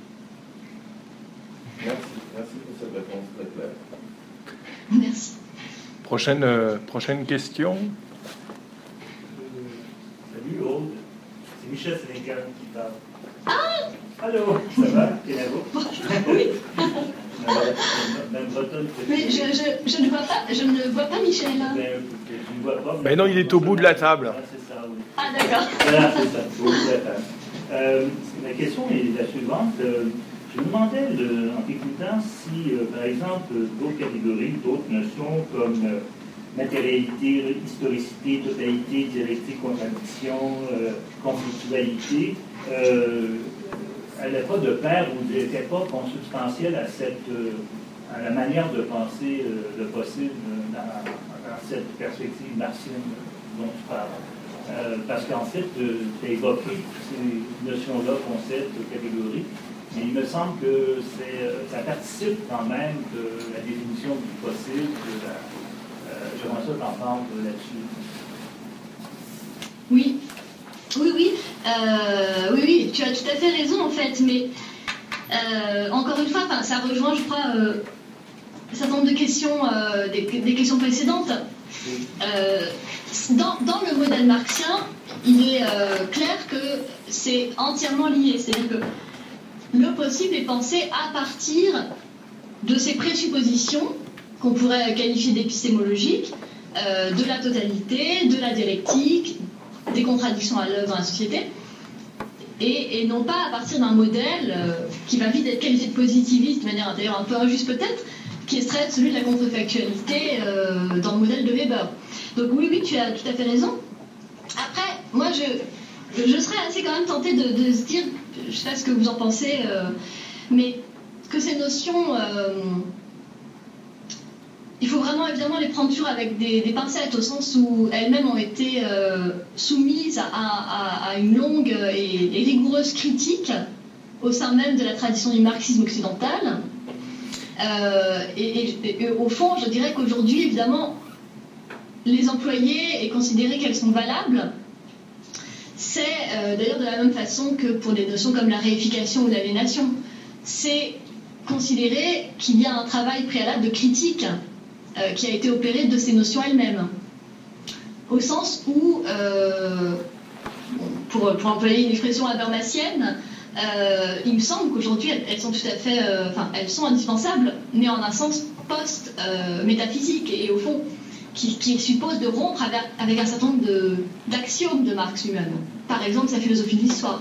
[SPEAKER 7] Merci, merci pour cette réponse très claire.
[SPEAKER 1] Merci.
[SPEAKER 2] Prochaine, euh, prochaine question.
[SPEAKER 8] Euh, salut Aude, c'est Michel Sénécal qui parle.
[SPEAKER 1] Ah
[SPEAKER 8] Allô, ça va, Kenavo?
[SPEAKER 1] Oui.
[SPEAKER 8] Même bretonne que
[SPEAKER 1] Mais je, je, je, ne vois pas, je ne vois pas Michel là.
[SPEAKER 8] Ben, je ne vois pas.
[SPEAKER 2] Ben non, il est au bout de la table.
[SPEAKER 8] Ah, c'est ça, oui.
[SPEAKER 1] Ah d'accord.
[SPEAKER 8] Voilà, c'est ça, au bout de la table. Euh, la question est la suivante. Euh, je me demandais, le, en t'écoutant, si, euh, par exemple, d'autres catégories, d'autres notions comme euh, matérialité, historicité, totalité, dialectique, contradiction, euh, conflictualité, euh, n'allait pas de pair ou n'était pas consubstantielle à, cette, euh, à la manière de penser euh, le possible dans, dans cette perspective martienne dont tu parles. Euh, parce qu'en fait, euh, tu as évoqué ces notions-là, concepts, catégories, mais il me semble que c'est, euh, ça participe quand même de la définition du possible. De la, euh, j'aimerais ça t'entendre là-dessus.
[SPEAKER 1] Oui, oui, oui, euh, oui, oui, tu as tout à fait raison en fait, mais euh, encore une fois, ça rejoint, je crois, euh, un certain nombre de questions, euh, des, des questions précédentes. Euh, dans, dans le modèle marxien, il est euh, clair que c'est entièrement lié, c'est-à-dire que le possible est pensé à partir de ces présuppositions qu'on pourrait qualifier d'épistémologiques, euh, de la totalité, de la dialectique, des contradictions à l'œuvre dans la société, et, et non pas à partir d'un modèle euh, qui va vite être qualifié de positiviste, de manière d'ailleurs un peu injuste peut-être, qui serait celui de la contrefactualité euh, dans le modèle de Weber. Donc oui, oui, tu as tout à fait raison. Après, moi, je, je serais assez quand même tentée de, de se dire, je ne sais pas ce que vous en pensez, euh, mais que ces notions... Euh, il faut vraiment évidemment les prendre toujours avec des, des pincettes, au sens où elles-mêmes ont été euh, soumises à, à, à une longue et, et rigoureuse critique au sein même de la tradition du marxisme occidental. Euh, et, et, et au fond, je dirais qu'aujourd'hui, évidemment, les employer et considérer qu'elles sont valables, c'est euh, d'ailleurs de la même façon que pour des notions comme la réification ou l'aliénation. C'est considérer qu'il y a un travail préalable de critique euh, qui a été opéré de ces notions elles-mêmes. Au sens où, euh, pour, pour employer une expression habermasienne, euh, il me semble qu'aujourd'hui elles, elles sont tout à fait, euh, enfin elles sont indispensables, mais en un sens post-métaphysique euh, et au fond qui, qui suppose de rompre avec, avec un certain nombre de, d'axiomes de Marx lui-même. Par exemple, sa philosophie de l'histoire.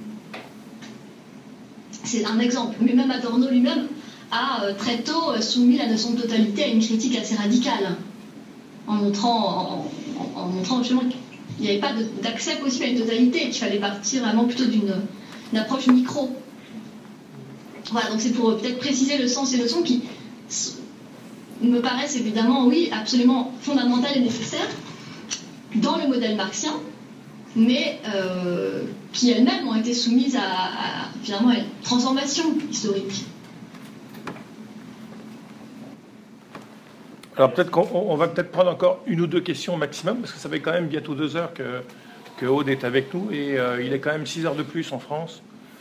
[SPEAKER 1] C'est un exemple. Mais même Adorno lui-même a euh, très tôt euh, soumis la notion de totalité à une critique assez radicale, en montrant, en, en, en montrant justement qu'il n'y avait pas de, d'accès possible à une totalité, qu'il fallait partir vraiment plutôt d'une, d'une approche micro. Voilà, donc c'est pour peut-être préciser le sens et le son qui me paraissent évidemment, oui, absolument fondamentales et nécessaires dans le modèle marxien, mais euh, qui elles-mêmes ont été soumises à, à, finalement, à une transformation historique.
[SPEAKER 2] Alors peut-être qu'on on va peut-être prendre encore une ou deux questions au maximum, parce que ça fait quand même bientôt deux heures que, que Aude est avec nous, et euh, il est quand même six heures de plus en France.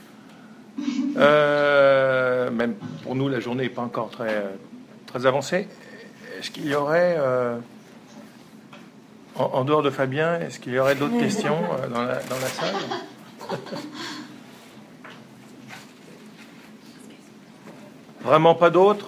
[SPEAKER 2] Euh, même pour nous, la journée n'est pas encore très, très avancée. Est-ce qu'il y aurait, euh, en, en dehors de Fabien, est-ce qu'il y aurait d'autres questions euh, dans, la, dans la salle? Vraiment pas d'autres?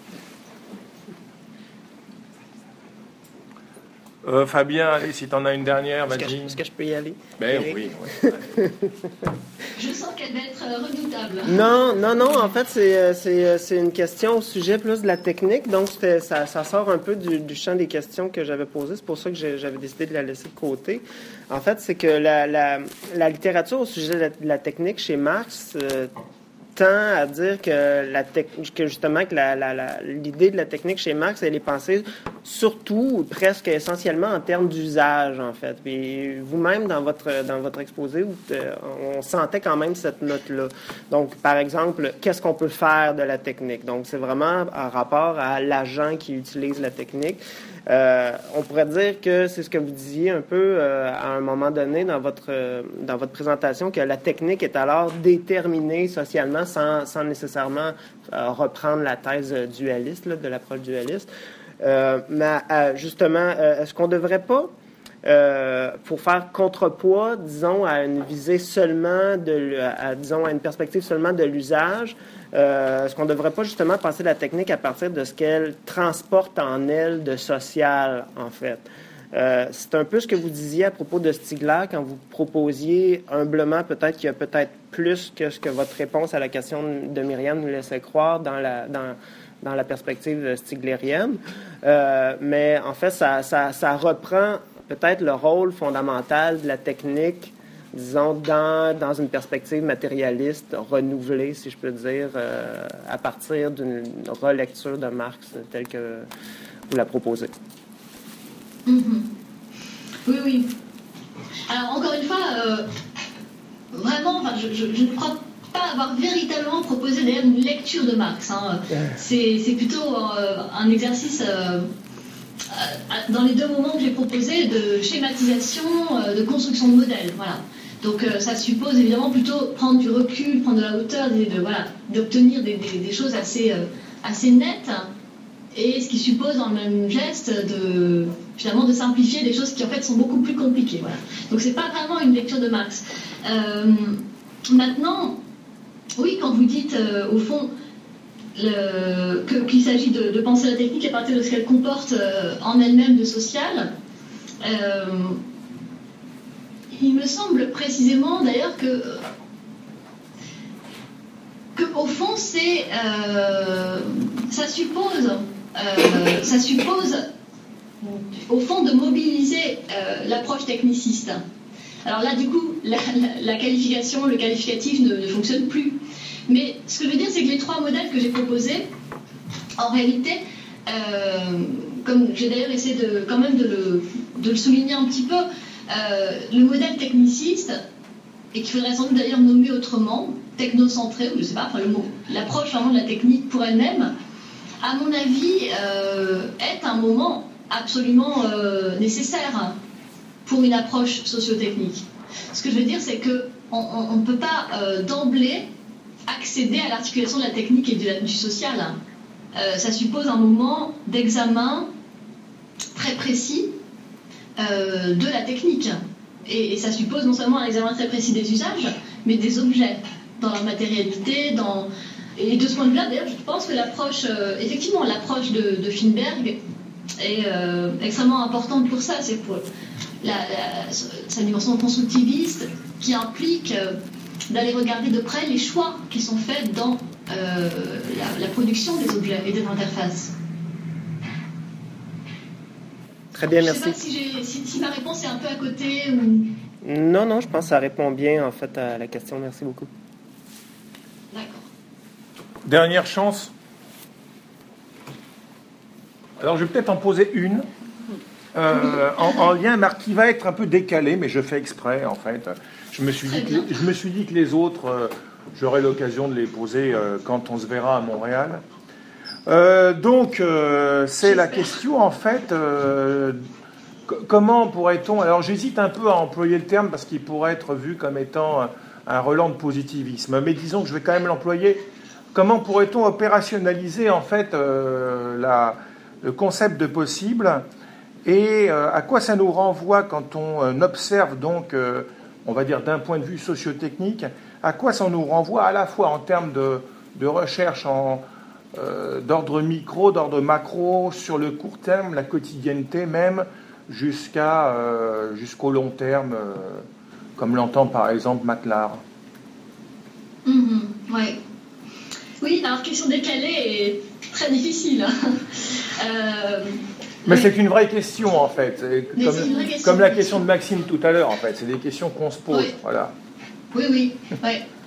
[SPEAKER 2] Euh, Fabien, allez, si tu en as une dernière, vas-y.
[SPEAKER 6] Est-ce que, est-ce que je peux y aller?
[SPEAKER 2] Ben oui, oui.
[SPEAKER 1] Je sens qu'elle va être redoutable.
[SPEAKER 6] Non, non, non. En fait, c'est, c'est, c'est une question au sujet plus de la technique. Donc, c'était, ça, ça sort un peu du, du champ des questions que j'avais posées. C'est pour ça que j'ai, j'avais décidé de la laisser de côté. En fait, c'est que la, la, la littérature au sujet de la, de la technique chez Marx, euh, tend à dire que, la tec- que justement que la, la, la, l'idée de la technique chez Marx, elle est pensée surtout, presque essentiellement en termes d'usage, en fait. Puis vous-même, dans votre, dans votre exposé, on sentait quand même cette note-là. Donc, par exemple, qu'est-ce qu'on peut faire de la technique? Donc, c'est vraiment en rapport à l'agent qui utilise la technique. Euh, on pourrait dire que c'est ce que vous disiez un peu euh, à un moment donné dans votre, euh, dans votre présentation, que la technique est alors déterminée socialement sans, sans nécessairement euh, reprendre la thèse dualiste, là, de l'approche dualiste. Euh, mais euh, justement, euh, est-ce qu'on ne devrait pas, euh, pour faire contrepoids, disons, à une visée seulement, de, à, disons, à une perspective seulement de l'usage, Euh, est-ce qu'on ne devrait pas justement penser la technique à partir de ce qu'elle transporte en elle de social, en fait? Euh, c'est un peu ce que vous disiez à propos de Stigler quand vous proposiez humblement peut-être qu'il y a peut-être plus que ce que votre réponse à la question de Myriam nous laissait croire dans la, dans, dans la perspective stiglérienne. Euh, mais en fait, ça, ça, ça reprend peut-être le rôle fondamental de la technique, disons, dans, dans une perspective matérialiste renouvelée, si je peux dire, euh, à partir d'une relecture de Marx telle que vous la proposez.
[SPEAKER 1] Mm-hmm. Oui, oui. Alors, encore une fois, euh, vraiment, enfin, je, je, je ne crois pas avoir véritablement proposé d'ailleurs une lecture de Marx. Hein. C'est, c'est plutôt euh, un exercice... Euh, dans les deux moments que j'ai proposés, de schématisation, de construction de modèles. Voilà. Donc euh, ça suppose évidemment plutôt prendre du recul, prendre de la hauteur, de, de, voilà, d'obtenir des, des, des choses assez, euh, assez nettes, et ce qui suppose dans le même geste de, finalement, de simplifier des choses qui en fait sont beaucoup plus compliquées. Voilà. Donc c'est pas vraiment une lecture de Marx. Euh, maintenant, oui, quand vous dites euh, au fond le, que, qu'il s'agit de, de penser la technique à partir de ce qu'elle comporte euh, en elle-même de social, euh, il me semble précisément d'ailleurs que, que au fond, c'est, euh, ça suppose, euh, ça suppose, au fond, de mobiliser euh, l'approche techniciste. Alors là, du coup, la, la, la qualification, le qualificatif ne, ne fonctionne plus. Mais ce que je veux dire, c'est que les trois modèles que j'ai proposés, en réalité, euh, comme j'ai d'ailleurs essayé de, quand même de le, de le souligner un petit peu, Euh, le modèle techniciste, et qu'il faudrait sans doute d'ailleurs nommer autrement, technocentré, ou je sais pas, enfin le mot, l'approche vraiment de la technique pour elle-même, à mon avis, euh, est un moment absolument euh, nécessaire pour une approche sociotechnique. Ce que je veux dire, c'est qu'on ne peut pas euh, d'emblée accéder à l'articulation de la technique et de la, du social. Euh, ça suppose un moment d'examen très précis Euh, de la technique. Et, et ça suppose non seulement un examen très précis des usages, mais des objets, dans leur matérialité, dans... Et de ce point de vue-là, d'ailleurs, je pense que l'approche, euh, effectivement, l'approche de, de Finberg est euh, extrêmement importante pour ça. C'est pour la, la, sa dimension constructiviste qui implique euh, d'aller regarder de près les choix qui sont faits dans euh, la, la production des objets et des interfaces.
[SPEAKER 6] Très bien, merci.
[SPEAKER 1] Je ne sais pas si, j'ai, si, si ma réponse est un peu à côté ou...
[SPEAKER 6] Non, non, je pense que ça répond bien, en fait, à la question. Merci beaucoup.
[SPEAKER 1] D'accord.
[SPEAKER 2] Dernière chance. Alors, je vais peut-être en poser une, euh, en, en lien, Marc, qui va être un peu décalé, mais je fais exprès, en fait. Je me suis, dit que, les, je me suis dit que les autres, euh, j'aurai l'occasion de les poser euh, quand on se verra à Montréal. Euh, donc, euh, c'est la question, en fait, euh, c- comment pourrait-on... Alors, j'hésite un peu à employer le terme parce qu'il pourrait être vu comme étant un, un relent de positivisme, mais disons que je vais quand même l'employer. Comment pourrait-on opérationnaliser, en fait, euh, la, le concept de possible et euh, à quoi ça nous renvoie quand on euh, observe, donc, euh, on va dire d'un point de vue socio-technique, à quoi ça nous renvoie à la fois en termes de, de recherche en... Euh, d'ordre micro, d'ordre macro, sur le court terme, la quotidienneté même, jusqu'à, euh, jusqu'au long terme, euh, comme l'entend par exemple Maclar.
[SPEAKER 1] Mmh, ouais. Oui, alors question décalée et très difficile. euh,
[SPEAKER 2] Mais
[SPEAKER 1] oui.
[SPEAKER 2] c'est une vraie question en fait,
[SPEAKER 1] Mais
[SPEAKER 2] comme,
[SPEAKER 1] c'est une vraie question,
[SPEAKER 2] comme la question de Maxime tout à l'heure en fait, c'est des questions qu'on se pose.
[SPEAKER 1] Oui.
[SPEAKER 2] Voilà.
[SPEAKER 1] Oui, oui, ouais.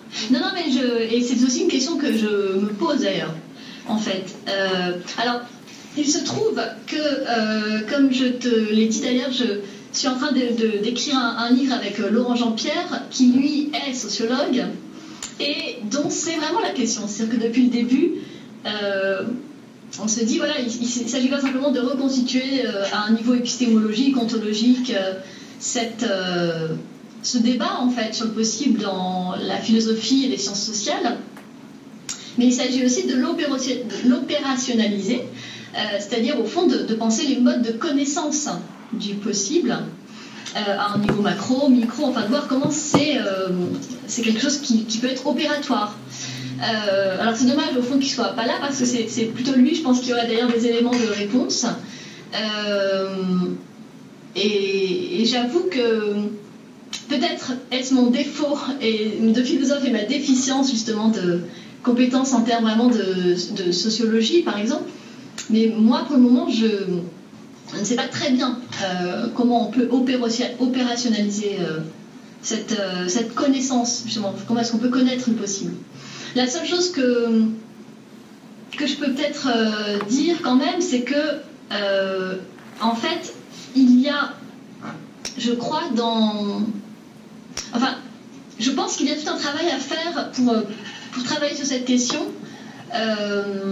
[SPEAKER 1] Non, non, mais je... Et c'est aussi une question que je me pose d'ailleurs, en fait. Euh, alors, il se trouve que, euh, comme je te l'ai dit d'ailleurs, je suis en train de, de, d'écrire un, un livre avec Laurent Jean-Pierre, qui lui est sociologue, et dont c'est vraiment la question. C'est-à-dire que depuis le début, euh, on se dit, voilà, il ne s'agit pas simplement de reconstituer euh, à un niveau épistémologique, ontologique, euh, cette... Euh, ce débat en fait sur le possible dans la philosophie et les sciences sociales, mais il s'agit aussi de l'opérationnaliser, euh, c'est-à-dire au fond de, de penser les modes de connaissance du possible euh, à un niveau macro, micro, enfin de voir comment c'est euh, c'est quelque chose qui, qui peut être opératoire. Euh, alors c'est dommage au fond qu'il ne soit pas là parce que c'est, c'est plutôt lui, je pense qu'il y aurait d'ailleurs des éléments de réponse. Euh, et, et j'avoue que peut-être est-ce mon défaut et, de philosophe et ma déficience justement de compétences en termes vraiment de, de sociologie par exemple, mais moi pour le moment je, je ne sais pas très bien euh, comment on peut opérationnaliser euh, cette, euh, cette connaissance justement, comment est-ce qu'on peut connaître le possible. La seule chose que, que je peux peut-être euh, dire quand même, c'est que euh, en fait il y a, je crois, dans... Enfin, je pense qu'il y a tout un travail à faire pour, pour travailler sur cette question euh,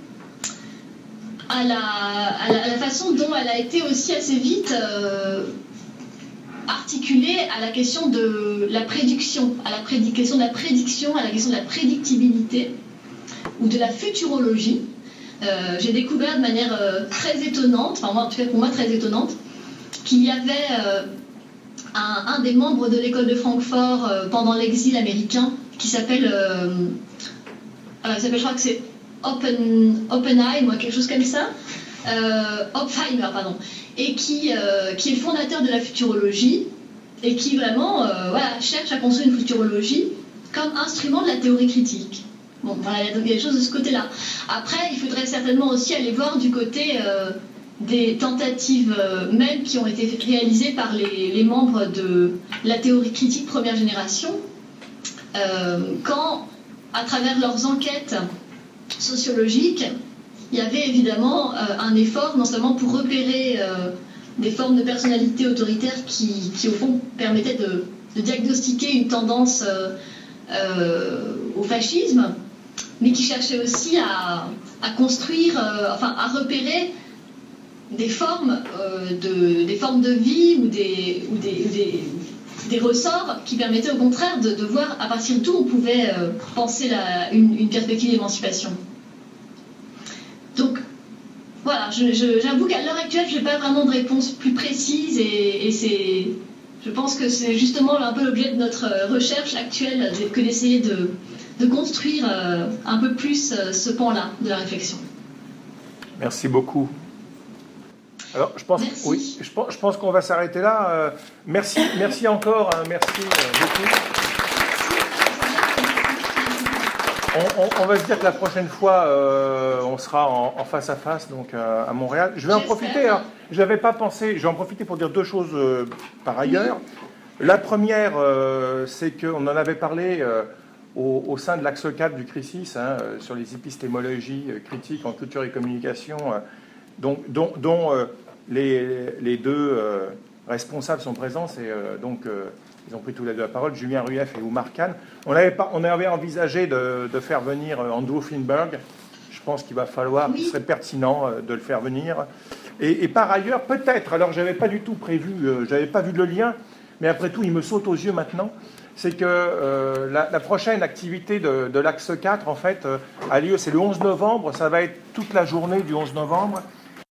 [SPEAKER 1] à, la, à, la, à la façon dont elle a été aussi assez vite euh, articulée à la question de la prédiction, à la prédi- question de la prédiction, à la question de la prédictibilité ou de la futurologie. Euh, j'ai découvert de manière euh, très étonnante, enfin moi, en tout cas pour moi très étonnante, qu'il y avait euh, un, un des membres de l'école de Francfort euh, pendant l'exil américain qui s'appelle, euh, euh, s'appelle je crois que c'est Oppen, Oppenheim ou quelque chose comme ça, euh, Oppenheimer pardon, et qui, euh, qui est le fondateur de la futurologie et qui vraiment euh, voilà, cherche à construire une futurologie comme instrument de la théorie critique. Bon, voilà, il y a des choses de ce côté-là. Après, il faudrait certainement aussi aller voir du côté euh, des tentatives euh, même qui ont été réalisées par les, les membres de la théorie critique première génération, euh, quand, à travers leurs enquêtes sociologiques, il y avait évidemment euh, un effort, non seulement pour repérer euh, des formes de personnalité autoritaire qui, qui au fond, permettaient de, de diagnostiquer une tendance euh, euh, au fascisme, mais qui cherchait aussi à, à construire, euh, enfin à repérer des formes, euh, de, des formes de vie ou des, ou des, des, des ressorts qui permettaient au contraire de, de voir à partir d'où on pouvait euh, penser la, une, une perspective d'émancipation. Donc voilà, je, je, j'avoue qu'à l'heure actuelle, je n'ai pas vraiment de réponse plus précise et, et c'est, je pense que c'est justement un peu l'objet de notre recherche actuelle que d'essayer de de construire euh, un peu plus euh, ce pan-là de la réflexion.
[SPEAKER 2] Merci beaucoup. Alors, je pense,
[SPEAKER 1] merci.
[SPEAKER 2] Oui, je pense, je pense qu'on va s'arrêter là. Euh, merci, merci encore, hein, merci euh, beaucoup. On, on, on va se dire que la prochaine fois, euh, on sera en, en face à face, donc euh, à Montréal. Je vais en
[SPEAKER 1] J'espère.
[SPEAKER 2] profiter. Hein, je n'avais pas pensé. Je vais en profiter pour dire deux choses euh, par ailleurs. Oui. La première, euh, c'est qu'on en avait parlé. Euh, Au, au sein de l'axe quatre du CRISIS, hein, euh, sur les épistémologies euh, critiques en culture et communication, euh, dont, dont, dont euh, les, les deux euh, responsables sont présents, c'est, euh, donc, euh, ils ont pris tous les deux la parole, Julien Rueff et Oumar Khan. On avait, pas, on avait envisagé de, de faire venir Andrew Finberg. Je pense qu'il va falloir, oui. Il serait pertinent euh, de le faire venir. Et, et par ailleurs, peut-être, alors je n'avais pas du tout prévu, euh, je n'avais pas vu le lien, mais après tout, il me saute aux yeux maintenant. C'est que euh, la, la prochaine activité de, de l'axe quatre, en fait, euh, a lieu, c'est le onze novembre, ça va être toute la journée du onze novembre,